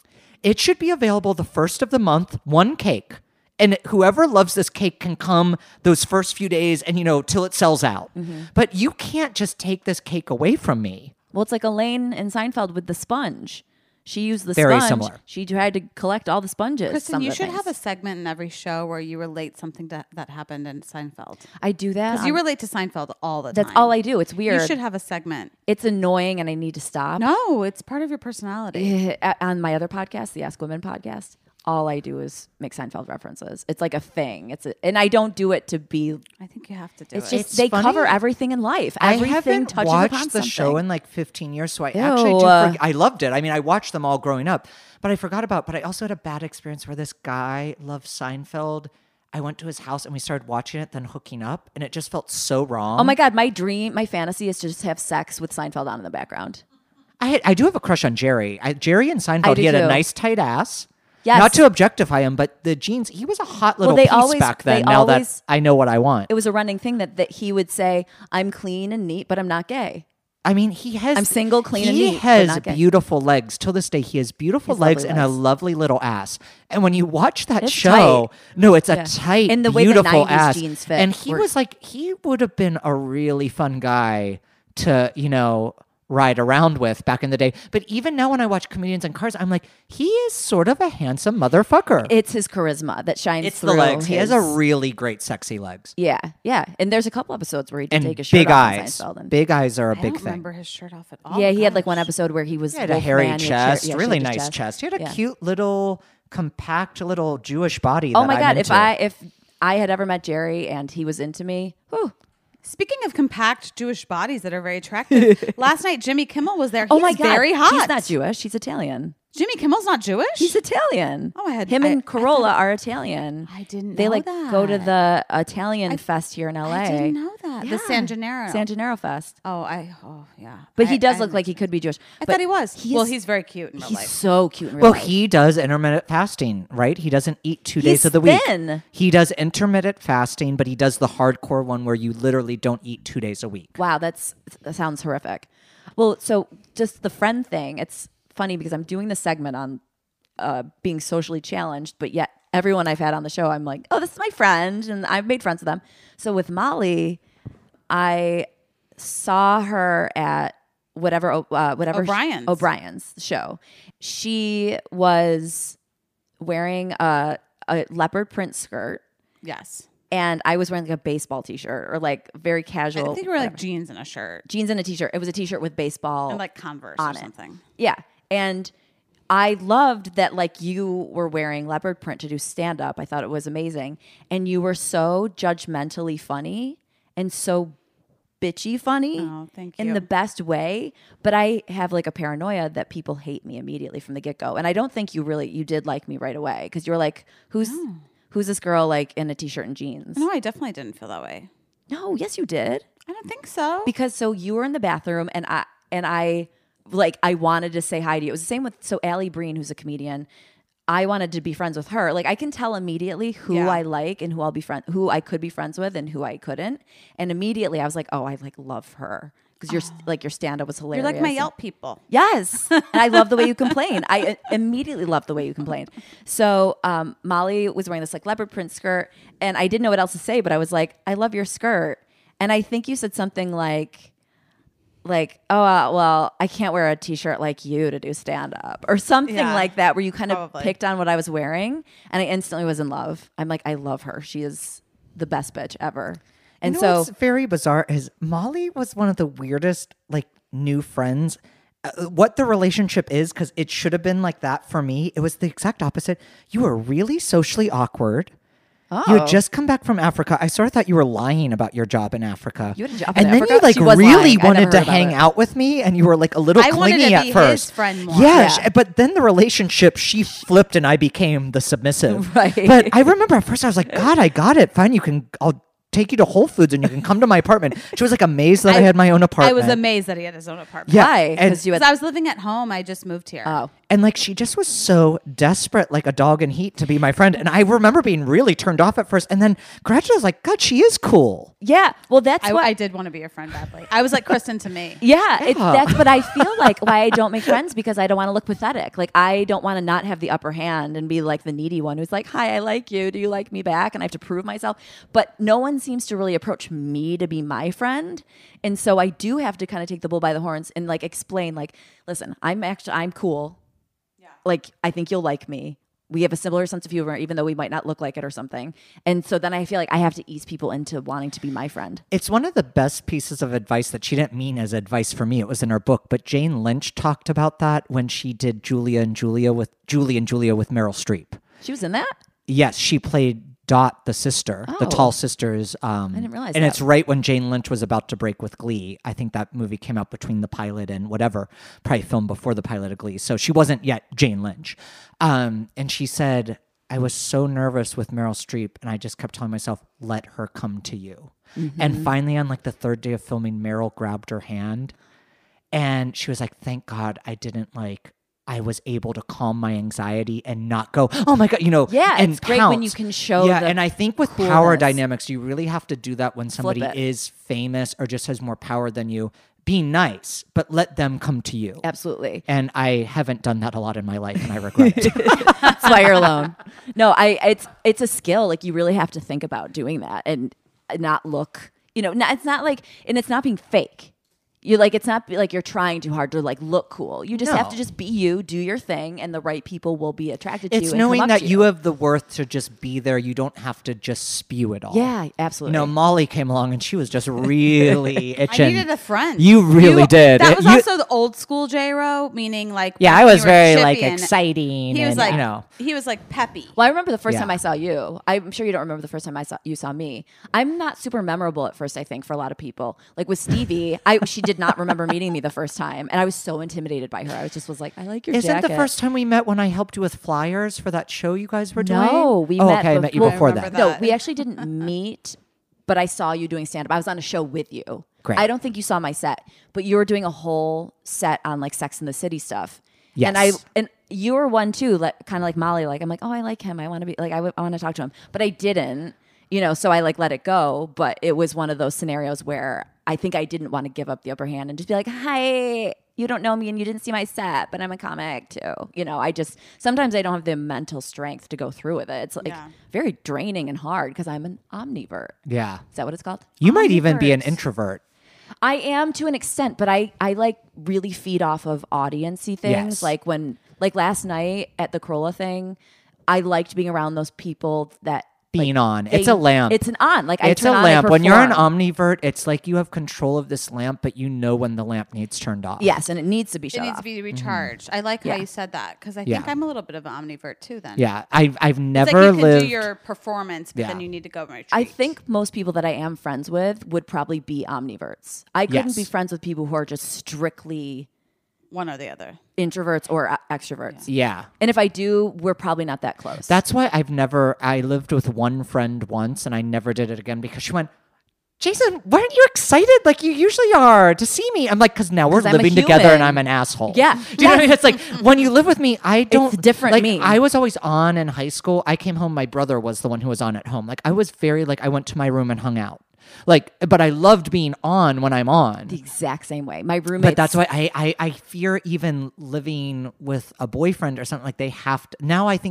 Speaker 3: It should be available the first of the month, one cake. And whoever loves this cake can come those first few days and, you know, till it sells out.
Speaker 1: Mm-hmm.
Speaker 3: But you can't just take this cake away from me.
Speaker 1: Well, it's like Elaine in Seinfeld with the sponge. She used the
Speaker 3: Very
Speaker 1: sponge.
Speaker 3: similar.
Speaker 1: She tried to collect all the sponges.
Speaker 2: Kristen,
Speaker 1: some
Speaker 2: you
Speaker 1: of the
Speaker 2: should have a
Speaker 1: things.
Speaker 2: segment in every show where you relate something that happened in Seinfeld.
Speaker 1: I do that.
Speaker 2: Because you relate to Seinfeld all the time.
Speaker 1: That's all I do. It's weird.
Speaker 2: You should have a segment.
Speaker 1: It's annoying, and I need to stop.
Speaker 2: No, it's part of your personality.
Speaker 1: On my other podcast, the Ask Women podcast, all I do is make Seinfeld references. It's like a thing. And I don't do it to be.
Speaker 2: I think you have to do
Speaker 1: It's
Speaker 2: it.
Speaker 1: just
Speaker 3: It's
Speaker 1: they
Speaker 3: funny.
Speaker 1: cover everything in life.
Speaker 3: I
Speaker 1: Everything
Speaker 3: haven't
Speaker 1: touches
Speaker 3: watched
Speaker 1: upon
Speaker 3: the
Speaker 1: something.
Speaker 3: show in like 15 years, so I actually do.
Speaker 1: Ew.
Speaker 3: I loved it. I mean, I watched them all growing up, but I forgot about. But I also had a bad experience where this guy loved Seinfeld. I went to his house and we started watching it, then hooking up, and it just felt so wrong.
Speaker 1: Oh my god, my fantasy is to just have sex with Seinfeld on in the background.
Speaker 3: I do have a crush on Jerry. Jerry and Seinfeld,
Speaker 1: do
Speaker 3: he had a
Speaker 1: too.
Speaker 3: nice tight ass.
Speaker 1: Yes.
Speaker 3: Not to objectify him, but the jeans, he was a hot little
Speaker 1: they
Speaker 3: piece
Speaker 1: always-
Speaker 3: back then.
Speaker 1: they
Speaker 3: Now
Speaker 1: always-
Speaker 3: that I know what I want.
Speaker 1: It was a running thing that he would say, "I'm clean and neat, but I'm not gay."
Speaker 3: I mean, he has.
Speaker 1: I'm single, clean, and
Speaker 3: he
Speaker 1: neat, but
Speaker 3: has
Speaker 1: not gay.
Speaker 3: beautiful legs. Till this day, he has beautiful
Speaker 1: He has
Speaker 3: legs
Speaker 1: lovely
Speaker 3: and a
Speaker 1: legs.
Speaker 3: lovely little ass. And when you watch that
Speaker 1: It's
Speaker 3: show, no, it's
Speaker 1: Yeah.
Speaker 3: a tight,
Speaker 1: And the way the
Speaker 3: beautiful
Speaker 1: 90s
Speaker 3: ass.
Speaker 1: jeans fit
Speaker 3: And he
Speaker 1: were-
Speaker 3: was like, he would have been a really fun guy to, you know, ride around with back in the day. But even now, when I watch comedians in cars, I'm like, he is sort of a handsome motherfucker.
Speaker 1: It's his charisma that shines
Speaker 3: It's
Speaker 1: through.
Speaker 3: the legs. He has a
Speaker 1: his-
Speaker 3: really great, sexy legs.
Speaker 1: yeah. And there's a couple episodes where he did
Speaker 3: And
Speaker 1: take his shirt
Speaker 3: big
Speaker 1: off in
Speaker 3: eyes.
Speaker 1: Seinfeld. And
Speaker 3: Big eyes are a
Speaker 2: I
Speaker 3: big
Speaker 2: don't
Speaker 3: thing.
Speaker 2: remember his shirt off at all.
Speaker 1: yeah, he had like one
Speaker 2: Gosh.
Speaker 1: episode where he was
Speaker 3: He had a hairy
Speaker 1: Wolfman, he had
Speaker 3: chest,
Speaker 1: shirt- yeah,
Speaker 3: really
Speaker 1: shaved his
Speaker 3: nice chest. He had a
Speaker 1: Yeah.
Speaker 3: cute little, compact little Jewish body.
Speaker 1: Oh
Speaker 3: that
Speaker 1: my
Speaker 3: I'm
Speaker 1: god!
Speaker 3: into.
Speaker 1: If I had ever met Jerry and he was into me, whew,
Speaker 2: Speaking of compact Jewish bodies that are very attractive, last night Jimmy Kimmel was there.
Speaker 1: Oh
Speaker 2: He's
Speaker 1: my God.
Speaker 2: very hot.
Speaker 1: He's not Jewish. He's Italian.
Speaker 2: Jimmy Kimmel's not Jewish?
Speaker 1: He's Italian.
Speaker 2: Oh, I had-
Speaker 1: him
Speaker 2: I-
Speaker 1: and
Speaker 2: I
Speaker 1: Corolla are Italian.
Speaker 2: I didn't
Speaker 1: They
Speaker 2: know
Speaker 1: like
Speaker 2: that.
Speaker 1: go to the Italian fest here in LA.
Speaker 2: I didn't know that.
Speaker 1: Yeah.
Speaker 2: The San Gennaro.
Speaker 1: San Gennaro Fest.
Speaker 2: Yeah.
Speaker 1: But he does
Speaker 2: I-
Speaker 1: look like he could be Jewish.
Speaker 2: I
Speaker 1: But
Speaker 2: thought he was.
Speaker 1: he
Speaker 2: Well,
Speaker 1: is-
Speaker 2: he's very cute in real
Speaker 1: He's
Speaker 2: life.
Speaker 1: so cute in real
Speaker 3: Well,
Speaker 1: life.
Speaker 3: he does intermittent fasting, right? He doesn't eat 2 days
Speaker 1: He's
Speaker 3: of the week.
Speaker 1: thin.
Speaker 3: He does intermittent fasting, but he does the hardcore one where you literally don't eat 2 days a week.
Speaker 1: Wow, that sounds horrific. Well, so just the friend thing, it's funny because I'm doing the segment on being socially challenged, but yet everyone I've had on the show, I'm like, oh, this is my friend, and I've made friends with them. So with Molly, I saw her at whatever O'Brien's show. She was wearing a leopard print skirt,
Speaker 2: Yes.
Speaker 1: and I was wearing like a baseball t-shirt or like very casual.
Speaker 2: I think we were like jeans and a shirt.
Speaker 1: jeans and a t-shirt. It was a t-shirt with baseball
Speaker 2: And like Converse
Speaker 1: on
Speaker 2: or
Speaker 1: it.
Speaker 2: something.
Speaker 1: Yeah. And I loved that like you were wearing leopard print to do stand up. I thought it was amazing. And you were so judgmentally funny and so bitchy funny
Speaker 2: Oh, thank
Speaker 1: in
Speaker 2: you.
Speaker 1: the best way. But I have like a paranoia that people hate me immediately from the get-go. And I don't think you did like me right away because you were like, who's this girl like in a t-shirt and jeans?
Speaker 2: No, I definitely didn't feel that way.
Speaker 1: No, yes you did.
Speaker 2: I don't think so.
Speaker 1: Because so you were in the bathroom and I wanted to say hi to you. It was the same with Allie Breen, who's a comedian. I wanted to be friends with her. Like I can tell immediately who
Speaker 2: Yeah.
Speaker 1: I like and who I could be friends with and who I couldn't. And immediately I was like, oh, I like love her because your stand up was hilarious.
Speaker 2: You're like my Yelp people.
Speaker 1: Yes. And I love the way you complain. I immediately love the way you complain. So Molly was wearing this like leopard print skirt and I didn't know what else to say, but I was like, I love your skirt. And I think you said something like, oh, well, I can't wear a t-shirt like you to do stand up or something
Speaker 2: Yeah,
Speaker 1: like that, where you kind of
Speaker 2: probably.
Speaker 1: picked on what I was wearing. And I instantly was in love. I'm like, I love her. She is the best bitch ever. And
Speaker 3: You know
Speaker 1: so
Speaker 3: what's very bizarre is Molly was one of the weirdest like new friends. What the relationship is, because it should have been like that for me. It was the exact opposite. You were really socially awkward. You had just come back from Africa. I sort of thought you were lying about your job in Africa.
Speaker 1: You had a job in
Speaker 3: and then
Speaker 1: Africa?
Speaker 3: you like
Speaker 1: She was
Speaker 3: really
Speaker 1: lying. I
Speaker 3: wanted
Speaker 1: never
Speaker 3: to
Speaker 1: heard about
Speaker 3: hang
Speaker 1: it.
Speaker 3: out with me, and you were like a little
Speaker 2: I wanted
Speaker 3: clingy
Speaker 2: to
Speaker 3: at
Speaker 2: be
Speaker 3: first.
Speaker 2: his friend more.
Speaker 3: Yeah,
Speaker 1: Yeah.
Speaker 3: but then the relationship, she flipped, and I became the submissive.
Speaker 1: Right.
Speaker 3: But I remember at first I was like, God, I got it. Fine, I'll take you to Whole Foods and you can come to my apartment. She was like amazed that I had my own
Speaker 2: I
Speaker 3: apartment.
Speaker 2: was amazed that he had his own apartment.
Speaker 3: Yeah,
Speaker 1: Why?
Speaker 3: and-
Speaker 1: Because you had
Speaker 2: Because I was living at home. I just moved here.
Speaker 1: oh.
Speaker 3: And like she just was so desperate, like a dog in heat, to be my friend. And I remember being really turned off at first. And then gradually I was like, God, she is cool.
Speaker 1: Yeah. Well, that's
Speaker 2: I,
Speaker 1: what
Speaker 2: I did want to be your friend badly. I was like Kristen to me.
Speaker 1: Yeah,
Speaker 3: Yeah.
Speaker 1: that's what I feel like why I don't make friends because I don't want to look pathetic. Like I don't want to not have the upper hand and be like the needy one who's like, "Hi, I like you. Do you like me back?" And I have to prove myself. But no one seems to really approach me to be my friend. And so I do have to kind of take the bull by the horns and like explain like, "Listen, I'm cool.
Speaker 2: Yeah.
Speaker 1: Like I think you'll like me. We have a similar sense of humor even though we might not look like it or something." And so then I feel like I have to ease people into wanting to be my friend.
Speaker 3: It's one of the best pieces of advice that she didn't mean as advice for me. It was in her book, but Jane Lynch talked about that when she did Julie and Julia with Meryl Streep.
Speaker 1: She was in that?
Speaker 3: Yes, she played Dot, the sister, the
Speaker 1: Oh.
Speaker 3: tall sisters. I
Speaker 1: didn't realize
Speaker 3: And
Speaker 1: that.
Speaker 3: it's right when Jane Lynch was about to break with Glee. I think that movie came out between the pilot and whatever, probably filmed before the pilot of Glee. So she wasn't yet Jane Lynch. And she said, I was so nervous with Meryl Streep, and I just kept telling myself, let her come to you. And finally, on like the third day of filming, Meryl grabbed her hand, and she was like, thank God I was able to calm my anxiety and not go, oh my God,
Speaker 1: Yeah,
Speaker 3: and
Speaker 1: it's great when
Speaker 3: pounce.
Speaker 1: you can show
Speaker 3: Yeah,
Speaker 1: the
Speaker 3: and I think with power
Speaker 1: coolness.
Speaker 3: dynamics, you really have to do that when somebody
Speaker 1: it.
Speaker 3: is famous or just has more power than you. Be nice, but let them come to you.
Speaker 1: Absolutely.
Speaker 3: And I haven't done that a lot in my life, and I regret it.
Speaker 1: That's why you're alone. No, it's a skill. Like you really have to think about doing that and not look, it's not like, and it's not being fake. You like, it's not like you're trying too hard to like look cool. You just have
Speaker 3: No.
Speaker 1: to just be you, do your thing, and the right people will be attracted to you.
Speaker 3: It's
Speaker 1: and come
Speaker 3: knowing
Speaker 1: up
Speaker 3: that
Speaker 1: to
Speaker 3: you have the worth to just be there. You don't have to just spew it all.
Speaker 1: Yeah, absolutely.
Speaker 3: You know, Molly came along and she was just really
Speaker 2: I
Speaker 3: itching.
Speaker 2: needed a friend.
Speaker 3: You really did.
Speaker 2: That
Speaker 3: It-
Speaker 2: was
Speaker 3: you-
Speaker 2: also the old school J-Ro, meaning like
Speaker 3: Yeah,
Speaker 2: back
Speaker 3: I
Speaker 2: when
Speaker 3: was
Speaker 2: you were
Speaker 3: very like
Speaker 2: chippy and
Speaker 3: exciting.
Speaker 2: He was
Speaker 3: and,
Speaker 2: like,
Speaker 3: you know.
Speaker 2: he was like peppy.
Speaker 1: Well, I remember the first
Speaker 3: Yeah.
Speaker 1: time I saw you. I'm sure you don't remember the first time you saw me. I'm not super memorable at first, I think, for a lot of people. Like with Stevie, she did not remember meeting me the first time, and I was so intimidated by her. I was like, I like your
Speaker 3: Isn't
Speaker 1: jacket.
Speaker 3: the first time we met when I helped you with flyers for that show you guys were doing?
Speaker 1: No, we
Speaker 3: oh,
Speaker 1: met.
Speaker 3: okay, I met you
Speaker 1: well,
Speaker 3: before
Speaker 2: remember
Speaker 3: that.
Speaker 2: that.
Speaker 1: No, we actually didn't meet, but I saw you doing stand up. I was on a show with you.
Speaker 3: Great.
Speaker 1: I don't think you saw my set, but you were doing a whole set on like Sex and the City stuff.
Speaker 3: Yes.
Speaker 1: And you were one too, like, kind of like Molly. Like I'm like, oh, I like him. I want to be like, I want to talk to him, but I didn't. You know, so I like let it go. But it was one of those scenarios where I think I didn't want to give up the upper hand and just be like, hi, you don't know me and you didn't see my set, but I'm a comic too. You know, sometimes I don't have the mental strength to go through with it. It's like very draining and hard because I'm an omnivert.
Speaker 3: Yeah.
Speaker 1: Is that what it's called?
Speaker 3: You might even be an
Speaker 2: Omnivert.
Speaker 3: introvert.
Speaker 1: I am to an extent, but I like really feed off of audience-y things.
Speaker 3: Yes.
Speaker 1: Like last night at the Corolla thing, I liked being around those people that
Speaker 3: Being on.
Speaker 1: they-
Speaker 3: It's a lamp.
Speaker 1: It's an on. Like
Speaker 3: It's
Speaker 1: I
Speaker 3: a
Speaker 1: turn
Speaker 3: lamp.
Speaker 1: on, I
Speaker 3: When you're an
Speaker 1: perform.
Speaker 3: omnivert, it's like you have control of this lamp, but you know when the lamp needs turned off.
Speaker 1: Yes, and it needs to be
Speaker 2: It
Speaker 1: shut
Speaker 2: needs
Speaker 1: off.
Speaker 2: to be recharged. I like
Speaker 1: Yeah.
Speaker 2: how you said that because I
Speaker 3: Yeah.
Speaker 2: think I'm a little bit of an omnivert too. Then
Speaker 3: Yeah. I've
Speaker 2: it's
Speaker 3: never
Speaker 2: like you can
Speaker 3: lived.
Speaker 2: do your performance, but
Speaker 3: Yeah.
Speaker 2: then you need to go retreat.
Speaker 1: I think most people that I am friends with would probably be omniverts. I couldn't
Speaker 3: Yes.
Speaker 1: be friends with people who are just strictly
Speaker 2: one or the other.
Speaker 1: introverts or extroverts.
Speaker 3: Yeah.
Speaker 1: And if I do, we're probably not that close.
Speaker 3: That's why I lived with one friend once and I never did it again because she went, Jason, weren't you excited like you usually are to see me? I'm like, because now we're
Speaker 1: 'Cause I'm a
Speaker 3: living together and
Speaker 1: human.
Speaker 3: I'm an asshole.
Speaker 1: Yeah.
Speaker 3: Do you know what I mean? It's like when you live with me, I don't.
Speaker 1: different
Speaker 3: like,
Speaker 1: me.
Speaker 3: I was always on in high school. I came home, my brother was the one who was on at home. Like I was very like, I went to my room and hung out. Like, but I loved being on when I'm on.
Speaker 1: the exact same way. My roommate.
Speaker 3: But that's why I fear even living with a boyfriend or something like they have to. Now I think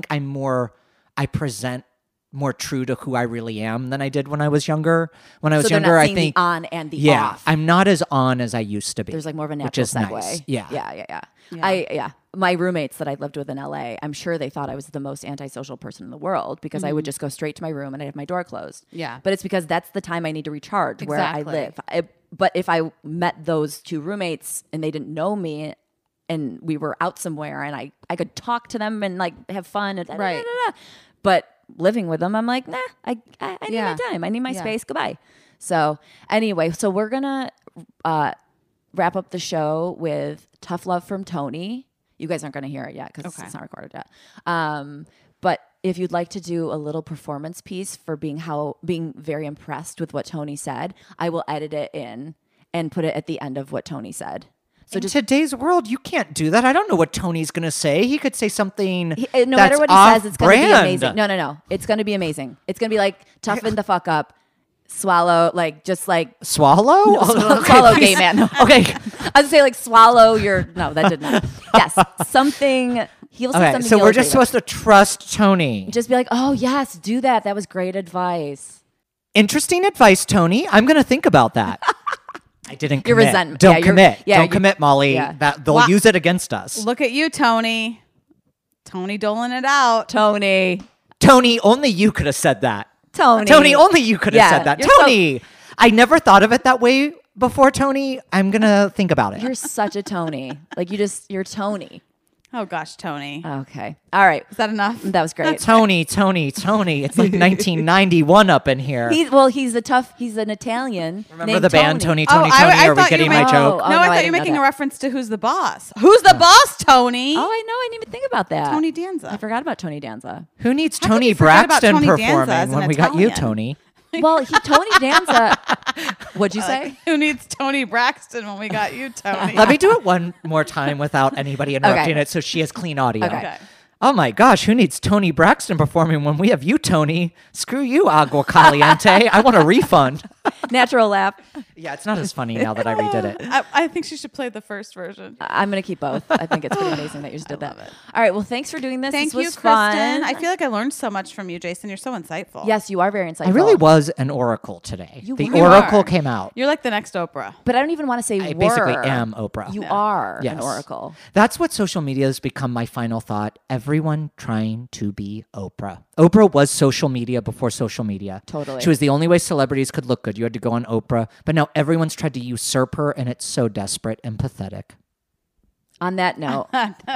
Speaker 3: I present more true to who I really am than I did when I was younger. When I was
Speaker 1: so they're
Speaker 3: younger,
Speaker 1: not
Speaker 3: I
Speaker 1: seeing
Speaker 3: think
Speaker 1: the on and the
Speaker 3: yeah,
Speaker 1: off.
Speaker 3: I'm not as on as I used to be.
Speaker 1: There's like more of a
Speaker 3: which
Speaker 1: natural
Speaker 3: is
Speaker 1: segue.
Speaker 3: nice. Yeah.
Speaker 1: Yeah. My roommates that I lived with in LA, I'm sure they thought I was the most antisocial person in the world because I would just go straight to my room and I'd have my door closed.
Speaker 2: Yeah.
Speaker 1: But it's because that's the time I need to recharge where I
Speaker 2: Exactly.
Speaker 1: live. But if I met those two roommates and they didn't know me and we were out somewhere and I could talk to them and like have fun and
Speaker 2: Right.
Speaker 1: But living with them, I'm like, nah, I need
Speaker 2: Yeah.
Speaker 1: my time. I need my
Speaker 2: Yeah.
Speaker 1: space. Goodbye. So anyway, so we're gonna wrap up the show with Tough Love from Tony. You guys aren't going to hear it yet because
Speaker 2: Okay.
Speaker 1: it's not recorded yet. But if you'd like to do a little performance piece for being very impressed with what Tony said, I will edit it in and put it at the end of what Tony said. So
Speaker 3: In today's world, you can't do that. I don't know what Tony's going to say. He could say something.
Speaker 1: No matter what he says, it's going to be
Speaker 3: off-brand.
Speaker 1: amazing. No. It's going to be amazing. It's going to be like toughen the fuck up, swallow, like just like
Speaker 3: Swallow?
Speaker 1: swallow gay man. No.
Speaker 3: Okay.
Speaker 1: I was say like swallow your. No, that did not. Yes, something. He'll say
Speaker 3: Okay,
Speaker 1: something.
Speaker 3: so
Speaker 1: he'll
Speaker 3: we're just
Speaker 1: agree with.
Speaker 3: supposed to trust Tony.
Speaker 1: Just be like, oh yes, do that. That was great advice.
Speaker 3: Interesting advice, Tony. I'm going to think about that. I didn't
Speaker 1: Your
Speaker 3: commit.
Speaker 1: resentment.
Speaker 3: Don't
Speaker 1: Yeah, you're-
Speaker 3: commit.
Speaker 1: yeah,
Speaker 3: Don't
Speaker 1: you're-
Speaker 3: commit, Molly.
Speaker 1: yeah.
Speaker 3: That they'll
Speaker 2: Wha-
Speaker 3: use it against us.
Speaker 2: Look at you, Tony. Tony doling it out.
Speaker 1: Tony.
Speaker 3: Tony, only you could have said that.
Speaker 1: Tony,
Speaker 3: only you could have
Speaker 1: Yeah,
Speaker 3: said that.
Speaker 1: you're so-
Speaker 3: Tony, I never thought of it that way before, Tony. I'm going to think about it.
Speaker 1: You're such a Tony. Like you're Tony.
Speaker 2: Oh gosh, Tony.
Speaker 1: Okay. All right.
Speaker 2: Is that enough?
Speaker 1: That was great.
Speaker 3: Tony. It's like 1991 up in here.
Speaker 1: He's an Italian.
Speaker 3: Remember
Speaker 1: named
Speaker 3: the band
Speaker 1: Tony.
Speaker 3: Tony?
Speaker 2: I
Speaker 3: Are we
Speaker 2: thought
Speaker 3: getting
Speaker 2: you
Speaker 3: my
Speaker 2: meant-
Speaker 3: joke?
Speaker 1: Oh,
Speaker 2: no,
Speaker 1: no,
Speaker 2: I
Speaker 1: I
Speaker 2: thought you
Speaker 1: didn't
Speaker 2: were
Speaker 1: know
Speaker 2: making
Speaker 1: that.
Speaker 2: a reference to Who's the Boss. Who's the boss, Tony?
Speaker 1: Oh, I know. I didn't even think about that.
Speaker 2: Tony Danza.
Speaker 1: I forgot about Tony Danza.
Speaker 3: Who needs
Speaker 2: How could
Speaker 3: Tony
Speaker 2: you forget about
Speaker 3: Braxton
Speaker 2: Tony Danza
Speaker 3: performing
Speaker 2: as an
Speaker 3: when we got you,
Speaker 2: Italian?
Speaker 3: Tony?
Speaker 1: Well, Tony Danza. What'd you say?
Speaker 2: Who needs Tony Braxton when we got you, Tony?
Speaker 3: Let me do it one more time without anybody interrupting
Speaker 1: Okay.
Speaker 3: it so she has clean audio.
Speaker 1: Okay.
Speaker 3: Oh my gosh, who needs Tony Braxton performing when we have you, Tony? Screw you, Agua Caliente. I want a refund.
Speaker 1: natural laugh.
Speaker 3: Yeah, it's not as funny now that I redid it.
Speaker 2: I think she should play the first version.
Speaker 1: I'm going to keep both. I think it's pretty amazing that you just did that. All right. Well, thanks for doing this.
Speaker 2: Thank
Speaker 1: this
Speaker 2: you,
Speaker 1: was
Speaker 2: Kristen.
Speaker 1: fun.
Speaker 2: I feel like I learned so much from you, Jason. You're so insightful.
Speaker 1: Yes, you are very insightful.
Speaker 3: I really was an oracle today. The
Speaker 1: were.
Speaker 3: oracle came out.
Speaker 2: You're like the next Oprah.
Speaker 1: But I don't even want to say
Speaker 3: I
Speaker 1: were.
Speaker 3: basically am Oprah.
Speaker 1: You are
Speaker 3: Yes.
Speaker 1: an oracle.
Speaker 3: That's what social media has become. My final thought. Everyone trying to be Oprah. Oprah was social media before social media.
Speaker 1: Totally.
Speaker 3: She was the only way celebrities could look good. You had to go on Oprah. But now everyone's tried to usurp her, and it's so desperate and pathetic.
Speaker 1: On that note,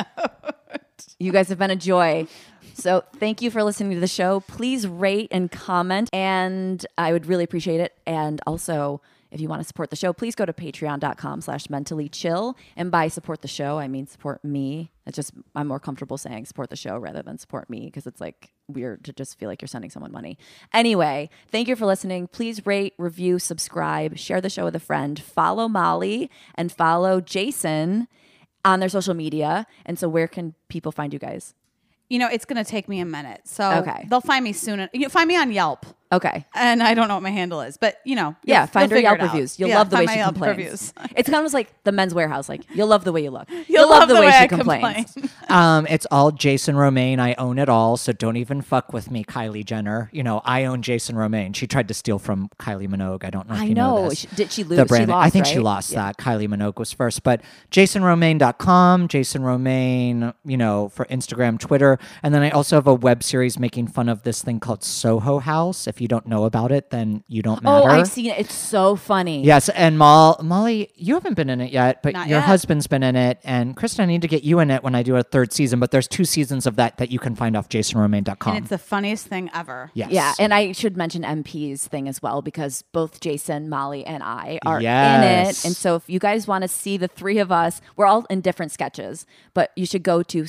Speaker 1: you guys have been a joy. So thank you for listening to the show. Please rate and comment, and I would really appreciate it. And also, if you want to support the show, please go to patreon.com/mentallychill. And by support the show, I mean support me. It's just, I'm more comfortable saying support the show rather than support me, because it's like weird to just feel like you're sending someone money. Anyway, thank you for listening. Please rate, review, subscribe, share the show with a friend, follow Molly and follow Jason on their social media. And so where can people find you guys?
Speaker 2: You know, it's going to take me a minute. So
Speaker 1: Okay.
Speaker 2: they'll find me soon. You find me on Yelp.
Speaker 1: Okay.
Speaker 2: And I don't know what my handle is, but you know,
Speaker 1: Yeah, find her
Speaker 2: figure
Speaker 1: Yelp
Speaker 2: it out.
Speaker 1: reviews. You'll
Speaker 2: Yeah,
Speaker 1: love the way
Speaker 2: find
Speaker 1: she
Speaker 2: my Yelp
Speaker 1: complains.
Speaker 2: reviews.
Speaker 1: It's kind of like the Men's Warehouse. Like, you'll love the way you look.
Speaker 2: You'll love the way
Speaker 1: she
Speaker 2: I
Speaker 1: complains.
Speaker 2: complain.
Speaker 3: It's all Jason Romaine. I own it all, so don't even fuck with me, Kylie Jenner. You know, I own Jason Romaine. She tried to steal from Kylie Minogue. I don't know if
Speaker 1: I
Speaker 3: you know
Speaker 1: know.
Speaker 3: this.
Speaker 1: Did she lose?
Speaker 3: The brand.
Speaker 1: She lost,
Speaker 3: I think she
Speaker 1: right?
Speaker 3: lost
Speaker 1: Yeah.
Speaker 3: that. Kylie Minogue was first. But JasonRomaine.com, Jason Romaine, you know, for Instagram, Twitter. And then I also have a web series making fun of this thing called Soho House. If you don't know about it, then you don't matter.
Speaker 1: Oh, I've seen it. It's so funny.
Speaker 3: Yes, and Molly, you haven't been in it yet, but
Speaker 2: Not
Speaker 3: your
Speaker 2: yet.
Speaker 3: husband's been in it. And Kristen, I need to get you in it when I do a third season, but there's 2 seasons of that you can find off JasonRomaine.com.
Speaker 2: And it's the funniest thing ever.
Speaker 3: Yes.
Speaker 1: Yeah, and I should mention MP's thing as well, because both Jason, Molly, and I are in
Speaker 3: Yes.
Speaker 1: it. And so if you guys want to see the three of us, we're all in different sketches, but you should go to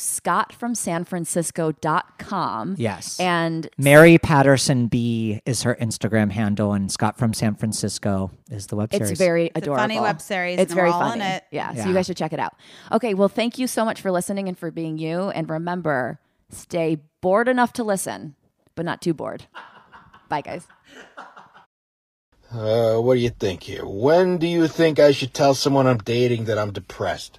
Speaker 1: scottfromsanfrancisco.com.
Speaker 3: Yes.
Speaker 1: And
Speaker 3: Mary Patterson B is her Instagram handle, and Scott from San Francisco is the web series.
Speaker 1: it's very
Speaker 2: It's a
Speaker 1: adorable.
Speaker 2: funny web series,
Speaker 1: It's
Speaker 2: and
Speaker 1: very
Speaker 2: we're all in
Speaker 1: funny.
Speaker 2: it.
Speaker 1: Yeah, so
Speaker 3: Yeah.
Speaker 1: you guys should check it out. Okay, well, thank you so much for listening and for being you. And remember, stay bored enough to listen, but not too bored. Bye, guys.
Speaker 4: What do you think here? When do you think I should tell someone I'm dating that I'm depressed?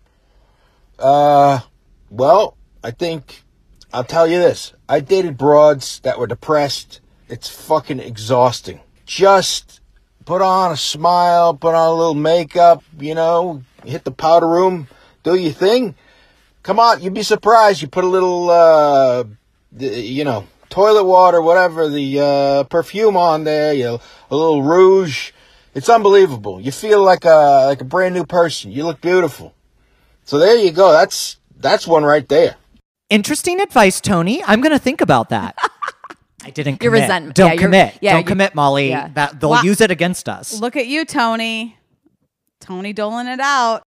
Speaker 4: Well, I think I'll tell you this. I dated broads that were depressed. It's fucking exhausting. Just put on a smile, put on a little makeup, you know, hit the powder room, do your thing. Come on, you'd be surprised. You put a little, you know, toilet water, whatever, the perfume on there, a little rouge. It's unbelievable. You feel like a brand new person. You look beautiful. So there you go. That's one right there.
Speaker 3: Interesting advice, Tony. I'm going to think about that. I didn't commit.
Speaker 1: Your resentment.
Speaker 3: Don't
Speaker 1: Yeah, you're-
Speaker 3: commit.
Speaker 1: yeah,
Speaker 3: Don't
Speaker 1: you-
Speaker 3: commit, Molly.
Speaker 1: yeah.
Speaker 3: They'll
Speaker 2: Wow.
Speaker 3: use it against us.
Speaker 2: Look at you, Tony. Tony doling it out.